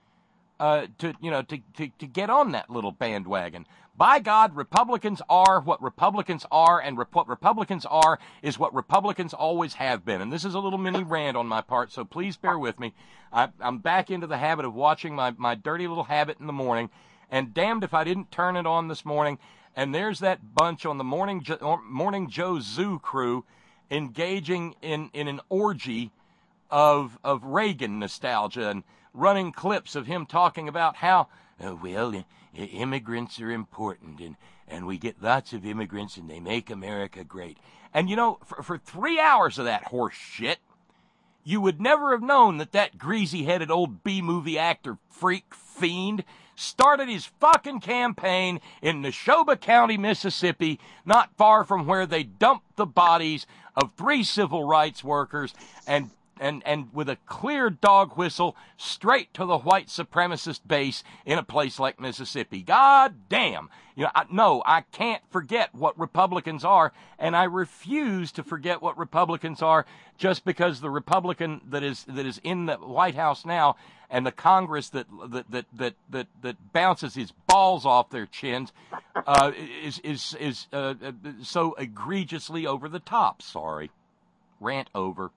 uh, to, you know, to, to, to get on that little bandwagon. By God, Republicans are what Republicans are, and rep- what Republicans are is what Republicans always have been. And this is a little mini rant on my part, so please bear with me. I, I'm back into the habit of watching my, my dirty little habit in the morning, and damned if I didn't turn it on this morning. And there's that bunch on the Morning jo- Morning Joe Zoo crew engaging in, in an orgy of of Reagan nostalgia and running clips of him talking about how, uh, well, I- immigrants are important, and, and we get lots of immigrants, and they make America great. And, you know, for, for three hours of that horse shit, you would never have known that that greasy-headed old B-movie actor freak fiend started his fucking campaign in Neshoba County, Mississippi, not far from where they dumped the bodies of three civil rights workers, and and and with a clear dog whistle straight to the white supremacist base in a place like Mississippi. God damn. You know, I, no, I can't forget what Republicans are, and I refuse to forget what Republicans are just because the Republican that is that is in the White House now and the Congress that that that that that, that bounces his balls off their chins uh, is is is uh, so egregiously over the top. Sorry, rant over.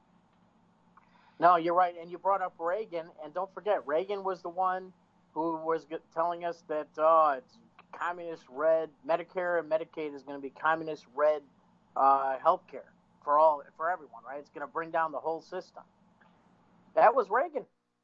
No, you're right, and you brought up Reagan, and don't forget, Reagan was the one who was g- telling us that uh, it's communist red Medicare and Medicaid is going to be communist red uh, health care for all for everyone, right? It's going to bring down the whole system. That was Reagan.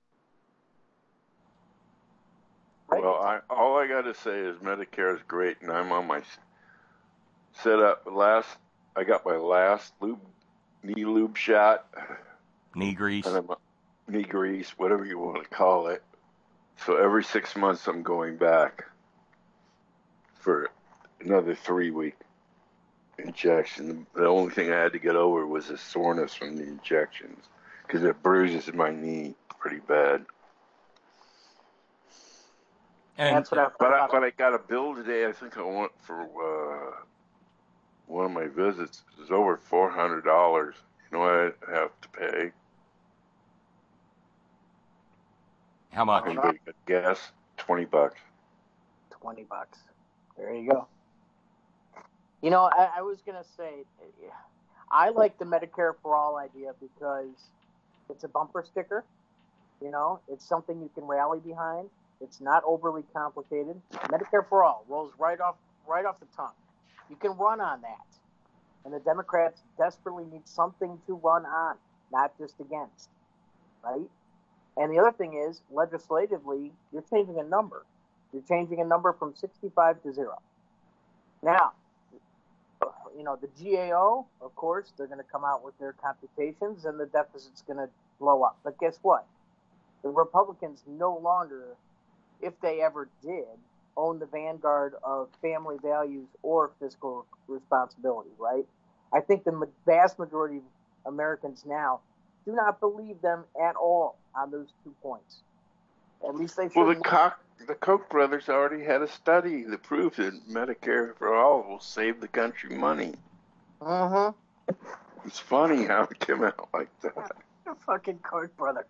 Reagan.
Well, I, all I got to say is Medicare is great, and I'm on my s- set up last. I got my last lube, knee lube shot.
Knee grease.
And I'm, knee grease, whatever you want to call it. So every six months I'm going back for another three-week injection. The only thing I had to get over was the soreness from the injections because it bruises my knee pretty bad.
And
That's what I
But I, but I got a bill today. I think I went for uh, one of my visits. It was over four hundred dollars. You know what I have to pay?
how much?
Anybody could guess? Twenty bucks.
twenty bucks. There you go. You know, I, I was going to say, I like the Medicare for All idea because it's a bumper sticker. You know, it's something you can rally behind. It's not overly complicated. Medicare for All rolls right off, right off the tongue. You can run on that. And the Democrats desperately need something to run on, not just against, right? And the other thing is, legislatively, you're changing a number. You're changing a number from sixty-five to zero. Now, you know, the G A O, of course, they're going to come out with their computations, and the deficit's going to blow up. But guess what? The Republicans no longer, if they ever did, own the vanguard of family values or fiscal responsibility, right? I think the vast majority of Americans now do not believe them at all on those two points. At least they should.
Well, the, Co- the Koch brothers already had a study that proved that Medicare for All will save the country money.
Uh-huh.
It's funny how it came out like that.
The fucking Koch brother.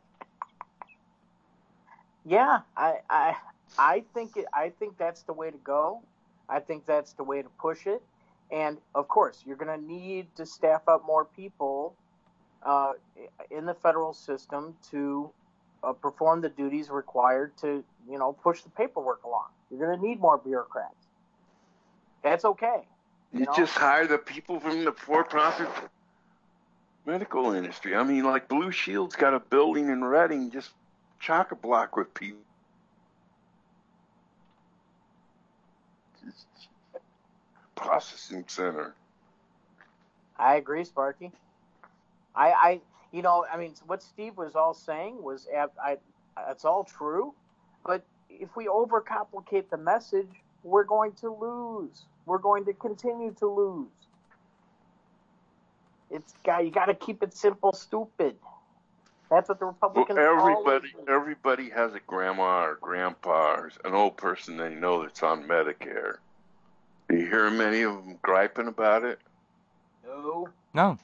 Yeah, I, I, I think it. I think that's the way to go. I think that's the way to push it. And of course, you're going to need to staff up more people uh, in the federal system to uh, perform the duties required to, you know, push the paperwork along. You're going to need more bureaucrats. That's okay.
You,
You know?
just hire the people from the for-profit medical industry. I mean, like Blue Shield's got a building in Reading just chock-a-block with people. Processing center.
I agree, Sparky. I, I, you know, I mean, what Steve was all saying was, I, it's all true, but if we overcomplicate the message, we're going to lose. We're going to continue to lose. It's got you got to keep it simple, stupid. That's what the Republicans.
Well, everybody, everybody has a grandma or grandpa or an old person they know that's on Medicare. Do you hear many of them griping about it?
No.
No.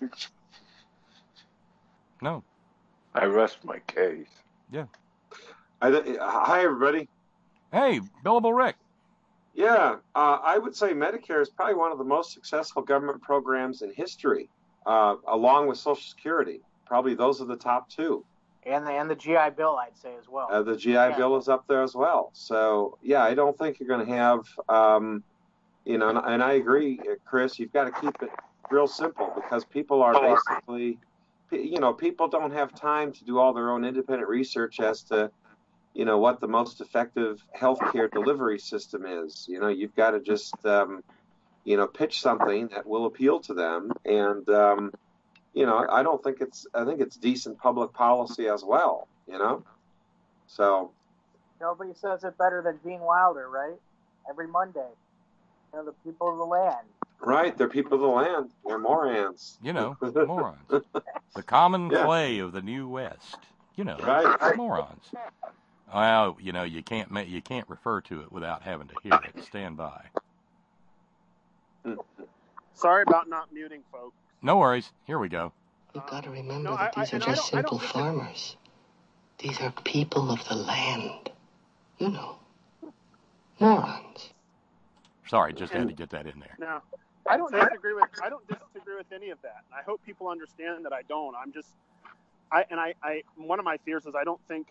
No.
I rest my case.
Yeah.
I, hi, everybody.
Hey, Billable Rick.
Yeah, uh, I would say Medicare is probably one of the most successful government programs in history, uh, along with Social Security. Probably those are the top two.
And the, and the G I Bill, I'd say, as well.
Uh, the G I
yeah.
Bill is up there as well. So, yeah, I don't think you're going to have, um, you know, and, and I agree, Chris, you've got to keep it real simple because people are basically, you know, people don't have time to do all their own independent research as to, you know, what the most effective healthcare delivery system is. You know, you've got to just, um, you know, pitch something that will appeal to them. And, um, you know, I don't think it's, I think it's decent public policy as well, you know? So.
Nobody says it better than Gene Wilder, right? Every Monday. You know, the people of the land.
Right, they're people of the land. They're morons.
You know, morons. The common yeah. clay of the New West. You know,
right.
morons. Well, you know, you can't you can't refer to it without having to hear it. Stand by.
Sorry about not muting, folks.
No worries. Here we go.
You've got to remember
no,
that
I,
these
I,
are just
I don't,
simple
I don't
farmers. These are people of the land. You know. Morons.
Sorry, just had to get that in there.
No, I don't disagree with I don't disagree with any of that. I hope people understand that I don't. I'm just I and I, I one of my fears is I don't think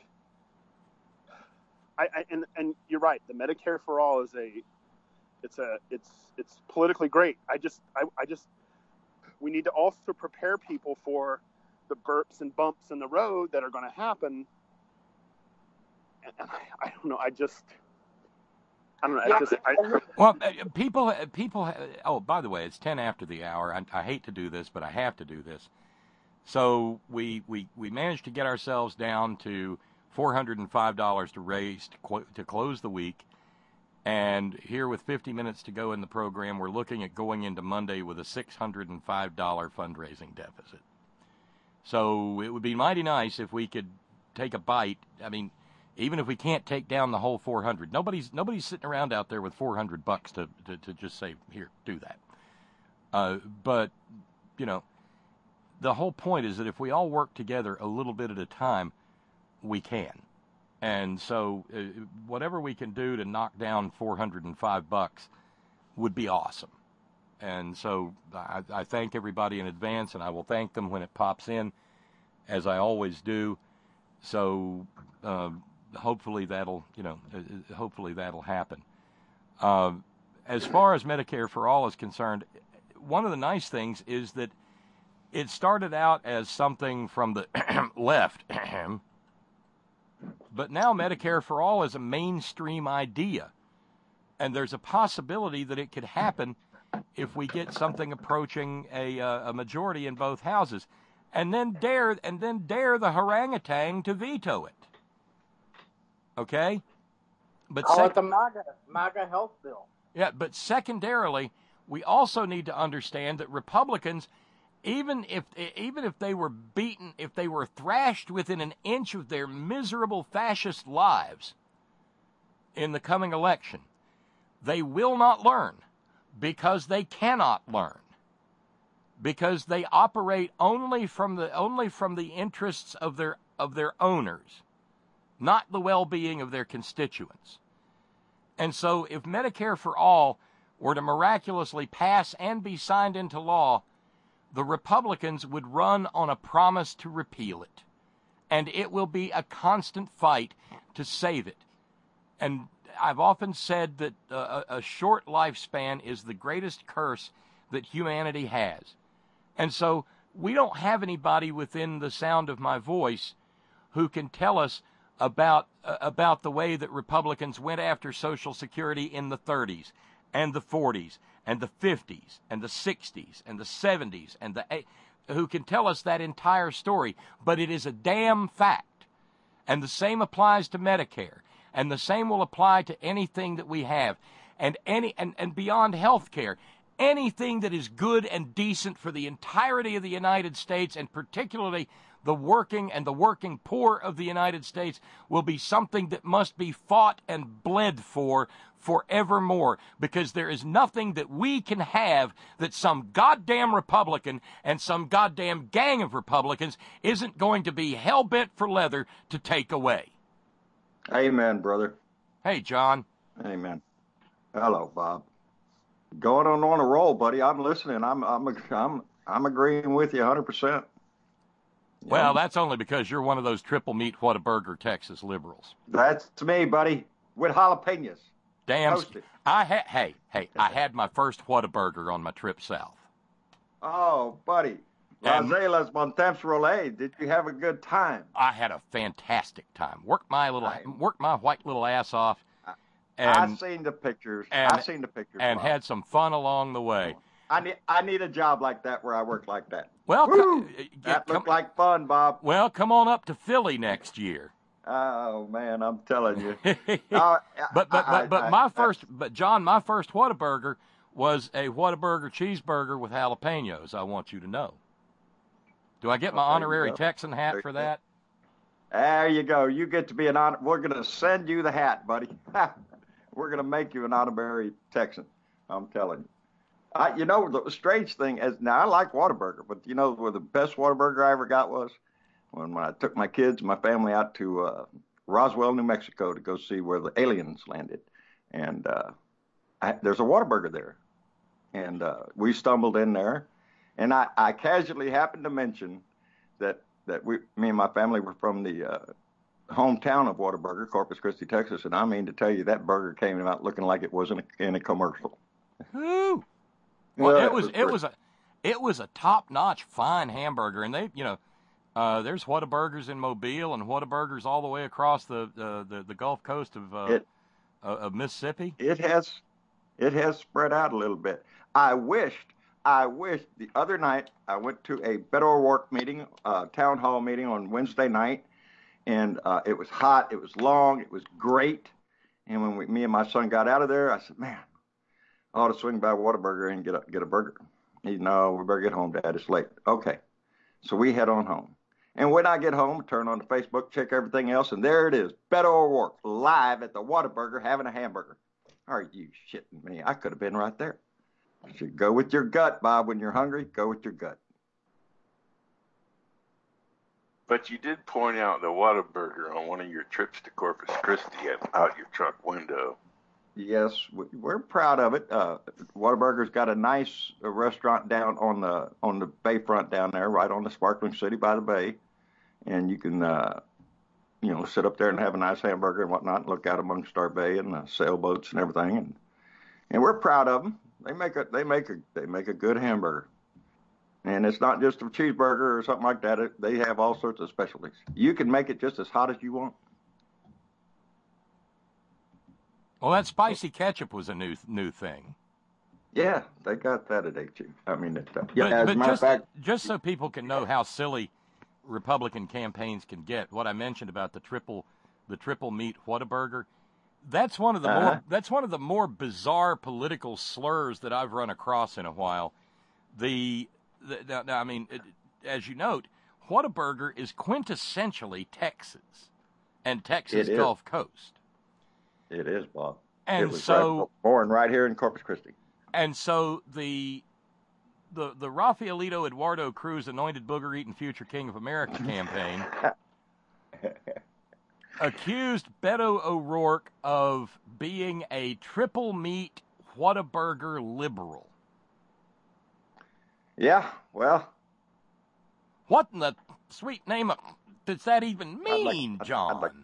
I, I and and you're right. The Medicare for All is a it's a it's it's politically great. I just I, I just we need to also prepare people for the burps and bumps in the road that are going to happen. And, and I, I don't know. I just I don't know. I just, I,
well, people, people. Oh, by the way, it's ten after the hour. I, I hate to do this, but I have to do this. So we we, we managed to get ourselves down to four hundred and five dollars to raise to, to close the week, and here with fifty minutes to go in the program, we're looking at going into Monday with a six hundred and five dollar fundraising deficit. So it would be mighty nice if we could take a bite. I mean. Even if we can't take down the whole four hundred, nobody's nobody's sitting around out there with four hundred bucks to, to, to just say, here, do that. Uh, but, you know, the whole point is that if we all work together a little bit at a time, we can. And so uh, whatever we can do to knock down four hundred five bucks would be awesome. And so I, I thank everybody in advance, and I will thank them when it pops in, as I always do. So uh, hopefully that'll, you know, hopefully that'll happen. Uh, as far as Medicare for All is concerned, one of the nice things is that it started out as something from the left, but now Medicare for All is a mainstream idea, and there's a possibility that it could happen if we get something approaching a, uh, a majority in both houses, and then dare and then dare the orangutan to veto it. Okay, but
call
sec-
it the MAGA MAGA health bill.
Yeah, but secondarily, we also need to understand that Republicans, even if even if they were beaten, if they were thrashed within an inch of their miserable fascist lives in the coming election, they will not learn, because they cannot learn, because they operate only from the only from the interests of their of their owners, not the well-being of their constituents. And so if Medicare for All were to miraculously pass and be signed into law, the Republicans would run on a promise to repeal it. And it will be a constant fight to save it. And I've often said that uh, a short lifespan is the greatest curse that humanity has. And so we don't have anybody within the sound of my voice who can tell us about uh, about the way that Republicans went after Social Security in the thirties and the forties and the fifties and the sixties and the seventies and the eight, who can tell us that entire story. But it is a damn fact. And the same applies to Medicare. And the same will apply to anything that we have. And any and, and beyond health care, anything that is good and decent for the entirety of the United States, and particularly the working and the working poor of the United States, will be something that must be fought and bled for forevermore, because there is nothing that we can have that some goddamn Republican and some goddamn gang of Republicans isn't going to be hell-bent for leather to take away.
Amen, brother.
Hey, John.
Amen. Hello, Bob. Going on on a roll, buddy. I'm listening. I'm I'm I'm I'm agreeing with you one hundred percent.
Well, that's only because you're one of those triple meat Whataburger Texas liberals.
That's me, buddy, with jalapenos.
Damn.
Toasted.
I had hey hey I had my first Whataburger on my trip south.
Oh, buddy.
And
Las Montemps Rollet. Did you have a good time?
I had a fantastic time. Worked my little
I,
worked my white little ass off. And,
I've seen the pictures.
And,
I've seen the pictures.
And
Bob.
had some fun along the way.
I need I need a job like that where I work like that.
Well,
Woo!
come,
that
come,
looked like fun, Bob.
Well, come on up to Philly next year.
Oh man, I'm telling you.
uh, but but
I,
but but
I,
my
I,
first, but John, my first Whataburger was a Whataburger cheeseburger with jalapenos. I want you to know. Do I get my
well,
honorary Texan hat
there
for that?
There you go. You get to be an honor. We're going to send you the hat, buddy. We're going to make you an honorary Texan. I'm telling you. I, you know, the strange thing is, now I like Whataburger, but you know where the best Whataburger I ever got was? When, when I took my kids and my family out to uh, Roswell, New Mexico to go see where the aliens landed. And uh, I, there's a Whataburger there. And uh, we stumbled in there. And I, I casually happened to mention that, that we, me and my family were from the uh, hometown of Whataburger, Corpus Christi, Texas. And I mean to tell you, that burger came out looking like it was in a, in a commercial.
Ooh. Well,
well,
it was,
it was
it was a it was a top-notch, fine hamburger. And they, you know, uh, there's Whataburgers in Mobile and Whataburgers all the way across the uh, the, the Gulf Coast of uh,
it,
of Mississippi.
It has it has spread out a little bit. I wished. I wish the other night I went to a Beto O'Rourke meeting, uh, town hall meeting on Wednesday night, and uh, it was hot, it was long, it was great. And when we, me and my son got out of there, I said, man, I ought to swing by Whataburger and get a, get a burger. He said, no, we better get home, Dad, it's late. Okay, so we head on home. And when I get home, turn on the Facebook, check everything else, and there it is, Beto O'Rourke, live at the Whataburger having a hamburger. Are you shitting me? I could have been right there. You should go with your gut, Bob. When you're hungry, go with your gut.
But you did point out the Whataburger on one of your trips to Corpus Christi and out your truck window.
Yes, we- we're proud of it. Uh, Whataburger's got a nice uh, restaurant down on the on the bayfront down there, right on the Sparkling City by the bay, and you can uh, you know sit up there and have a nice hamburger and whatnot, and look out amongst our bay and the sailboats and everything, and and we're proud of them. They make a they make a they make a good hamburger, and it's not just a cheeseburger or something like that. It, they have all sorts of specialties. You can make it just as hot as you want.
Well, that spicy ketchup was a new new thing.
Yeah, they got that at H E. I mean, it, uh, yeah.
But,
as
but
a matter
just,
of fact,
just so people can know how silly Republican campaigns can get, what I mentioned about the triple the triple meat Whataburger, that's one of the
Uh-huh.
more that's one of the more bizarre political slurs that I've run across in a while. The, the now, now, I mean, it, as you note, Whataburger is quintessentially Texas and Texas
It is.
Gulf Coast.
it is, Bob.
And
it was
so-
right, born right here in Corpus Christi.
And so the the the Rafaelito Eduardo Cruz anointed booger-eating future king of America campaign accused Beto O'Rourke of being a triple meat Whataburger liberal.
Yeah, well,
What in the sweet name of does that even
I'd like-
mean,
I'd- I'd
John?
like-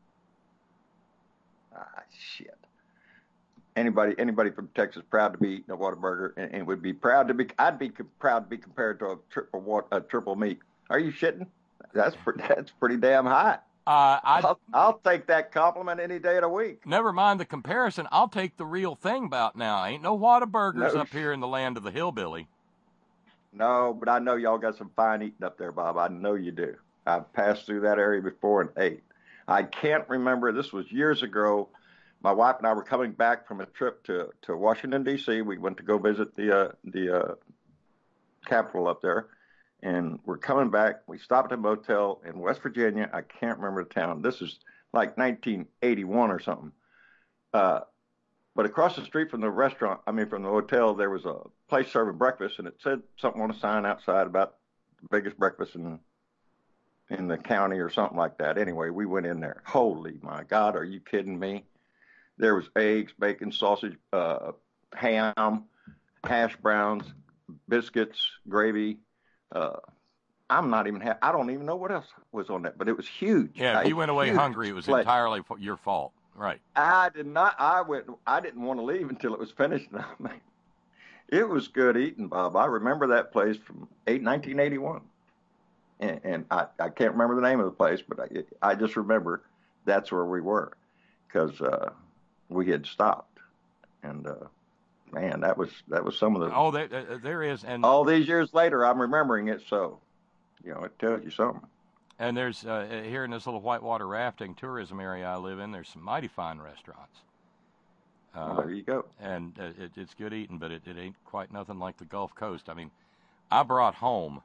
ah, shit. Anybody, anybody from Texas proud to be eating a Whataburger and, and would be proud to be. I'd be co- proud to be compared to a triple what a triple meat. Are you shitting? That's pre- that's pretty damn high.
Uh, I
I'll, I'll take that compliment any day of the week.
never mind the comparison. I'll take the real thing about now. Ain't no Whataburgers
No.
up here in the land of the hillbilly.
No, but I know y'all got some fine eating up there, Bob. I know you do. I've passed through that area before and ate. I can't remember. This was years ago. My wife and I were coming back from a trip to, to Washington, D C. We went to go visit the uh, the uh, Capitol up there, and we're coming back. We stopped at a motel in West Virginia. I can't remember the town. This is like nineteen eighty-one or something. Uh, but across the street from the restaurant, I mean from the hotel, there was a place serving breakfast, and it said something on a sign outside about the biggest breakfast in in the county or something like that. Anyway, we went in there. Holy my God, are you kidding me? There was eggs, bacon, sausage, uh, ham, hash browns, biscuits, gravy. Uh, I'm not even. Ha- I don't even know what else was on that, but it was huge.
Yeah, if
A
you went away
huge
hungry, it was
plate.
entirely f- your fault. Right.
I did not. I went. I didn't want to leave until it was finished. I mean, it was good eating, Bob. I remember that place from eight, nineteen eighty-one, and, and I, I can't remember the name of the place, but I, I just remember that's where we were because uh, we had stopped, and uh, man, that was that was some of the.
Oh, there, uh, there is, and
all these years later, I'm remembering it. So, you know, it tells you something.
and there's uh, here in this little whitewater rafting tourism area I live in, there's some mighty fine restaurants. Uh,
Well, there you go.
And uh, it, it's good eating, but it, it ain't quite nothing like the Gulf Coast. I mean, I brought home,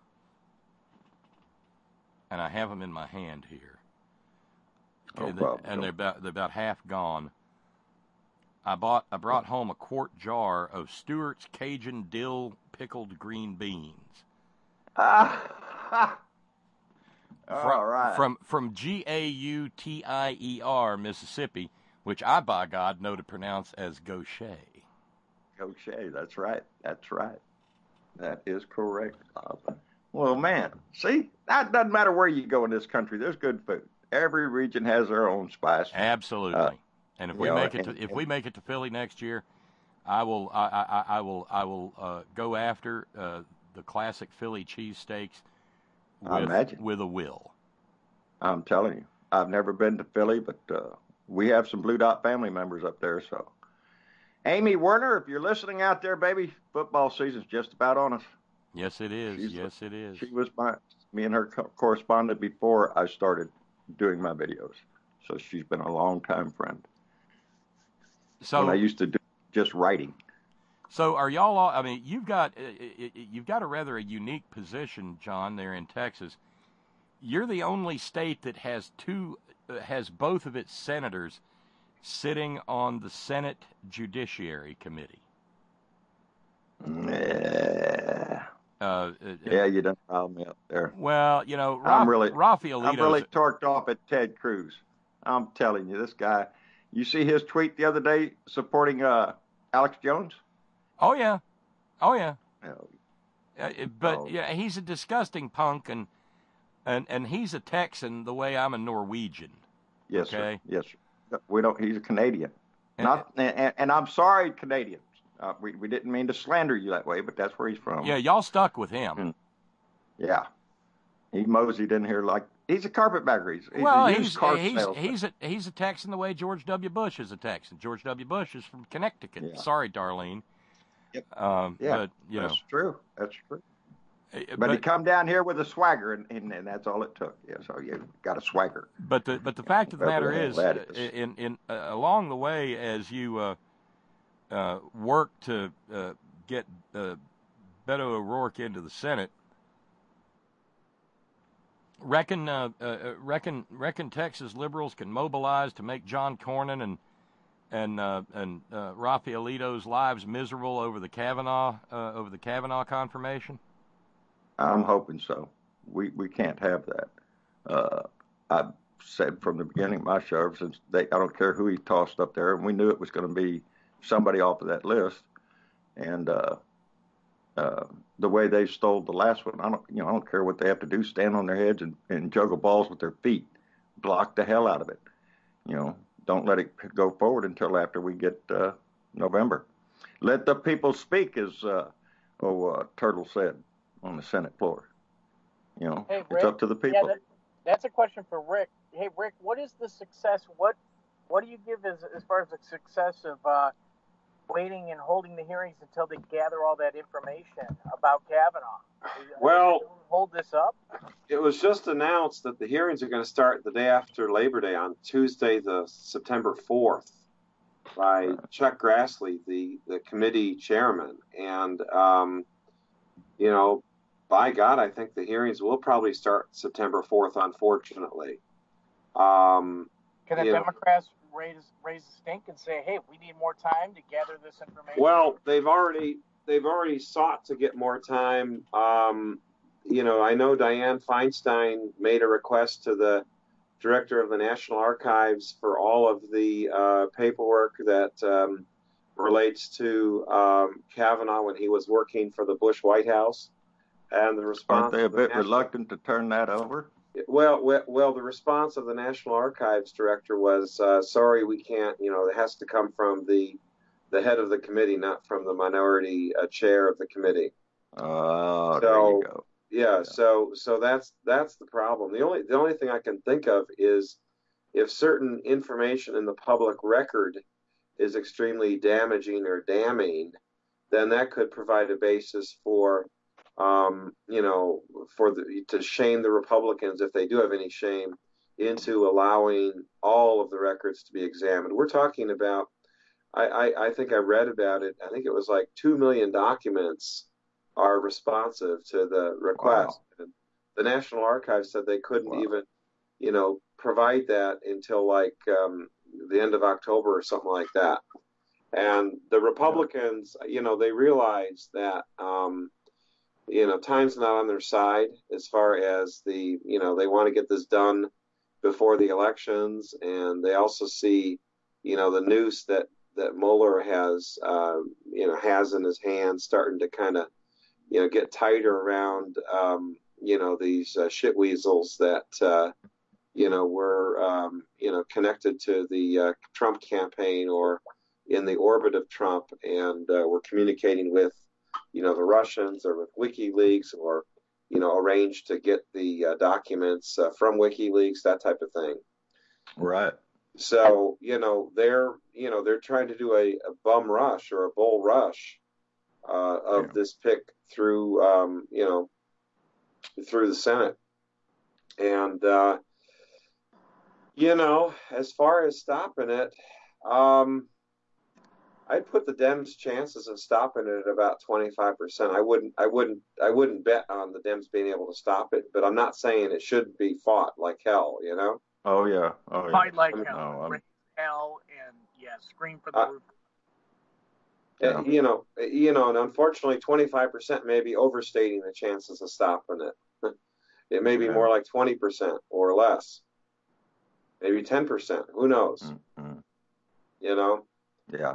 and I have them in my hand here.
No
and,
problem.
and they're about they're about half gone. I bought I brought home a quart jar of Stewart's Cajun dill pickled green beans.
Ah,
From,
all right.
From from G A U T I E R, Mississippi, which I, by God, know to pronounce as Gaucher.
Gaucher, that's right. That's right. That is correct, Bob. Well, man, see, that doesn't matter where you go in this country. There's good food. Every region has their own spice.
Absolutely.
Uh,
and if
you
we
know,
make it to
and-
if
and-
we make it to Philly next year, I will I I, I will I will uh, go after uh, the classic Philly cheesesteaks
I
with
imagine.
with a will.
I'm telling you, I've never been to Philly, but uh, we have some Blue Dot family members up there. So, Amy Werner, if you're listening out there, baby, football season's just about on us.
Yes, it is.
She's-
yes, it is.
She was my me and her co- corresponded before I started doing my videos. So she's been a long time friend.
So
when I used to do just writing.
So are y'all all, I mean, you've got uh, uh, you've got a rather a unique position, John, there in Texas. You're the only state that has two uh, has both of its senators sitting on the Senate Judiciary Committee.
Yeah.
Uh, uh,
Yeah, you done riled me up there.
Well, you know,
I'm
Raf-
really,
Rafaelito's
I'm really torqued off at Ted Cruz. I'm telling you, this guy, You see his tweet the other day supporting uh, Alex Jones?
Oh yeah, oh yeah.
Oh.
Uh, but
Oh.
yeah, he's a disgusting punk, and and and he's a Texan the way I'm a Norwegian.
Yes,
okay?
sir. Yes, sir. We don't. He's a Canadian.
And,
Not, and, and I'm sorry, Canadians. Uh, we we didn't mean to slander you that way, but that's where he's from.
Yeah, y'all stuck with him.
And, yeah, he moseyed in here like he's a carpetbagger. He's, he's
Well,
a used
he's
car
he's
salesman.
he's a he's a Texan the way George W. Bush is a Texan. George W. Bush is from Connecticut.
Yeah.
Sorry, Darlene.
Yep.
Um,
Yeah,
but you
that's
know,
true. That's true.
uh,
But,
but
he come down here with a swagger, and, and, and that's all it took. Yeah, so you got a swagger.
but the but the fact of the
Whatever
matter
the
is,
hell
uh,
that is.
in in uh, along the way as you uh, uh, work to uh, get uh, Beto O'Rourke into the Senate, reckon uh, uh, reckon reckon Texas liberals can mobilize to make John Cornyn and and uh, and uh, Rafaelito's lives miserable over the Kavanaugh uh, over the Kavanaugh confirmation?
I'm hoping so. We we can't have that. Uh, I've said from the beginning of my show, since they, I don't care who he tossed up there, and we knew it was going to be somebody off of that list. And uh, uh, the way they stole the last one, I don't, you know, I don't care what they have to do, stand on their heads and, and juggle balls with their feet, block the hell out of it. You know, don't let it go forward until after we get uh, November. Let the people speak, as uh, oh uh, Turtle said on the Senate floor. You know,
Hey,
it's
Rick.
up to the people.
Yeah, that, that's a question for Rick. Hey, Rick, what is the success? What what do you give as as far as the success of uh, waiting and holding the hearings until they gather all that information about Kavanaugh?
Well,
hold this up.
It was just announced that the hearings are going to start the day after Labor Day on Tuesday, the September fourth, by Chuck Grassley, the, the committee chairman. And, um, you know, by God, I think the hearings will probably start September fourth, unfortunately. Um,
Can the
you know,
Democrats raise raise a stink and say, "Hey, we need more time to gather this information"?
Well, they've already they've already sought to get more time. Um, you know, I know Dianne Feinstein made a request to the director of the National Archives for all of the uh, paperwork that um, relates to um, Kavanaugh when he was working for the Bush White House, and the response.
Aren't they a
of the
bit
National-
reluctant to turn that over?
Well, well, well, the response of the National Archives director was, uh, "Sorry, we can't. You know, it has to come from the the head of the committee, not from the minority uh, chair of the committee."
Oh,
So,
there you go.
Yeah, so so that's that's the problem. The only the only thing I can think of is if certain information in the public record is extremely damaging or damning, then that could provide a basis for um, you know, for the to shame the Republicans, if they do have any shame, into allowing all of the records to be examined. We're talking about, I, I, I think I read about it, I think it was like two million documents are responsive to the request.
Wow.
And the National Archives said they couldn't
Wow.
even, you know, provide that until like um, the end of October or something like that. And the Republicans, you know, they realize that, um, you know, time's not on their side as far as the, you know, they want to get this done before the elections. And they also see, you know, the noose that, that Mueller has, uh, you know, has in his hand starting to kind of, you know, get tighter around, um, you know, these uh, shit weasels that, uh, you know, were, um, you know, connected to the uh, Trump campaign or in the orbit of Trump and uh, were communicating with, you know, the Russians or with WikiLeaks or, you know, arranged to get the uh, documents uh, from WikiLeaks, that type of thing.
Right.
So, you know, they're, you know, they're trying to do a, a bum rush or a bull rush uh, of
Yeah.
this pick through, um, you know, through the Senate. And, uh, you know, as far as stopping it, um, I'd put the Dems' chances of stopping it at about twenty-five percent. I wouldn't, I wouldn't, I wouldn't bet on the Dems being able to stop it, but I'm not saying it shouldn't be fought like hell, you know?
Oh yeah. Oh yeah.
Fight like
I mean,
hell,
no, I'm-
raise hell, and yeah, scream for the
Uh,
roof.
Uh, you know, you know, and unfortunately, twenty-five percent may be overstating the chances of stopping it. It may be
Yeah.
more like twenty percent or less, maybe ten percent. Who knows?
Mm-hmm.
You know.
Yeah.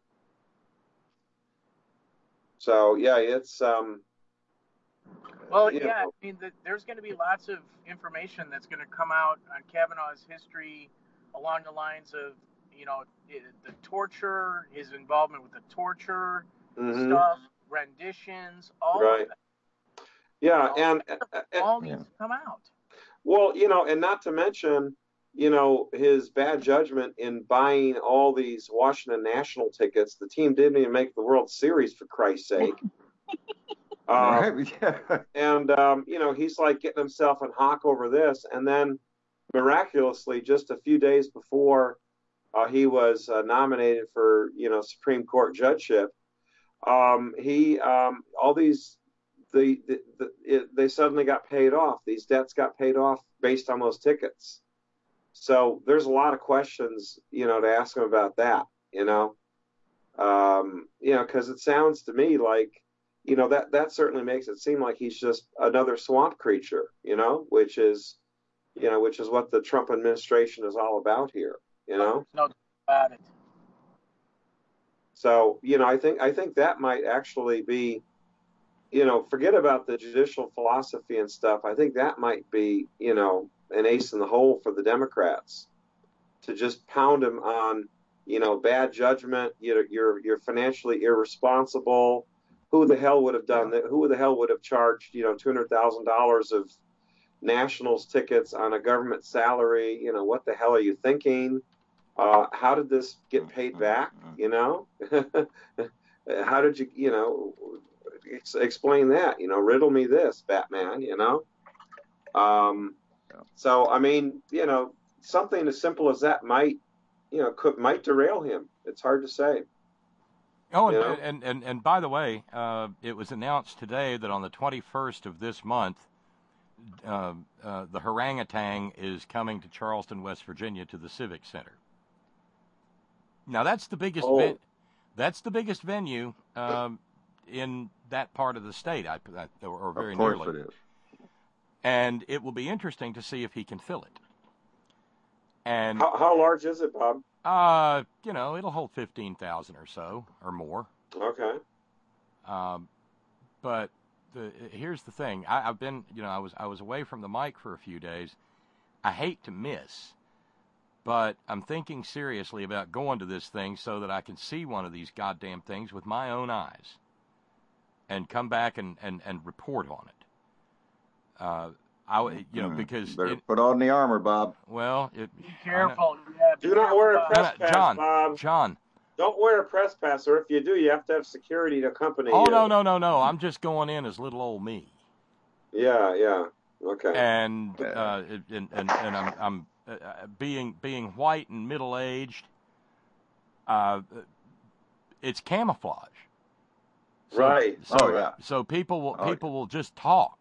So yeah, it's um.
Well,
you
yeah,
know,
I mean, the, there's going to be lots of information that's going to come out on Kavanaugh's history along the lines of, you know, the torture, his involvement with the torture
mhm.
stuff, renditions, all
Right.
of that.
Yeah,
You know,
and
all
Yeah.
needs to come out.
well, you know, and not to mention, you know, his bad judgment in buying all these Washington National tickets. The team didn't even make the World Series, for Christ's sake. Um,
Right. Yeah.
and um, you know, he's like getting himself in hock over this, and then miraculously, just a few days before uh, he was uh, nominated for, you know, Supreme Court judgeship, um, he um, all these the, the, the it, they suddenly got paid off. These debts got paid off based on those tickets. So there's a lot of questions, you know, to ask him about that. You know, um, you know, because it sounds to me like, you know, that that certainly makes it seem like he's just another swamp creature. You know, which is, you know, which is what the Trump administration is all about here. You know.
No doubt about it.
So, you know, I think I think that might actually be, you know, forget about the judicial philosophy and stuff. I think that might be, you know, an ace in the hole for the Democrats to just pound him on, you know, bad judgment. You're you're you're financially irresponsible. Who the hell would have done that? Who the hell would have charged, you know, two hundred thousand dollars of Nationals tickets on a government salary? You know, what the hell are you thinking? Uh, how did this get paid back? You know, how did you, you know, ex- explain that? You know, riddle me this, Batman. You know, um, so I mean, you know, something as simple as that might, you know, could might derail him. It's hard to say.
Oh, and
You know?
and, and, and by the way, uh, it was announced today that on the twenty-first of this month, uh, uh, the Harangatang is coming to Charleston, West Virginia, to the Civic Center. Now that's the biggest
Oh.
ven- that's the biggest venue um, in that part of the state, I, I, or, or very
Of course
nearly.
it is.
And it will be interesting to see if he can fill it. And
How, how large is it, Bob?
uh, you know, it'll hold fifteen thousand or so, or more.
Okay.
Um, but the, here's the thing: I, I've been, you know, I was I was away from the mic for a few days. I hate to miss, but I'm thinking seriously about going to this thing so that I can see one of these goddamn things with my own eyes, and come back and, and, and report on it. Uh, I, you know, because
Better
it,
put on the armor, Bob.
well, it,
Be careful. Yeah, be
Do not
careful
wear a
about
press
No, no,
pass,
John,
Bob.
John.
Don't wear a press pass, or if you do, you have to have security to accompany
Oh
you.
no, no, no, no! I'm just going in as little old me.
Yeah, yeah. Okay.
And uh, and, and and I'm I'm uh, being being white and middle aged. Uh, it's camouflage. So,
Right.
So,
Oh, yeah.
So people will
Oh,
people will just talk.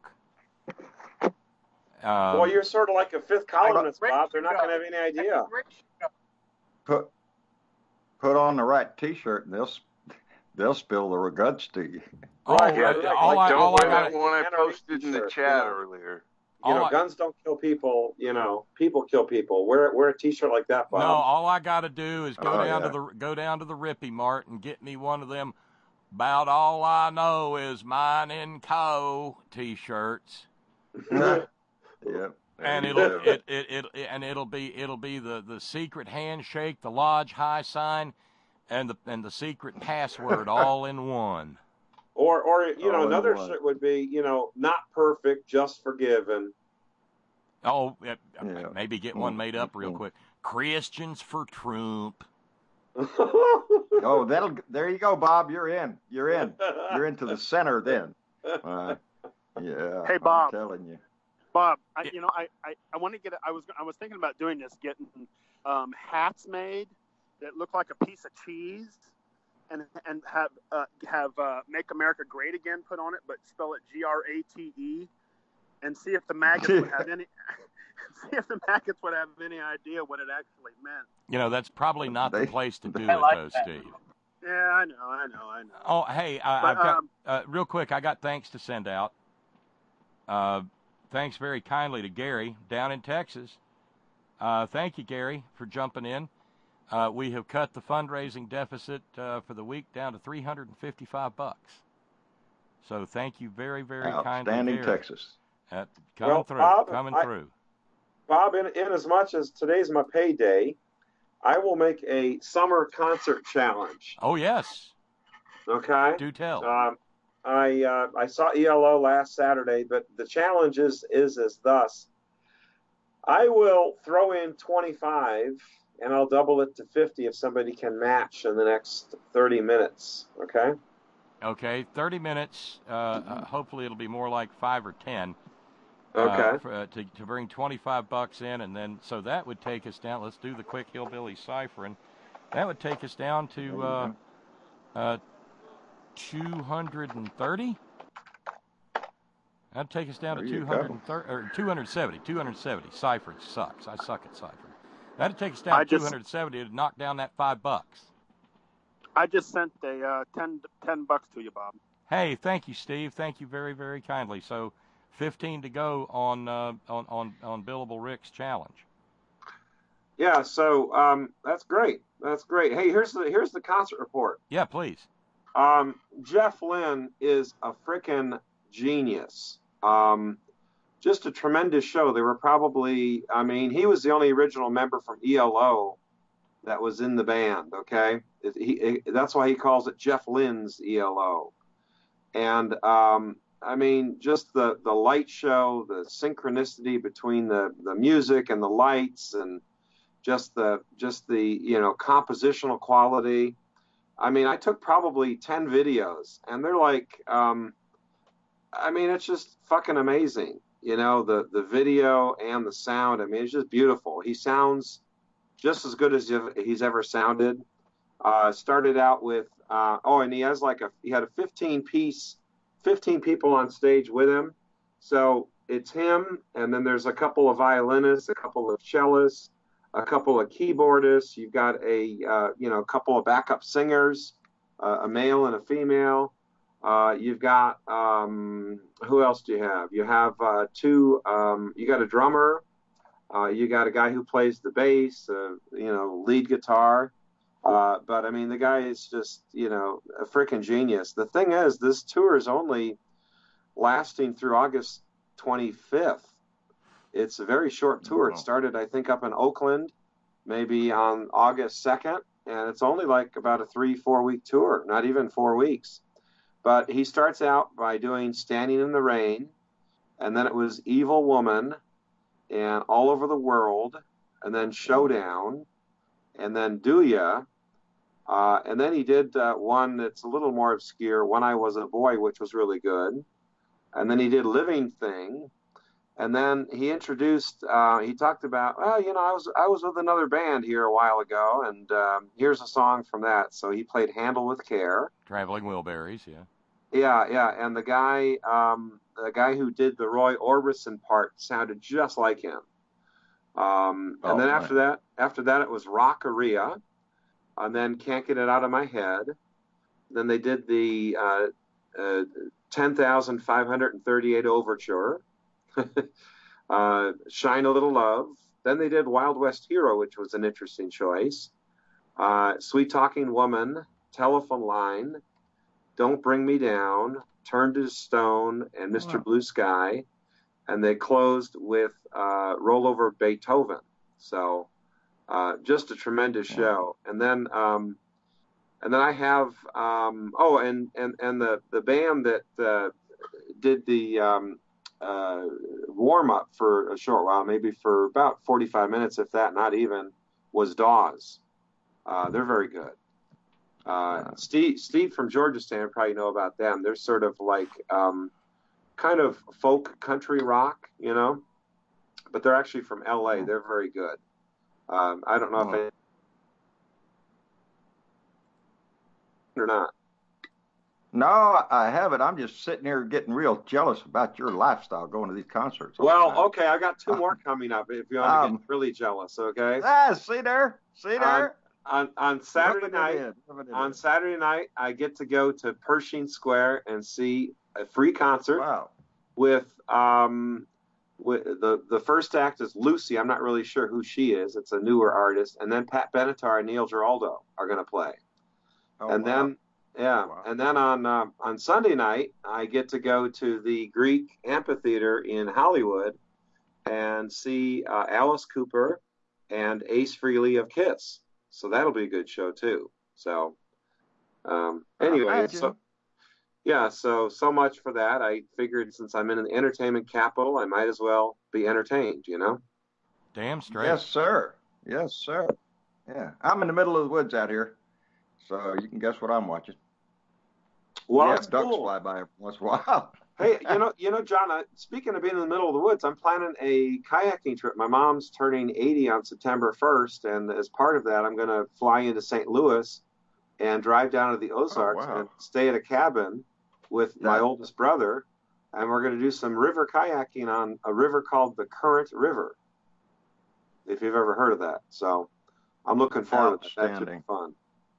Um,
well, you're sort of like a fifth columnist,
Rick
Bob. They're not
should
going to have any idea.
Rick should go.
Put put on the right T-shirt, and they'll s- they'll spill their guts to you.
oh,
Right,
Yeah,
uh,
right.
all
Like,
I
don't
all I
wear
got
that one I
N R A
posted in the
t-shirt,
chat
you know.
earlier.
You
All
know,
I-
guns don't kill people. You know, people kill people. Wear wear a T-shirt like that, Bob.
no, all I got to do is go
Oh,
down to
yeah.
the go down to the Rippy Mart and get me one of them. About all I know is mine and Co. T-shirts.
Yep.
And
There
it'll
you go.
it, it it and it'll be it'll be the, the secret handshake, the lodge high sign, and the and the secret password all in one.
Or or you know,
All in
another
one.
shirt would be, you know, not perfect, just forgiven.
Oh, uh,
Yeah.
maybe get one made up real quick. Christians for Trump.
Oh, that'll. There you go, Bob. You're in. You're in. You're into the center then. Uh, yeah.
Hey, Bob.
I'm telling you.
Bob, I, you know, I, I, I want to get. I was I was thinking about doing this, getting um, hats made that look like a piece of cheese, and and have uh, have uh, "Make America Great Again" put on it, but spell it G R A T E, and see if the maggots would have any. See if the maggots would have any idea what it actually meant.
You know, that's probably not
They-
the place to do
I
it,
like
though,
that.
Steve.
Yeah, I know, I know, I know.
Oh, hey, I,
But,
I've got
um,
uh, real quick. I got thanks to send out. Uh, thanks very kindly to Gary down in Texas. Uh, thank you, Gary, for jumping in. Uh, we have cut the fundraising deficit uh, for the week down to three hundred fifty-five bucks. So thank you very, very kindly.
Outstanding, Texas.
Uh, coming
well,
through,
Bob,
coming
I,
through.
Bob, in, in as much as today's my payday, I will make a summer concert challenge.
Oh, yes.
Okay?
Do tell.
Um, I uh, I saw E L O last Saturday, but the challenge is, is as thus. I will throw in twenty-five, and I'll double it to fifty if somebody can match in the next thirty minutes. Okay?
Okay, thirty minutes. Uh, uh, hopefully it'll be more like five or ten.
Okay.
Uh, for, uh, to, to bring twenty-five bucks in, and then, so that would take us down. Let's do the quick hillbilly ciphering. That would take us down to uh, uh, two hundred thirty. That'd take us down
There
to
you
two hundred thirty, or two hundred seventy. two hundred seventy. Ciphering sucks. I suck at ciphering. That'd take us down
I
to
just-
two hundred seventy to knock down that five bucks.
I just sent a uh, ten, ten bucks to you, Bob.
Hey, thank you, Steve. Thank you very, very kindly. So, fifteen to go on uh, on on on Billable Rick's challenge.
Yeah, so um, that's great. That's great. Hey, here's the here's the concert report.
Yeah, please.
Um, Jeff Lynne is a frickin' genius. Um, just a tremendous show. There were probably, I mean, he was the only original member from E L O that was in the band. Okay, it, he, it, that's why he calls it Jeff Lynne's E L O. And um, I mean, just the the light show, the synchronicity between the the music and the lights, and just the just the you know compositional quality. I mean, I took probably ten videos, and they're like, um, I mean, it's just fucking amazing. You know, the the video and the sound. I mean, it's just beautiful. He sounds just as good as he's ever sounded. Uh, started out with uh, oh, and he has like a he had a fifteen piece, fifteen people on stage with him. So it's him, and then there's a couple of violinists, a couple of cellists, a couple of keyboardists. You've got a uh, you know a couple of backup singers, uh, a male and a female. Uh, you've got um, who else do you have? You have uh, two. Um, you got a drummer. Uh, you got a guy who plays the bass. Uh, you know, lead guitar. Uh, but I mean, the guy is just you know a freaking genius. The thing is, this tour is only lasting through August twenty-fifth. It's a very short tour. It started, I think, up in Oakland, maybe on August second, and it's only like about a three, four-week tour, not even four weeks. But he starts out by doing Standing in the Rain, and then it was Evil Woman, and All Over the World, and then Showdown, and then Do Ya, uh, and then he did uh, one that's a little more obscure, When I Was a Boy, which was really good, and then he did Living Thing. And then he introduced, uh, he talked about, well, you know, I was I was with another band here a while ago, and um, here's a song from that. So he played Handle with Care.
Traveling Wilburys, yeah.
Yeah, yeah. And the guy, um, the guy who did the Roy Orbison part sounded just like him. Um, and
Oh,
then
man.
after that, after that, it was Rockaria, and then Can't Get It Out of My Head. Then they did the uh, uh, ten thousand five hundred thirty-eight Overture. uh, Shine a Little Love. Then they did Wild West Hero, which was an interesting choice. Uh, Sweet Talking Woman, Telephone Line, Don't Bring Me Down, Turn to Stone, and Mister
Wow.
Blue Sky. And they closed with uh, Roll Over Beethoven. So uh, just a tremendous show. And then um, and then I have um, oh, and and and the the band that uh, did the um, uh, warm up for a short while, maybe for about forty-five minutes, if that, not even, was Dawes. Uh, they're very good. Uh, Steve, Steve from Georgia Stand, probably know about them. They're sort of like um, kind of folk country rock, you know, but they're actually from L A. They're very good. Um, I don't know if they or not.
No, I haven't. I'm just sitting here getting real jealous about your lifestyle going to these concerts. all the
Well,
time.
okay, I got two more coming up. If you want to
Um,
get really jealous, okay?
Ah, see there, see there.
On on Saturday
Rubbing it
night,
in, rubbing it
on
in.
Saturday night, I get to go to Pershing Square and see a free concert
Wow.
with um, the the first act is Lucy. I'm not really sure who she is. It's a newer artist, and then Pat Benatar and Neil Giraldo are going to play.
Oh,
and
wow.
then yeah,
Wow.
and then on uh, on Sunday night, I get to go to the Greek Amphitheater in Hollywood and see uh, Alice Cooper and Ace Frehley of Kiss. So that'll be a good show too. So um, anyway, so. Yeah, so so much for that. I figured since I'm in the entertainment capital, I might as well be entertained, you know?
Damn straight.
Yes, sir. Yes, sir. Yeah, I'm in the middle of the woods out here, so you can guess what I'm watching.
Well,
yeah,
it's
ducks
cool.
fly by every once in a while.
Hey, you know, you know, John. I, speaking of being in the middle of the woods, I'm planning a kayaking trip. My mom's turning eighty on September first, and as part of that, I'm going to fly into Saint Louis and drive down to the Ozarks
Oh, wow.
and stay at a cabin with my
Yeah.
oldest brother, and we're going to do some river kayaking on a river called the Current River, if you've ever heard of that. So I'm looking forward to that. That should be
Outstanding.
fun.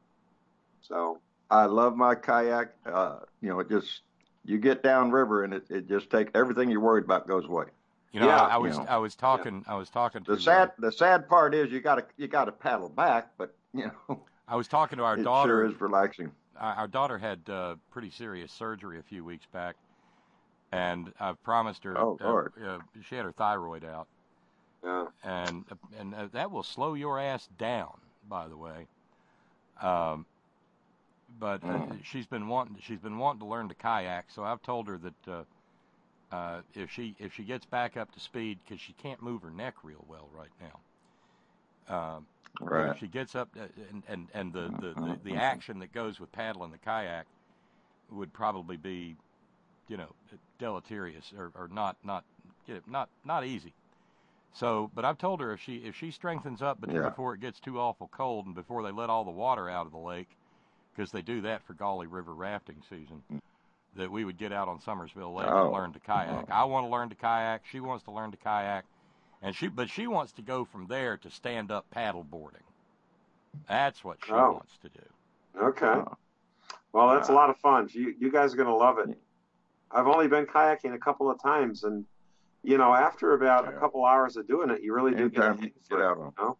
So
I love my kayak. Uh, you know, it just you get downriver and it, it just take everything you're worried about goes away.
You know,
Yeah,
I, I
you
was
know.
I was talking I was talking to
The sad the sad part is you got to you got to paddle back, but you know
I was talking to our
it
daughter.
sure is relaxing.
Our our daughter had uh, pretty serious surgery a few weeks back, and I've promised her.
Oh,
uh,
Lord.
uh, she had her thyroid out,
yeah,
and and uh, that will slow your ass down. By the way, um, but uh,
Mm.
she's been wanting she's been wanting to learn to kayak. So I've told her that uh, uh, if she if she gets back up to speed, because she can't move her neck real well right now. Um, But
Right.
if she gets up, uh, and and, and the, the, the, the action that goes with paddling the kayak would probably be, you know, deleterious or, or not not you know, not not easy. So, but I've told her if she if she strengthens up, but
Yeah.
before it gets too awful cold and before they let all the water out of the lake, because they do that for Gauley River rafting season, that we would get out on Summersville Lake
Oh.
and learn to kayak. I want to learn to kayak. She wants to learn to kayak. And she, but she wants to go from there to stand-up paddle boarding. That's what she
Oh.
wants to do.
okay.
Oh.
Well, that's a lot of fun. You you guys are going to love it. I've only been kayaking a couple of times, and you know, after about a
Yeah.
couple hours of doing it, you really do get a
Anytime
hang
you
for
get
it,
out on.
you know?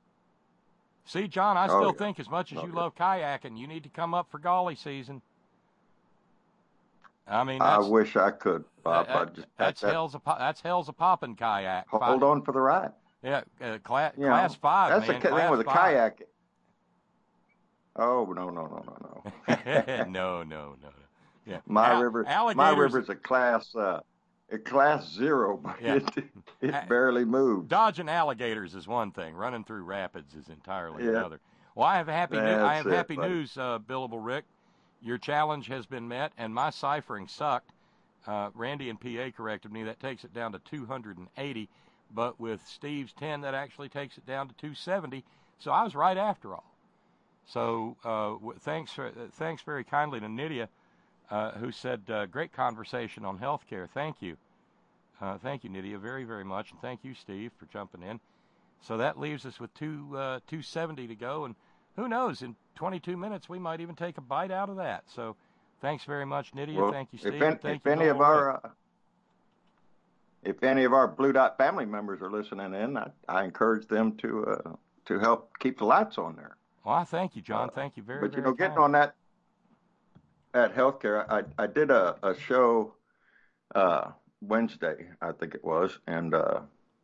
See, John, I
Oh,
still
yeah.
think as much as
Oh,
you
yeah.
love kayaking, you need to come up for Gauley season. I mean,
I
that's
wish I could, Bob.
that-
I'd just pack
that's
that.
hell's a po- that's hell's a popping kayak.
Hold
Fi-
on for the ride.
Yeah, uh, cla-
You know,
class five.
That's
man,
the thing
class
with a
five.
kayak. Oh no no no no no.
no, no, no, no. Yeah,
My
Al-
river, my
alligators-
river's a class, uh, a class zero, but
Yeah.
it it
A-
barely moves.
Dodging alligators is one thing. Running through rapids is entirely
Yeah.
another. Well, I have happy news.
That's
I have
it,
happy
buddy.
news, uh, Billable Rick. Your challenge has been met, and my ciphering sucked. Uh, Randy and P A corrected me. That takes it down to two hundred eighty, but with Steve's ten, that actually takes it down to two seventy. So I was right after all. So uh, w- thanks, for, uh, thanks very kindly to Nydia, uh, who said, uh, "Great conversation on healthcare." Thank you. Uh, thank you, Nydia, very, very much. And thank you, Steve, for jumping in. So that leaves us with two, uh, two seventy to go. And who knows, in twenty-two minutes, we might even take a bite out of that. So thanks very much, Nydia.
Well,
thank you, Steve.
if, an-
and thank
if
you,
any of
Bill Rick.
our uh, if any of our Blue Dot family members are listening in, I, I encourage them to uh, to help keep the lights on there.
Well, I thank you, John.
Uh,
thank you very,
But you
very
know, getting
kindly.
on that at healthcare, I I did a, a show uh, Wednesday, I think it was, and uh,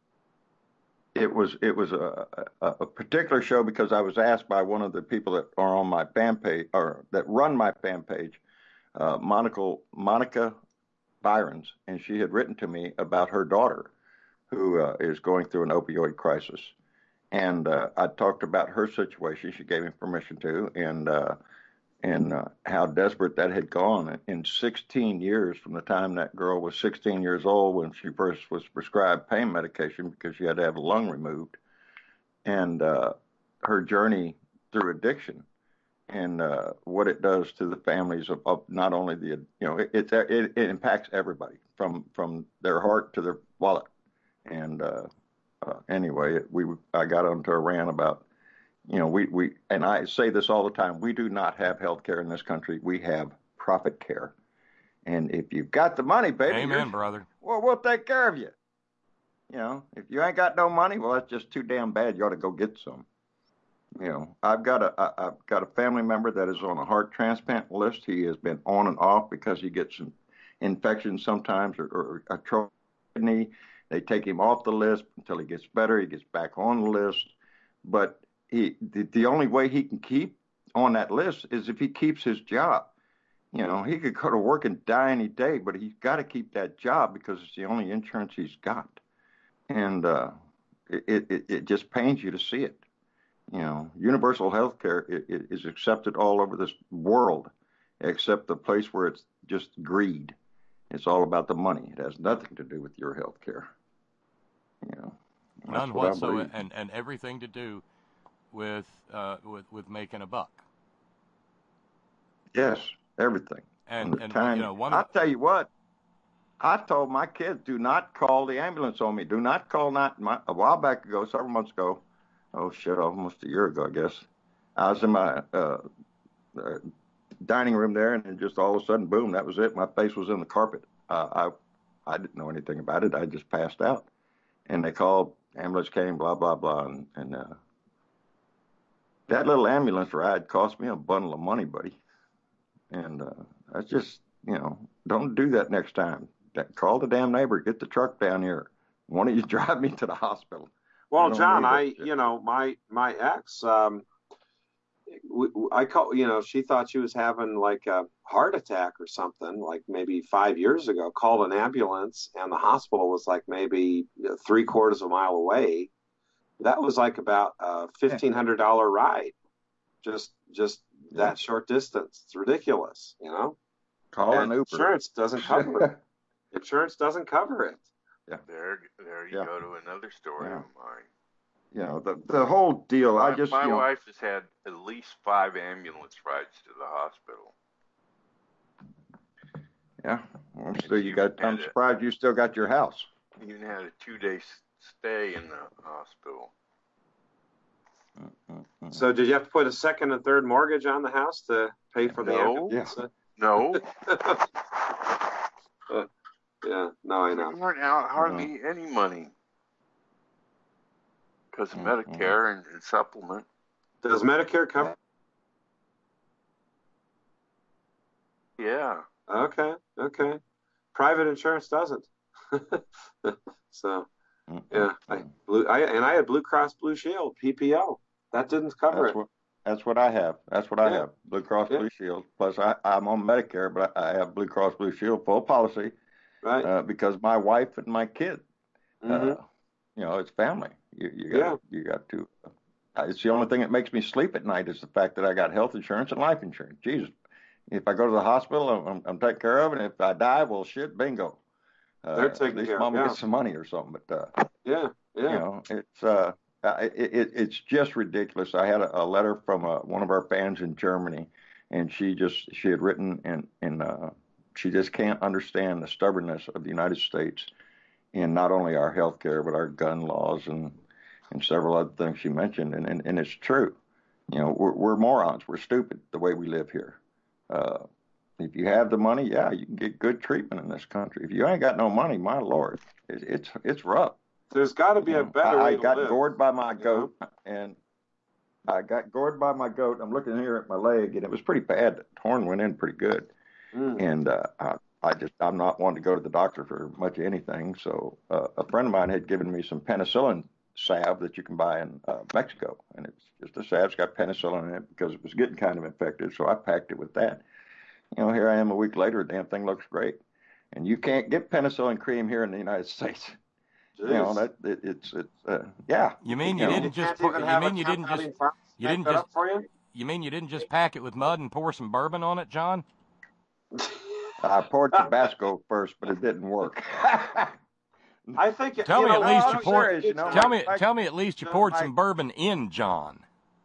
it was it was a, a a particular show because I was asked by one of the people that are on my fan page or that run my fan page, uh, Monica Monica Byrons, and she had written to me about her daughter, who uh, is going through an opioid crisis. And uh, I talked about her situation. She gave me permission to, and uh, and uh, how desperate that had gone in sixteen years from the time that girl was sixteen years old when she first was prescribed pain medication because she had to have a lung removed, and uh, her journey through addiction and uh, what it does to the families of, of not only the you know it, it it it impacts everybody from from their heart to their wallet, and. Uh, Uh, anyway, we I got onto a rant about, you know, we, we and I say this all the time. We do not have health care in this country. We have profit care, and if you've got the money, baby,
Amen,
you're-
brother.
well, we'll take care of you. You know, if you ain't got no money, well, that's just too damn bad. You ought to go get some. You know, I've got a I, I've got a family member that is on a heart transplant list. He has been on and off because he gets some infections sometimes, or, or a kidney. They take him off the list until he gets better. He gets back on the list. But he the, the only way he can keep on that list is if he keeps his job. You know, he could go to work and die any day, but he's got to keep that job because it's the only insurance he's got. And uh, it, it it just pains you to see it. You know, universal health care is accepted all over this world, except the place where it's just greed. It's all about the money. It has nothing to do with your health care. You know,
none whatsoever, and, and everything to do with uh, with with making a buck.
Yes, everything.
And, and
time,
you know, one.
I'll tell you what. I told my kids, do not call the ambulance on me. Do not call. Not my, a while back ago, several months ago. Oh, shit, almost a year ago, I guess. I was in my uh, uh, dining room there, and then just all of a sudden, boom, that was it. My face was in the carpet. Uh, I I didn't know anything about it. I just passed out. And they called, ambulance came, blah, blah, blah. And, and uh, that little ambulance ride cost me a bundle of money, buddy. And uh, that's just, you know, don't do that next time. Call the damn neighbor, get the truck down here. Why don't you drive me to the hospital?
Well, John, I, you know, my my ex, um, I call, you know, she thought she was having like a heart attack or something, like maybe five years ago. Called an ambulance, and the hospital was like maybe three quarters of a mile away. That was like about a fifteen hundred dollar ride, just just
yeah.
that short distance. It's ridiculous, you know.
Call
and
an Uber.
Insurance doesn't cover it. Insurance doesn't cover it.
Yeah.
There, there you
yeah.
go to another story
yeah.
of mine.
You know, the the whole deal.
My,
I just
my
you know,
wife has had at least five ambulance rides to the hospital.
Yeah, well, still you got. I'm surprised you still got your house.
You had a two-day stay in the hospital.
Mm-mm-mm.
So did you have to put a second and third mortgage on the house to pay for the
no.
ambulance?
Yeah.
No.
uh, yeah, no, I know.
There weren't out hardly no. any money because of mm-hmm. Medicare and, and supplement.
Does Medicare cover?
Yeah.
Okay. Okay. Private insurance doesn't. So, mm-hmm. yeah, I, blue, I and I had Blue Cross Blue Shield P P O. That didn't cover
that's
it.
What, that's what I have. That's what I
yeah.
have. Blue Cross
yeah.
Blue Shield. Plus, I, I'm on Medicare, but I have Blue Cross Blue Shield full policy.
Right.
Uh, because my wife and my kid,
mm-hmm.
uh, you know, it's family. You, you got,
yeah.
you got to. Uh, it's the only thing that makes me sleep at night is the fact that I got health insurance and life insurance. Jesus, if I go to the hospital, I'm, I'm taken care of, and if I die, well, shit, bingo. Uh,
They're taking
at least
care
Mama
yeah.
gets some money or something. But uh,
yeah, yeah.
You know, it's uh, it, it, it's just ridiculous. I had a, a letter from uh, one of our fans in Germany, and she just she had written and and uh, she just can't understand the stubbornness of the United States in not only our health care but our gun laws and and several other things she mentioned. And and, and it's true. You know, we're, we're morons. We're stupid the way we live here. Uh, if you have the money, yeah, you can get good treatment in this country. If you ain't got no money, my Lord, it, it's it's rough.
There's got to be
you
a
know,
better
I,
way
I
to
got
live.
gored by my goat, know? and I got gored by my goat. I'm looking here at my leg, and it was pretty bad. The horn went in pretty good,
mm.
and uh, I, I just I'm not one to go to the doctor for much of anything. So uh, a friend of mine had given me some penicillin salve that you can buy in uh, Mexico, and it's just a salve. It's got penicillin in it because it was getting kind of infected. So I packed it with that. You know, here I am a week later. The damn thing looks great, and you can't get penicillin cream here in the United States.
Jeez.
You know that it, it's it's uh, yeah.
You mean you, you know, didn't just pour, you mean you didn't just you didn't just
for you?
you mean you didn't just pack it with mud and pour some bourbon on it, John?
I poured Tabasco first, but it didn't work.
I think.
Tell
you
me
know,
at least
I'm
you poured.
serious, you know,
tell
my,
me
my,
tell me at least you poured my, some bourbon in John.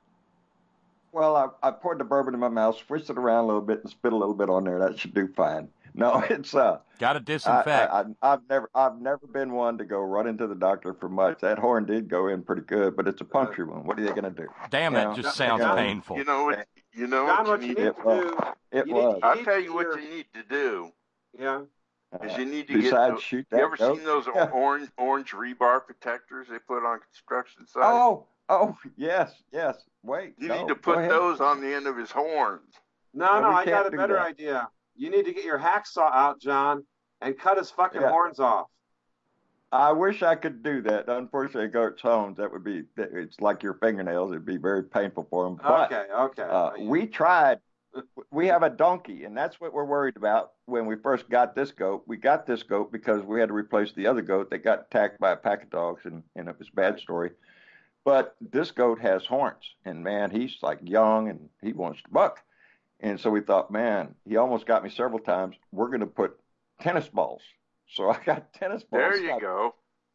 Well, I, I poured the bourbon in my mouth, switched it around a little bit, and spit a little bit on there. That should do fine. No, it's uh.
Got to disinfect.
I, I, I've never, I've never been one to go run into the doctor for much. That horn did go in pretty good, but it's a puncture wound. What are they gonna do?
Damn,
you
that
know?
just sounds
John,
painful.
You know what? You know
John,
what you need,
you need
it
to
was.
do.
It
you
was.
Need,
I'll
you
tell
need
you what
your,
you need to do.
Yeah.
Is you need to
Besides
get.
shoot
You
that
ever
goat.
seen those orange orange rebar protectors they put on construction sites?
Oh, oh, yes, yes. Wait,
You
no,
need to
go
put
ahead.
those on the end of his horns.
No,
Yeah,
no,
we
I got
can't
a
do
better
that.
idea. You need to get your hacksaw out, John, and cut his fucking
Yeah.
horns off.
I wish I could do that. Unfortunately, goat's horns, that would be, it's like your fingernails. It'd be very painful for them. But
Okay, okay.
uh, we tried. We have a donkey, and that's what we're worried about when we first got this goat. We got this goat because we had to replace the other goat that got attacked by a pack of dogs, and, and it was a bad story. But this goat has horns, and man, he's like young, and he wants to buck. And so we thought, man, he almost got me several times. We're going to put tennis balls. So I got tennis balls.
There you go.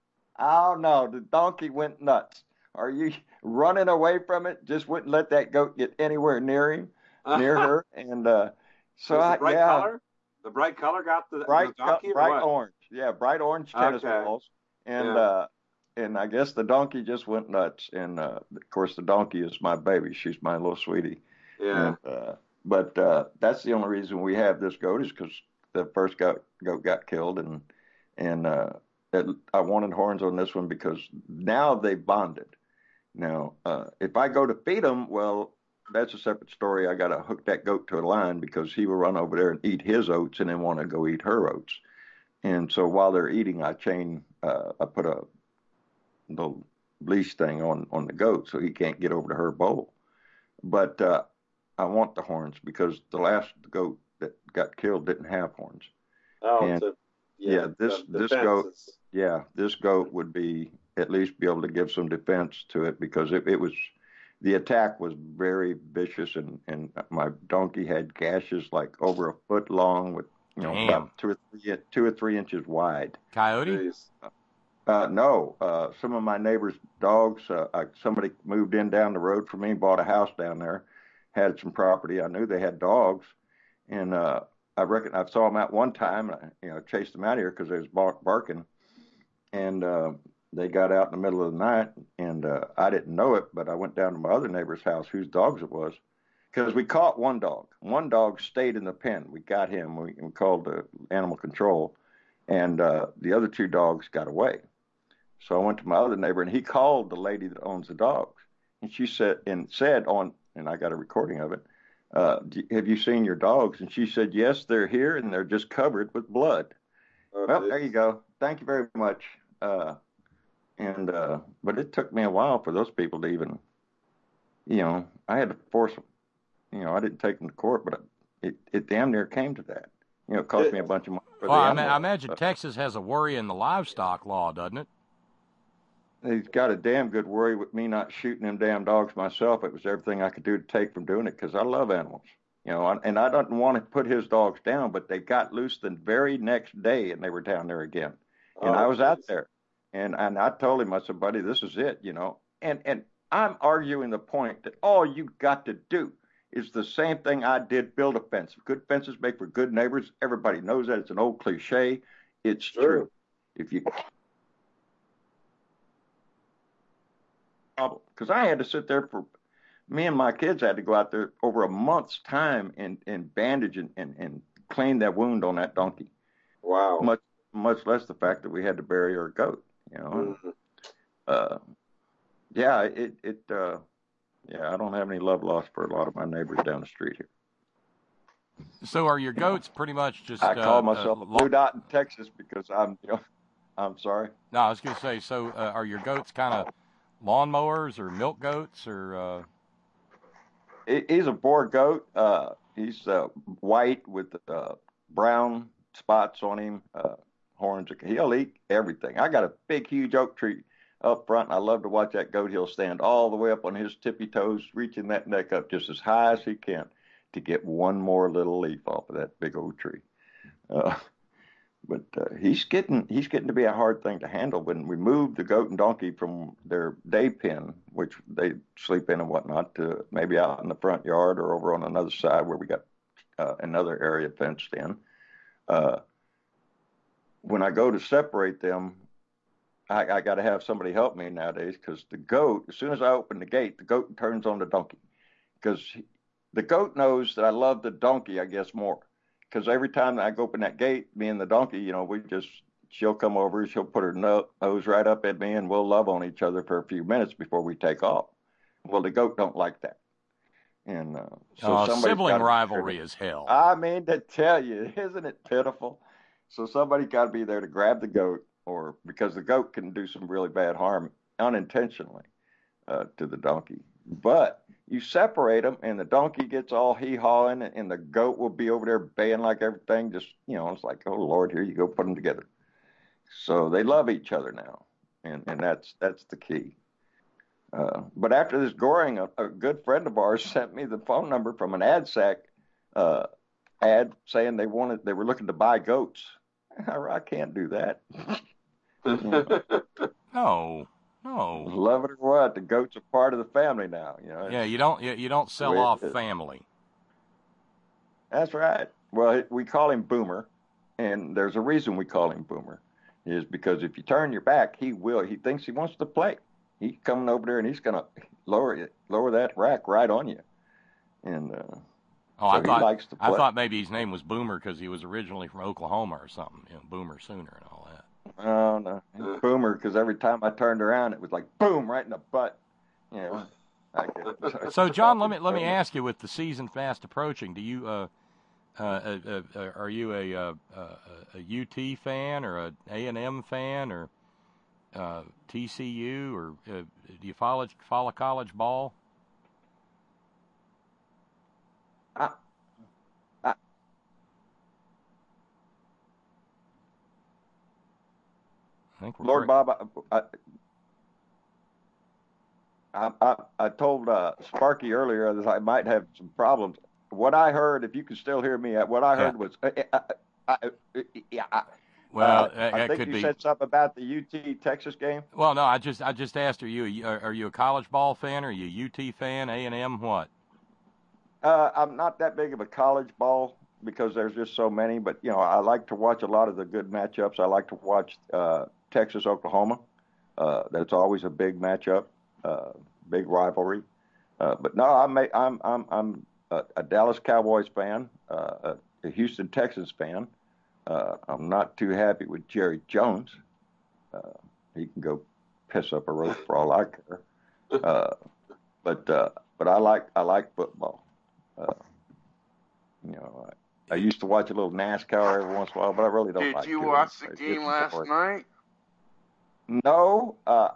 Oh, no, the donkey went nuts. Are you running away from it? Just wouldn't let that goat get anywhere near him, near her. And uh, so
Was
I,
the bright
yeah.
color? The bright color got the,
bright,
the donkey, or
bright
what?
orange. Yeah, bright orange tennis
Okay.
balls. And
Yeah.
uh, and I guess the donkey just went nuts. And uh, of course, the donkey is my baby. She's my little sweetie.
Yeah.
And, uh, but uh, that's the only reason we have this goat is because the first goat, goat got killed, and and uh, it, I wanted horns on this one because now they bonded. Now, uh, if I go to feed them, well, that's a separate story. I got to hook that goat to a line because he will run over there and eat his oats and then want to go eat her oats. And so while they're eating, I chain, uh, I put a little leash thing on, on the goat so he can't get over to her bowl. But uh, I want the horns because the last goat that got killed didn't have horns.
Oh,
And,
to,
yeah,
yeah,
this
the
this goat,
defenses.
yeah, this goat would be at least be able to give some defense to it because it, it was the attack was very vicious, and and my donkey had gashes like over a foot long with you know
Damn.
about two or three two or three inches wide.
Coyote?
Jeez.
Uh, no, uh, some of my neighbors' dogs. Uh, I, somebody moved in down the road from me, bought a house down there, had some property. I knew they had dogs, and uh, I reckon I saw them out one time. And I, you know, chased them out of here because they was bark, barking, and uh, they got out in the middle of the night, and uh, I didn't know it, but I went down to my other neighbor's house, whose dogs it was, because we caught one dog. One dog stayed in the pen. We got him. We, we called the animal control, and uh, the other two dogs got away. So I went to my other neighbor, and he called the lady that owns the dogs, and she said, and said on, and I got a recording of it, uh, have you seen your dogs? And she said, yes, they're here, and they're just covered with blood.
Oh,
Well,
geez.
there you go. Thank you very much. Uh, and uh, but it took me a while for those people to even, you know, I had to force them. You know, I didn't take them to court, but it, it damn near came to that. You know, it cost me a bunch of money for
Well,
the
I, ma-
animal.
I imagine Texas has a worry in the livestock law, doesn't it?
He's got a damn good worry with me not shooting them damn dogs myself. It was everything I could do to take from doing it because I love animals. You know, and I don't want to put his dogs down, but they got loose the very next day, and they were down there again. And
Oh,
I was out
geez.
there, and and I told him, I said, buddy, this is it, you know. And and I'm arguing the point that all you got to do is the same thing I did: build a fence. Good fences make for good neighbors. Everybody knows that. It's an old cliche. It's
Sure.
true. If you because I had to sit there for me and my kids had to go out there over a month's time and, and bandage and, and, and clean that wound on that donkey.
Wow.
Much much less the fact that we had to bury our goat. You know.
Mhm.
Uh, yeah, it it uh, yeah. I don't have any love lost for a lot of my neighbors down the street here.
So are your goats pretty much just?
I
uh,
call
uh,
myself a
lo-
blue dot in Texas because I'm you know I'm sorry.
No, I was going to say. So uh, are your goats kind of lawnmowers or milk goats or? Uh...
He- He's a Boer goat. Uh, he's uh, white with uh, brown spots on him, uh, horns. He'll eat everything. I got a big, huge oak tree up front, and I love to watch that goat. He'll stand all the way up on his tippy toes, reaching that neck up just as high as he can to get one more little leaf off of that big old tree. Uh, but uh, he's getting he's getting to be a hard thing to handle. When we moved the goat and donkey from their day pen, which they sleep in and whatnot, to maybe out in the front yard or over on another side where we got uh, another area fenced in. Uh, when I go to separate them, I, I got to have somebody help me nowadays because the goat, as soon as I open the gate, the goat turns on the donkey because the goat knows that I love the donkey, I guess, more because every time I go open that gate, me and the donkey, you know, we just, she'll come over, she'll put her no, nose right up at me, and we'll love on each other for a few minutes before we take off. Well, the goat don't like that. And uh, so
oh,
somebody's
sibling
gotta be
rivalry
there.
is hell.
I mean, to tell you, isn't it pitiful? So somebody got to be there to grab the goat, or because the goat can do some really bad harm unintentionally uh, to the donkey. But you separate them, and the donkey gets all hee-hawing, and the goat will be over there baying like everything. Just, you know, it's like, oh, Lord, here you go, put them together. So they love each other now, and, and that's that's the key. Uh, but after this goring, a, a good friend of ours sent me the phone number from an ad sac uh, ad saying they wanted they were looking to buy goats. I can't do that.
No, no.
Love it or what, the goats are part of the family now. You know.
Yeah, you don't you, you don't sell off family.
That's right. Well, we call him Boomer, and there's a reason we call him Boomer, is because if you turn your back, he will. He thinks he wants to play. He's coming over there and he's going to lower it, lower that rack right on you. And uh,
oh,
so
I thought
he likes to play.
I thought maybe his name was Boomer because he was originally from Oklahoma or something. You know, Boomer Sooner and all that.
Oh no, he's Boomer because every time I turned around, it was like boom right in the butt. You know. I guess.
So John, let me let me ask you: with the season fast approaching, do you uh, uh, uh, uh are you a uh, uh, a U T fan or a A and M fan or Uh, T C U, or uh, do you follow follow college ball?
I, I,
I think we're
Lord
great.
Bob, I, I, I, I told uh, Sparky earlier that I might have some problems. What I heard, if you can still hear me, what I heard
Yeah.
was, uh, uh, uh, uh, yeah. I,
Well,
uh,
that,
I
that
think
could
you
be.
said something about the U T Texas game.
Well, no, I just I just asked, are you a, are you a college ball fan? Are you a U T fan? A and M? What?
Uh, I'm not that big of a college ball because there's just so many. But you know, I like to watch a lot of the good matchups. I like to watch uh, Texas Oklahoma. Uh, that's always a big matchup, uh, big rivalry. Uh, but no, I'm a, I'm I'm I'm a, a Dallas Cowboys fan, uh, a, a Houston Texans fan. Uh, I'm not too happy with Jerry Jones. Uh, he can go piss up a rope for all I care. Uh, but uh, but I like I like football. Uh, you know, I, I used to watch a little NASCAR every once in a while, but I really don't
Did
like.
you
doing
watch
it.
the
It's
game
just
last
boring.
night?
No. Uh,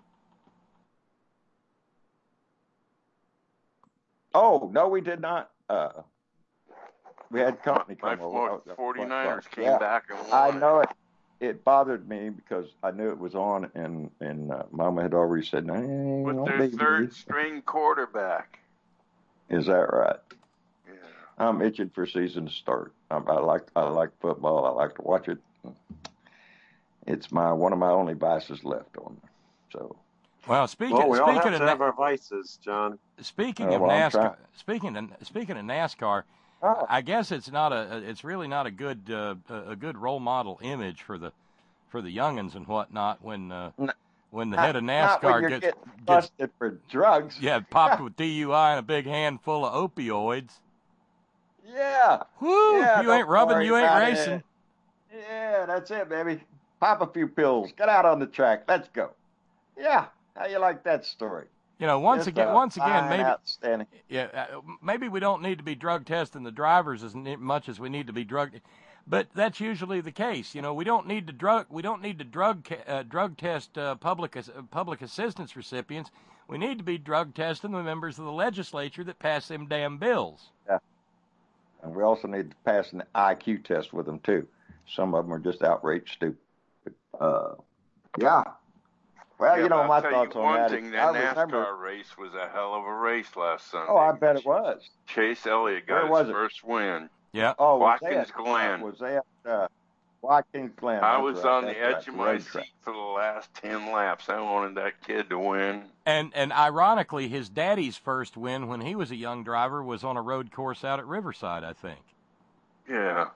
oh no, we did not. Uh, we had company
My
come over.
forty-niners came
Yeah.
back and won.
I know it. It bothered me because I knew it was on, and and uh, Mama had already said, "No,
With
don't
their
be
third string quarterback.
Is that right?
Yeah.
I'm itching for season to start. I, I like I like football. I like to watch it. It's my one of my only vices left on there. So.
Well, speaking
Well, we all
speaking
have
of
to have
Na-
our vices, John.
speaking
Uh,
of
well, I'm
NASCAR,
trying-
speaking of, speaking of NASCAR,
Oh.
I guess it's not a it's really not a good uh, a good role model image for the for the youngins and whatnot when uh,
N-
when the
not,
head of
not when
NASCAR
you're
gets
getting
gets
busted for drugs.
yeah popped with D U I and a big handful of opioids.
Yeah.
Woo!
Yeah,
you
don't
ain't rubbing,
worry
you ain't
about
racing.
it. Yeah, that's it, baby. Pop a few pills. Get out on the track. Let's go. Yeah. How you like that story?
You know, once
Just
again,
a
once again,
fine,
maybe
outstanding.
yeah, uh, maybe we don't need to be drug testing the drivers as ne- much as we need to be drug, but that's usually the case. You know, we don't need to drug we don't need to drug ca- uh, drug test uh, public as- uh, public assistance recipients. We need to be drug testing the members of the legislature that pass them damn bills.
Yeah. And we also need to pass an I Q test with them too. Some of them are just outright stupid. Uh, yeah. Well,
Yeah,
you know,
but
my
I'll tell
thoughts
you
on
one
that.
thing,
is,
that
I
NASCAR
remember.
race was a hell of a race last Sunday.
Oh, I bet it was.
Chase Elliott
Where
got
was
his
it?
first win.
Yeah.
Oh, was
Watkins
that,
Glen.
Uh, was that uh, Watkins Glen?
I
That's
was
right,
on the
that's
edge
right,
of
the
my
road
seat
track.
for the last ten laps. I wanted that kid to win.
And and ironically, his daddy's first win when he was a young driver was on a road course out at Riverside, I think.
Yeah.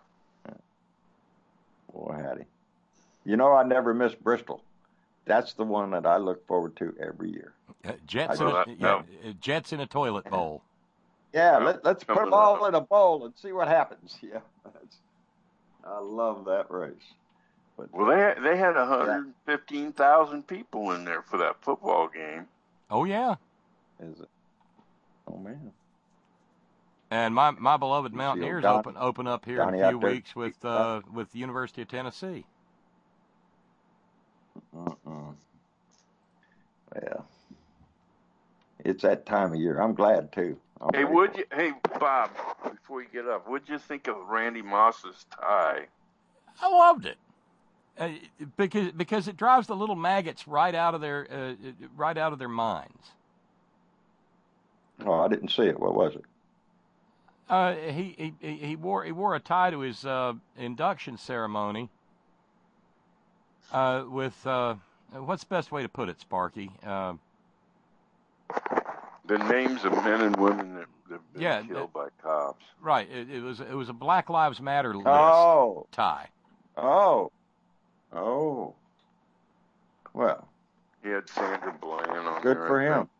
Boy, howdy. You know, I never miss Bristol. That's the one that I look forward to every year.
Uh, jets
I
in a,
just-
yeah, uh, jets in a toilet bowl.
Yeah, let, let's put them all in a bowl and see what happens. Yeah, that's, I love that race. But,
well, they they had one hundred fifteen thousand people in there for that football game.
Oh yeah.
Is it? Oh man.
And my, my beloved Mountaineers
Don,
open open up here
Donnie
in a few
there.
weeks with uh, with the University of Tennessee.
Uh-uh. Well, it's that time of year. I'm glad too. I'm
hey, would you? Hey, Bob, before you get up, what'd you think of Randy Moss's tie?
I loved it uh, because because it drives the little maggots right out of their uh, right out of their minds.
Oh, I didn't see it. What was it?
Uh, he, he he wore he wore a tie to his uh, induction ceremony. Uh, with uh, what's the best way to put it, Sparky? Uh,
the names of men and women that have been
yeah,
killed
uh,
by cops.
Right. It, it was it was a Black Lives Matter list
oh.
tie.
Oh. Oh. Well.
He had Sandra Bland on
Good
there.
for him.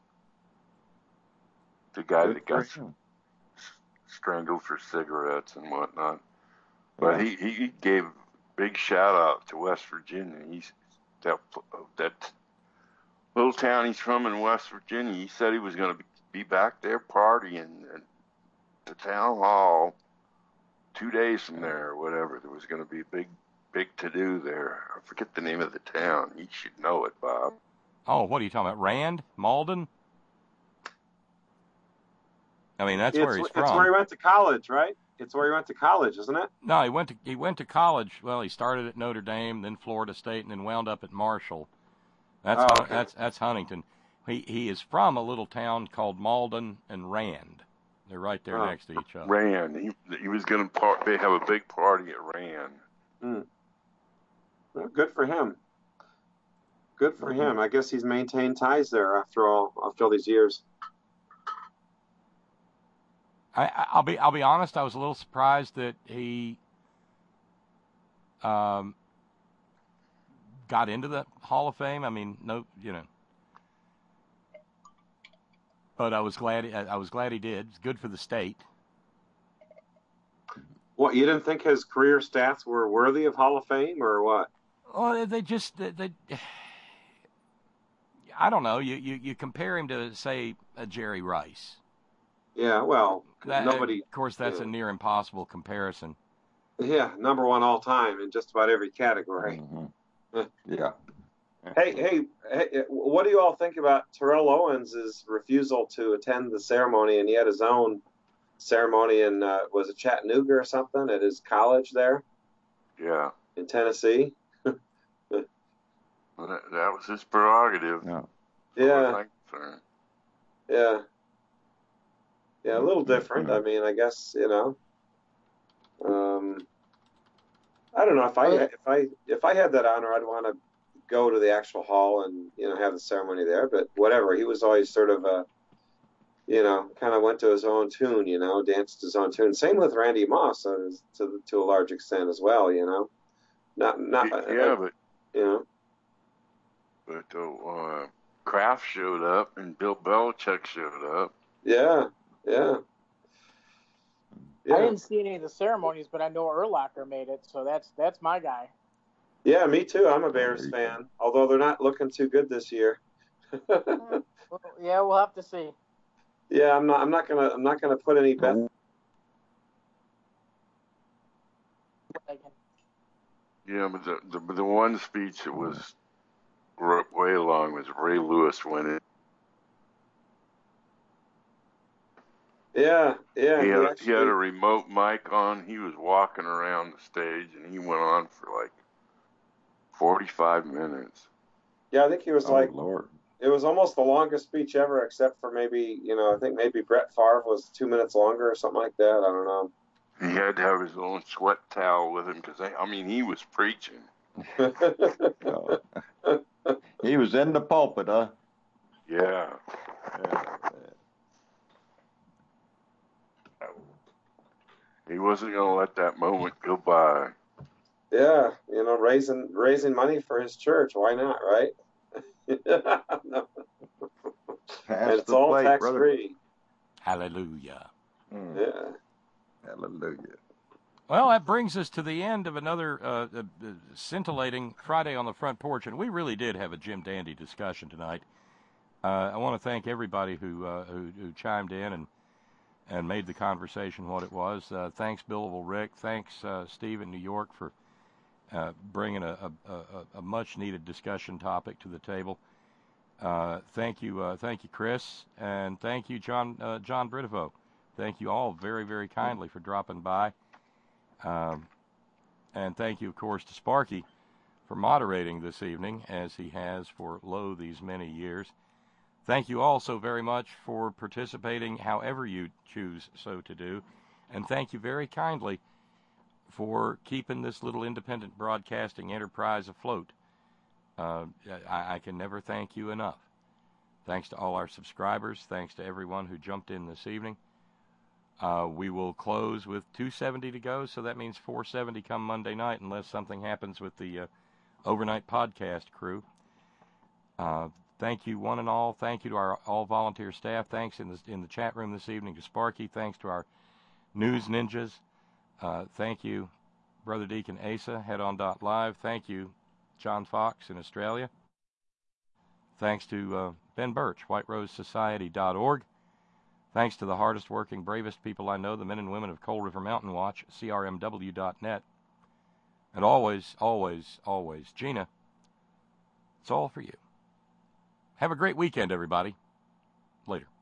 The guy
Good
that got
him.
strangled for cigarettes and whatnot. But he, he gave a big shout out to West Virginia. He's that that little town he's from in West Virginia. He said he was going to be back there partying at the town hall two days from there or whatever. There was going to be a big big to do there. I forget the name of the town. You should know it, Bob.
Oh, what are you talking about? Rand? Malden? I mean, that's
it's,
where he's
it's
from.
It's where he went to college, right? It's where he went to college, isn't it?
No, he went to he went to college. Well, he started at Notre Dame, then Florida State, and then wound up at Marshall. That's
oh, okay.
that's that's Huntington. He he is from a little town called Malden and Rand. They're right there
oh,
next to each other.
Rand. He he was going to part. They have a big party at Rand.
Hmm. Well, good for him. Good for mm-hmm. him. I guess he's maintained ties there after all after all these years.
I, I'll be I'll be honest. I was a little surprised that he um, got into the Hall of Fame. I mean, no, you know, but I was glad I was glad he did. It's good for the state.
What, you didn't think his career stats were worthy of Hall of Fame, or what?
Well, they just they, they I don't know. You, you you compare him to, say, a Jerry Rice.
Yeah, well,
that,
nobody.
Of course, that's
yeah.
a near impossible comparison.
Yeah, number one all time in just about every category.
Mm-hmm. yeah.
Hey, hey, hey, what do you all think about Terrell Owens' refusal to attend the ceremony? And he had his own ceremony in, uh, was it Chattanooga or something, at his college there?
Yeah.
In Tennessee?
Well, that, that was his prerogative.
No.
Yeah. Yeah. Yeah, a little different. I mean, I guess, you know. Um, I don't know if I if I if I had that honor, I'd want to go to the actual hall and, you know, have the ceremony there. But whatever, he was always sort of a, you know, kind of went to his own tune, you know, danced his own tune. Same with Randy Moss, to to, to a large extent as well, you know. Not not
yeah,
uh,
but
you know.
But uh, Kraft showed up and Bill Belichick showed up.
Yeah, yeah. Yeah.
I didn't see any of the ceremonies, but I know Urlacher made it, so that's that's my guy.
Yeah, me too. I'm a Bears fan, although they're not looking too good this year.
Yeah, we'll have to see.
Yeah, I'm not. I'm not gonna. I'm not gonna put any bets.
Yeah, but the, the the one speech that was way long was Ray Lewis winning.
Yeah, yeah.
He had,
he, actually,
he had a remote mic on. He was walking around the stage, and he went on for like forty-five minutes.
Yeah, I think he was
oh,
like,
Lord.
It was almost the longest speech ever, except for maybe, you know, I think maybe Brett Favre was two minutes longer or something like that. I don't know.
He had to have his own sweat towel with him because, I mean, he was preaching.
oh. He was in the pulpit, huh?
Yeah.
yeah.
He
wasn't going to let that moment go by.
Yeah, you know, raising raising money for his church. Why not, right?
No.
And it's all
plate,
tax
brother.
free.
Hallelujah.
Mm. Yeah.
Hallelujah.
Well, that brings us to the end of another uh, uh, scintillating Friday on the Front Porch, and we really did have a Jim Dandy discussion tonight. Uh, I want to thank everybody who, uh, who who chimed in and and made the conversation what it was. Uh, thanks, Billable Rick. Thanks, uh, Steve in New York, for uh, bringing a, a, a, a much-needed discussion topic to the table. Uh, thank you, uh, thank you, Chris, and thank you, John uh, John Britovo. Thank you all very, very kindly for dropping by. Um, and thank you, of course, to Sparky for moderating this evening, as he has for lo these many years. Thank you all so very much for participating however you choose so to do. And thank you very kindly for keeping this little independent broadcasting enterprise afloat. Uh, I, I can never thank you enough. Thanks to all our subscribers. Thanks to everyone who jumped in this evening. Uh, we will close with two seventy to go, so that means four seventy come Monday night, unless something happens with the uh, overnight podcast crew. Uh, thank you, one and all. Thank you to our all-volunteer staff. Thanks in the, in the chat room this evening to Sparky. Thanks to our news ninjas. Uh, thank you, Brother Deacon Asa, head on dot live. Thank you, John Fox in Australia. Thanks to uh, Ben Birch, white rose society dot org. Thanks to the hardest working, bravest people I know, the men and women of Coal River Mountain Watch, C R M W dot net. And always, always, always, Gina, it's all for you. Have a great weekend, everybody. Later.